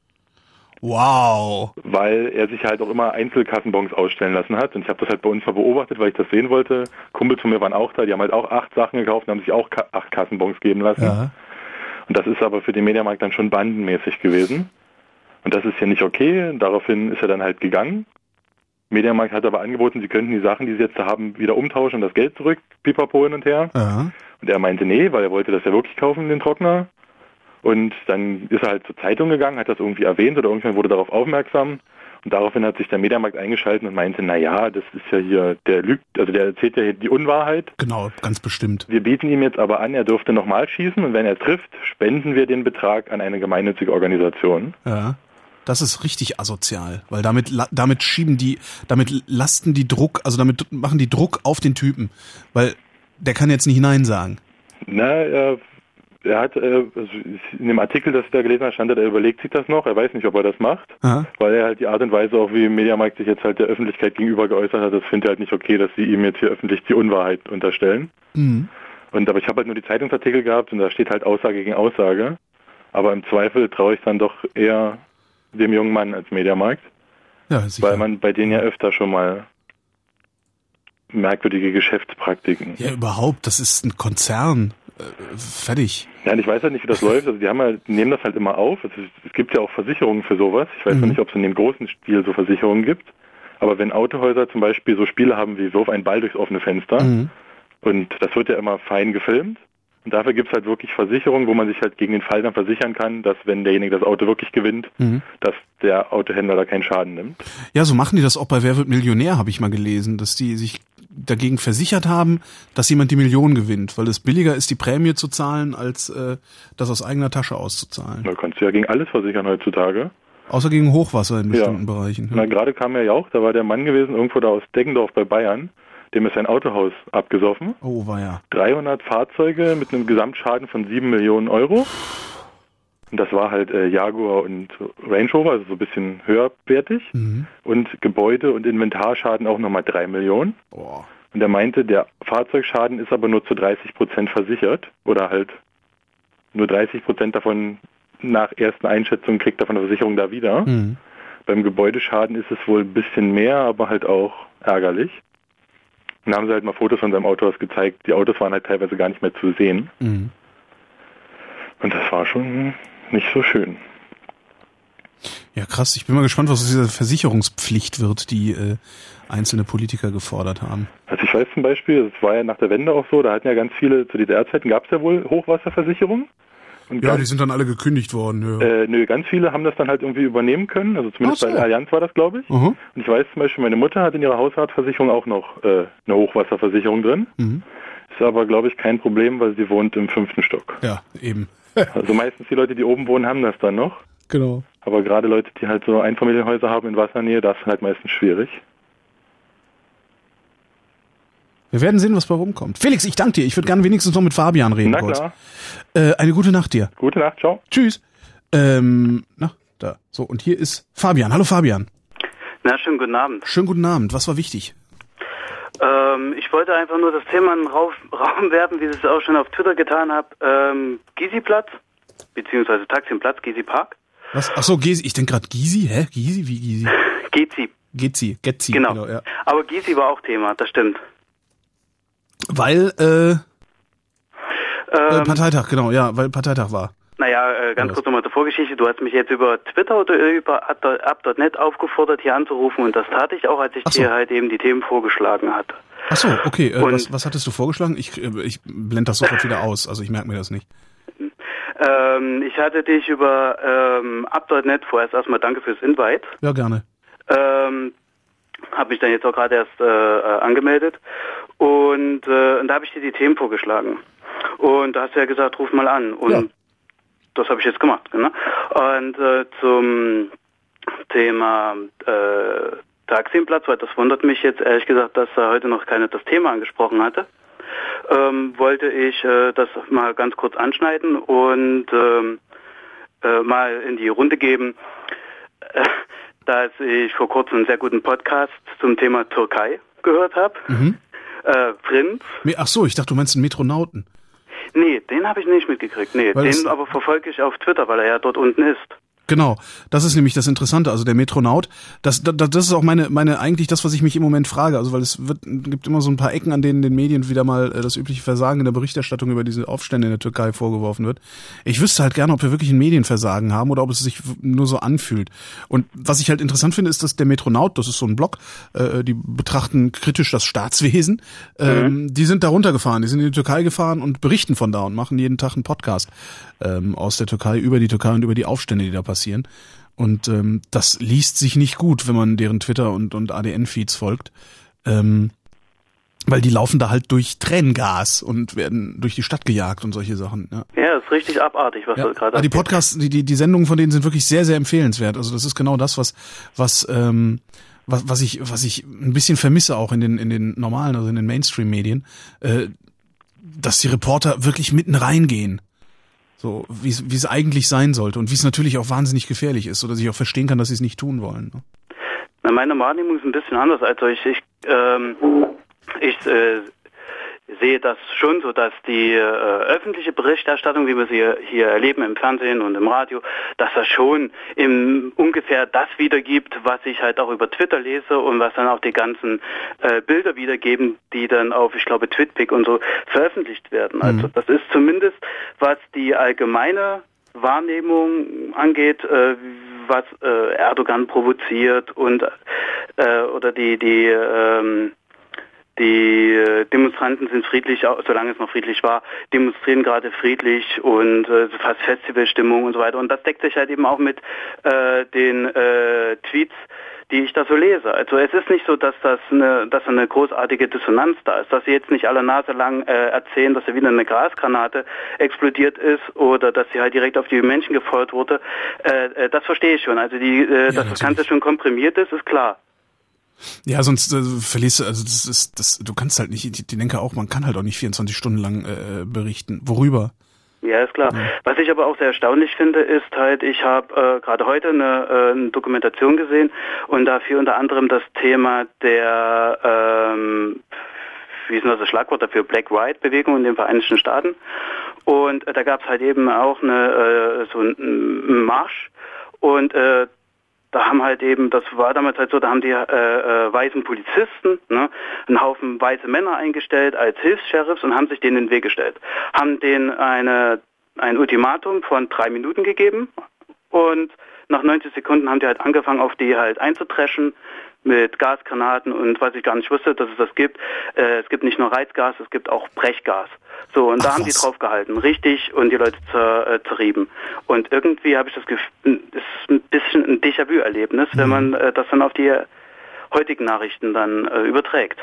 Wow. Weil er sich halt auch immer Einzelkassenbons ausstellen lassen hat und ich habe das halt bei uns mal beobachtet, weil ich das sehen wollte. Kumpels von mir waren auch da, die haben halt auch acht Sachen gekauft und haben sich auch acht Kassenbons geben lassen. Ja. Und das ist aber für den Mediamarkt dann schon bandenmäßig gewesen. Und das ist ja nicht okay. Daraufhin ist er dann halt gegangen. Mediamarkt hat aber angeboten, sie könnten die Sachen, die sie jetzt da haben, wieder umtauschen und das Geld zurück, pipapo hin und her. Ja. Und er meinte, nee, weil er wollte das ja wirklich kaufen, den Trockner. Und dann ist er halt zur Zeitung gegangen, hat das irgendwie erwähnt oder irgendwann wurde darauf aufmerksam. Und daraufhin hat sich der Mediamarkt eingeschaltet und meinte, na ja, das ist ja hier, der lügt, also der erzählt ja hier die Unwahrheit. Genau, ganz bestimmt. Wir bieten ihm jetzt aber an, er dürfte nochmal schießen und wenn er trifft, spenden wir den Betrag an eine gemeinnützige Organisation. Ja. Das ist richtig asozial, weil damit damit schieben die, damit lasten die Druck, also damit machen die Druck auf den Typen, weil der kann jetzt nicht Nein sagen. Na, er, er hat, äh, in dem Artikel, das ich da gelesen habe, stand, er überlegt sich das noch, er weiß nicht, ob er das macht, Aha. weil er halt die Art und Weise, auch wie Mediamarkt sich jetzt halt der Öffentlichkeit gegenüber geäußert hat, das findet er halt nicht okay, dass sie ihm jetzt hier öffentlich die Unwahrheit unterstellen. Mhm. Und aber ich habe halt nur die Zeitungsartikel gehabt und da steht halt Aussage gegen Aussage, aber im Zweifel traue ich dann doch eher dem jungen Mann als Mediamarkt, ja, sicher. Weil man bei denen ja öfter schon mal merkwürdige Geschäftspraktiken. Ja, überhaupt, das ist ein Konzern. Äh, fertig. Ja, und ich weiß halt nicht, wie das läuft. Also die haben halt, die nehmen das halt immer auf. Es, ist, es gibt ja auch Versicherungen für sowas. Ich weiß mhm. noch nicht, ob es in dem großen Stil so Versicherungen gibt. Aber wenn Autohäuser zum Beispiel so Spiele haben wie Wirf einen Ball durchs offene Fenster, mhm. und das wird ja immer fein gefilmt, und dafür gibt es halt wirklich Versicherungen, wo man sich halt gegen den Fall dann versichern kann, dass wenn derjenige das Auto wirklich gewinnt, mhm. dass der Autohändler da keinen Schaden nimmt. Ja, so machen die das auch bei Wer wird Millionär, habe ich mal gelesen, dass die sich dagegen versichert haben, dass jemand die Million gewinnt, weil es billiger ist, die Prämie zu zahlen, als äh, das aus eigener Tasche auszuzahlen. Da kannst du ja gegen alles versichern heutzutage. Außer gegen Hochwasser in bestimmten ja. Bereichen. Ja. Na, gerade kam er ja auch, da war der Mann gewesen, irgendwo da aus Deggendorf bei Bayern, dem ist sein Autohaus abgesoffen. Oh, war ja. dreihundert Fahrzeuge mit einem Gesamtschaden von sieben Millionen Euro. Und das war halt äh, Jaguar und Range Rover, also so ein bisschen höherwertig. Mhm. Und Gebäude- und Inventarschaden auch nochmal drei Millionen. Oh. Und er meinte, der Fahrzeugschaden ist aber nur zu dreißig Prozent versichert. Oder halt nur dreißig Prozent davon nach ersten Einschätzungen kriegt er von der Versicherung da wieder. Mhm. Beim Gebäudeschaden ist es wohl ein bisschen mehr, aber halt auch ärgerlich. Und dann haben sie halt mal Fotos von seinem Auto gezeigt. Die Autos waren halt teilweise gar nicht mehr zu sehen. Mhm. Und das war schon nicht so schön. Ja, krass. Ich bin mal gespannt, was aus dieser Versicherungspflicht wird, die äh, einzelne Politiker gefordert haben. Also ich weiß zum Beispiel, das war ja nach der Wende auch so, da hatten ja ganz viele, zu D D R-Zeiten gab es ja wohl Hochwasserversicherungen. Und ja, ganz, die sind dann alle gekündigt worden. Ja. Äh, nö, ganz viele haben das dann halt irgendwie übernehmen können. Also zumindest so. Bei der Allianz war das, glaube ich. Uh-huh. Und ich weiß zum Beispiel, meine Mutter hat in ihrer Hausratversicherung auch noch äh, eine Hochwasserversicherung drin. Mhm. Ist aber, glaube ich, kein Problem, weil sie wohnt im fünften Stock. Ja, eben. Also meistens die Leute, die oben wohnen, haben das dann noch. Genau. Aber gerade Leute, die halt so Einfamilienhäuser haben in Wassernähe, das ist halt meistens schwierig. Wir werden sehen, was bei rumkommt. Felix, ich danke dir. Ich würde gerne wenigstens noch mit Fabian reden. Na kurz. klar. Äh, eine gute Nacht dir. Gute Nacht, ciao. Tschüss. Ähm, na, da. So, und hier ist Fabian. Hallo Fabian. Na, schönen guten Abend. Schönen guten Abend. Was war wichtig? Ähm, ich wollte einfach nur das Thema in den Raum, Raum werfen, wie ich es auch schon auf Twitter getan habe. Ähm, Gysi-Platz, beziehungsweise Taximplatz, Gysi-Park. Was? Ach so, Gysi. Ich denke gerade Gysi. Hä? Gysi? Wie Gysi? Gezi. Gezi. Gezi. Genau. genau ja. Aber Gysi war auch Thema, das stimmt. Weil, äh, ähm, äh, Parteitag, genau, ja, weil Parteitag war. Naja, äh, ganz kurz nochmal zur Vorgeschichte. Du hast mich jetzt über Twitter oder über ab punkt net aufgefordert, hier anzurufen und das tat ich auch, als ich so. dir halt eben die Themen vorgeschlagen hatte. Ach so, okay. Äh, Und, was, was hattest du vorgeschlagen? Ich, ich blende das sofort wieder aus, also ich merke mir das nicht. Ähm, ich hatte dich über ähm, up Punkt net vorerst erstmal danke fürs Invite. Ja, gerne. Ähm, habe mich dann jetzt auch gerade erst äh, äh, angemeldet und, äh, und da habe ich dir die Themen vorgeschlagen. Und da hast du ja gesagt, ruf mal an. Und ja. Das habe ich jetzt gemacht. Ne? Und äh, zum Thema äh, Taximplatz, weil das wundert mich jetzt ehrlich gesagt, dass er heute noch keiner das Thema angesprochen hatte. Ähm, wollte ich äh, das mal ganz kurz anschneiden und ähm, äh, mal in die Runde geben, äh, dass ich vor kurzem einen sehr guten Podcast zum Thema Türkei gehört habe. Mhm. Äh, Prinz. Ach so, ich dachte, du meinst einen Metronauten. Nee, den habe ich nicht mitgekriegt. Nee, weil den aber verfolge ich auf Twitter, weil er ja dort unten ist. Genau, das ist nämlich das Interessante, also der Metronaut, das, das, das ist auch meine, meine eigentlich das, was ich mich im Moment frage, also weil es wird, gibt immer so ein paar Ecken, an denen den Medien wieder mal äh, das übliche Versagen in der Berichterstattung über diese Aufstände in der Türkei vorgeworfen wird. Ich wüsste halt gerne, ob wir wirklich ein Medienversagen haben oder ob es sich nur so anfühlt. Und was ich halt interessant finde, ist, dass der Metronaut, das ist so ein Blog, äh, die betrachten kritisch das Staatswesen, ähm, mhm. die sind da runtergefahren, die sind in die Türkei gefahren und berichten von da und machen jeden Tag einen Podcast ähm, aus der Türkei, über die Türkei und über die Aufstände, die da passieren. Und ähm, das liest sich nicht gut, wenn man deren Twitter- und, und A D N-Feeds folgt, ähm, weil die laufen da halt durch Tränengas und werden durch die Stadt gejagt und solche Sachen. Ja, ja, ist richtig abartig, was ja. da gerade. Die Podcasts, die, die die Sendungen von denen sind wirklich sehr, sehr empfehlenswert. Also das ist genau das, was was ähm, was, was ich was ich ein bisschen vermisse auch in den in den normalen, also in den Mainstream-Medien, äh, dass die Reporter wirklich mitten reingehen. So, wie es wie es eigentlich sein sollte und wie es natürlich auch wahnsinnig gefährlich ist, sodass ich auch verstehen kann, dass sie es nicht tun wollen. Ne? Na, meine Wahrnehmung ist ein bisschen anders. Also ich ich, ähm, ich äh, sehe das schon so, dass die äh, öffentliche Berichterstattung, wie wir sie hier erleben im Fernsehen und im Radio, dass das schon im ungefähr das wiedergibt, was ich halt auch über Twitter lese und was dann auch die ganzen äh, Bilder wiedergeben, die dann auf, ich glaube, Twitpic und so veröffentlicht werden. Also mhm. das ist zumindest, was die allgemeine Wahrnehmung angeht, äh, was äh, Erdogan provoziert und äh, oder die die ähm, Die Demonstranten sind friedlich, solange es noch friedlich war, demonstrieren gerade friedlich und äh, fast Festivalstimmung und so weiter. Und das deckt sich halt eben auch mit äh, den äh, Tweets, die ich da so lese. Also es ist nicht so, dass das eine, dass eine großartige Dissonanz da ist, dass sie jetzt nicht alle Nase lang äh, erzählen, dass da wieder eine Gasgranate explodiert ist oder dass sie halt direkt auf die Menschen gefeuert wurde. Äh, äh, das verstehe ich schon. Also die, äh, ja, dass das Ganze schon komprimiert ist, ist klar. Ja, sonst äh, verlierst du, also das ist, das, du kannst halt nicht, ich denke auch, man kann halt auch nicht vierundzwanzig Stunden lang äh, berichten. Worüber? Ja, ist klar. Ja. Was ich aber auch sehr erstaunlich finde, ist halt, ich habe äh, gerade heute eine, äh, eine Dokumentation gesehen und dafür unter anderem das Thema der, ähm, wie ist denn das, das Schlagwort dafür, Black-White-Bewegung in den Vereinigten Staaten. Und äh, da gab es halt eben auch eine, äh, so einen Marsch und äh, da haben halt eben, das war damals halt so, da haben die äh, äh, weißen Polizisten, ne, einen Haufen weiße Männer eingestellt als Hilfs-Sheriffs und haben sich denen in den Weg gestellt. Haben denen eine, ein Ultimatum von drei Minuten gegeben und nach neunzig Sekunden haben die halt angefangen, auf die halt einzutreschen mit Gasgranaten und was ich gar nicht wusste, dass es das gibt. Äh, es gibt nicht nur Reizgas, es gibt auch Brechgas. So, und Ach, da haben was? die drauf gehalten, richtig, und die Leute zer, äh, zerrieben. Und irgendwie habe ich das Gefühl, es ist ein bisschen ein Déjà-vu-Erlebnis, mhm. wenn man äh, das dann auf die heutigen Nachrichten dann äh, überträgt.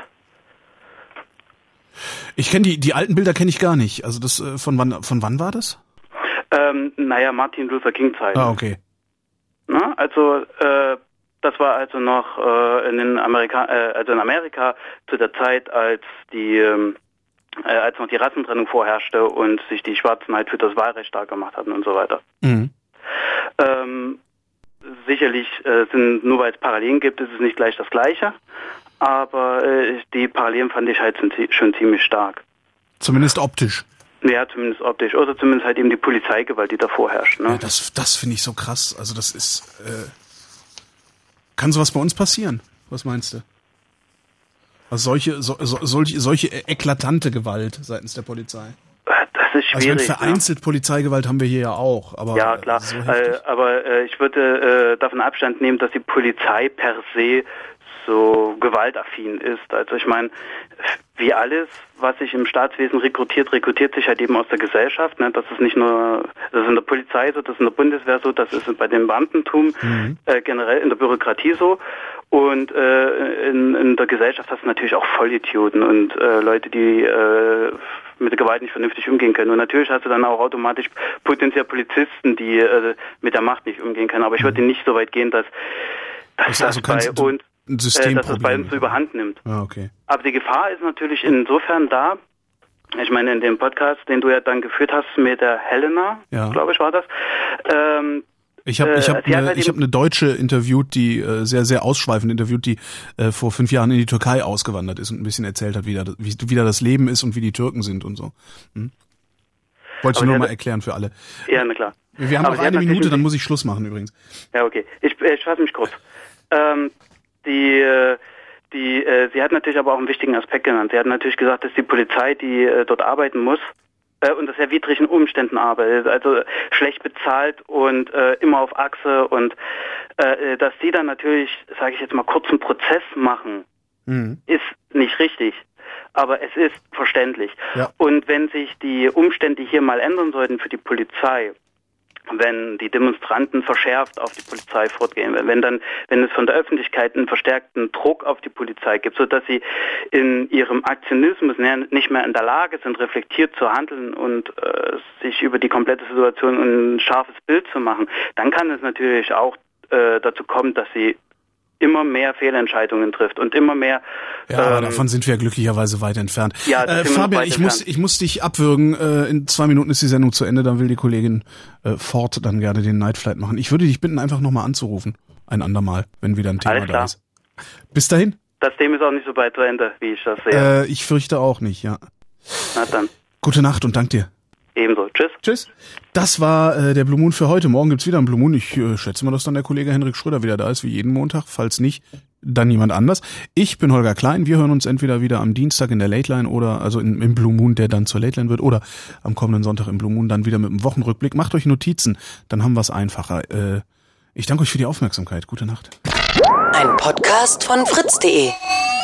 Ich kenne die, die alten Bilder kenne ich gar nicht. Also das, äh, von wann, von wann war das? Ähm, naja, Martin Luther King Zeiten. Ah, okay. Na, also, äh, das war also noch äh, in den Amerika, äh, also in Amerika zu der Zeit, als die, ähm, äh, als noch die Rassentrennung vorherrschte und sich die Schwarzen halt für das Wahlrecht stark gemacht hatten und so weiter. Mhm. Ähm, sicherlich äh, sind, nur weil es Parallelen gibt, ist es nicht gleich das Gleiche, aber äh, die Parallelen fand ich halt schon ziemlich stark. Zumindest optisch. Ja, zumindest optisch. Oder zumindest halt eben die Polizeigewalt, die davor herrscht. Ne? Ja, das das finde ich so krass. Also das ist... Äh Kann sowas bei uns passieren? Was meinst du? Also solche, so, so, solche, solche eklatante Gewalt seitens der Polizei. Das ist schwierig. Also vereinzelt, ne? Polizeigewalt haben wir hier ja auch. Aber ja, klar. So äh, aber äh, ich würde äh, davon Abstand nehmen, dass die Polizei per se so gewaltaffin ist. Also ich meine, wie alles, was sich im Staatswesen rekrutiert, rekrutiert sich halt eben aus der Gesellschaft. Ne? Das ist nicht nur, das ist in der Polizei so, das ist in der Bundeswehr so, das ist bei dem Beamtentum mhm. äh, generell in der Bürokratie so. Und äh, in, in der Gesellschaft hast du natürlich auch Vollidioten und äh, Leute, die äh, mit der Gewalt nicht vernünftig umgehen können. Und natürlich hast du dann auch automatisch potenziell Polizisten, die äh, mit der Macht nicht umgehen können. Aber ich würde nicht so weit gehen, dass, dass also das bei uns ein äh, dass das bei uns so überhand nimmt. Ah, okay. Aber die Gefahr ist natürlich insofern da, ich meine, in dem Podcast, den du ja dann geführt hast mit der Helena, ja. glaube ich, war das, ähm, Ich habe ich hab äh, eine, halt ich hab eine Deutsche interviewt, die äh, sehr, sehr ausschweifend interviewt, die äh, vor fünf Jahren in die Türkei ausgewandert ist und ein bisschen erzählt hat, wie da, wie, wie da das Leben ist und wie die Türken sind und so. Hm? Wollte ich nur mal erklären für alle. Ja, na klar. Wir haben Aber noch eine Minute, dann muss ich Schluss machen übrigens. Ja, okay. Ich, ich fasse mich kurz. Ähm, die... Äh, Die, äh, sie hat natürlich aber auch einen wichtigen Aspekt genannt. Sie hat natürlich gesagt, dass die Polizei, die äh, dort arbeiten muss, äh, unter sehr widrigen Umständen arbeitet, also schlecht bezahlt und äh, immer auf Achse und äh, dass die dann natürlich, sage ich jetzt mal, kurzen Prozess machen, mhm. ist nicht richtig. Aber es ist verständlich. Ja. Und wenn sich die Umstände hier mal ändern sollten für die Polizei, wenn die Demonstranten verschärft auf die Polizei fortgehen, wenn dann, wenn es von der Öffentlichkeit einen verstärkten Druck auf die Polizei gibt, sodass sie in ihrem Aktionismus nicht mehr in der Lage sind, reflektiert zu handeln und äh, sich über die komplette Situation ein scharfes Bild zu machen, dann kann es natürlich auch äh, dazu kommen, dass sie immer mehr Fehlentscheidungen trifft und immer mehr... Ja, aber ähm, davon sind wir glücklicherweise weit entfernt. Ja, äh, Fabian, ich muss, ich muss dich abwürgen. Äh, in zwei Minuten ist die Sendung zu Ende, dann will die Kollegin äh, Ford dann gerne den Night Flight machen. Ich würde dich bitten, einfach nochmal anzurufen. Ein andermal, wenn wieder ein Thema Alles klar. da ist. Bis dahin. Das Thema ist auch nicht so bald zu Ende, wie ich das sehe. Äh, ich fürchte auch nicht, ja. Na dann. Gute Nacht und dank dir. Ebenso. Tschüss. Tschüss. Das war äh, der Blue Moon für heute. Morgen gibt's wieder einen Blue Moon. Ich äh, schätze mal, dass dann der Kollege Henrik Schröder wieder da ist, wie jeden Montag. Falls nicht, dann jemand anders. Ich bin Holger Klein. Wir hören uns entweder wieder am Dienstag in der Late Line oder also in, im Blue Moon, der dann zur Late Line wird, oder am kommenden Sonntag im Blue Moon dann wieder mit dem Wochenrückblick. Macht euch Notizen, dann haben wir es einfacher. Äh, ich danke euch für die Aufmerksamkeit. Gute Nacht. Ein Podcast von fritz punkt de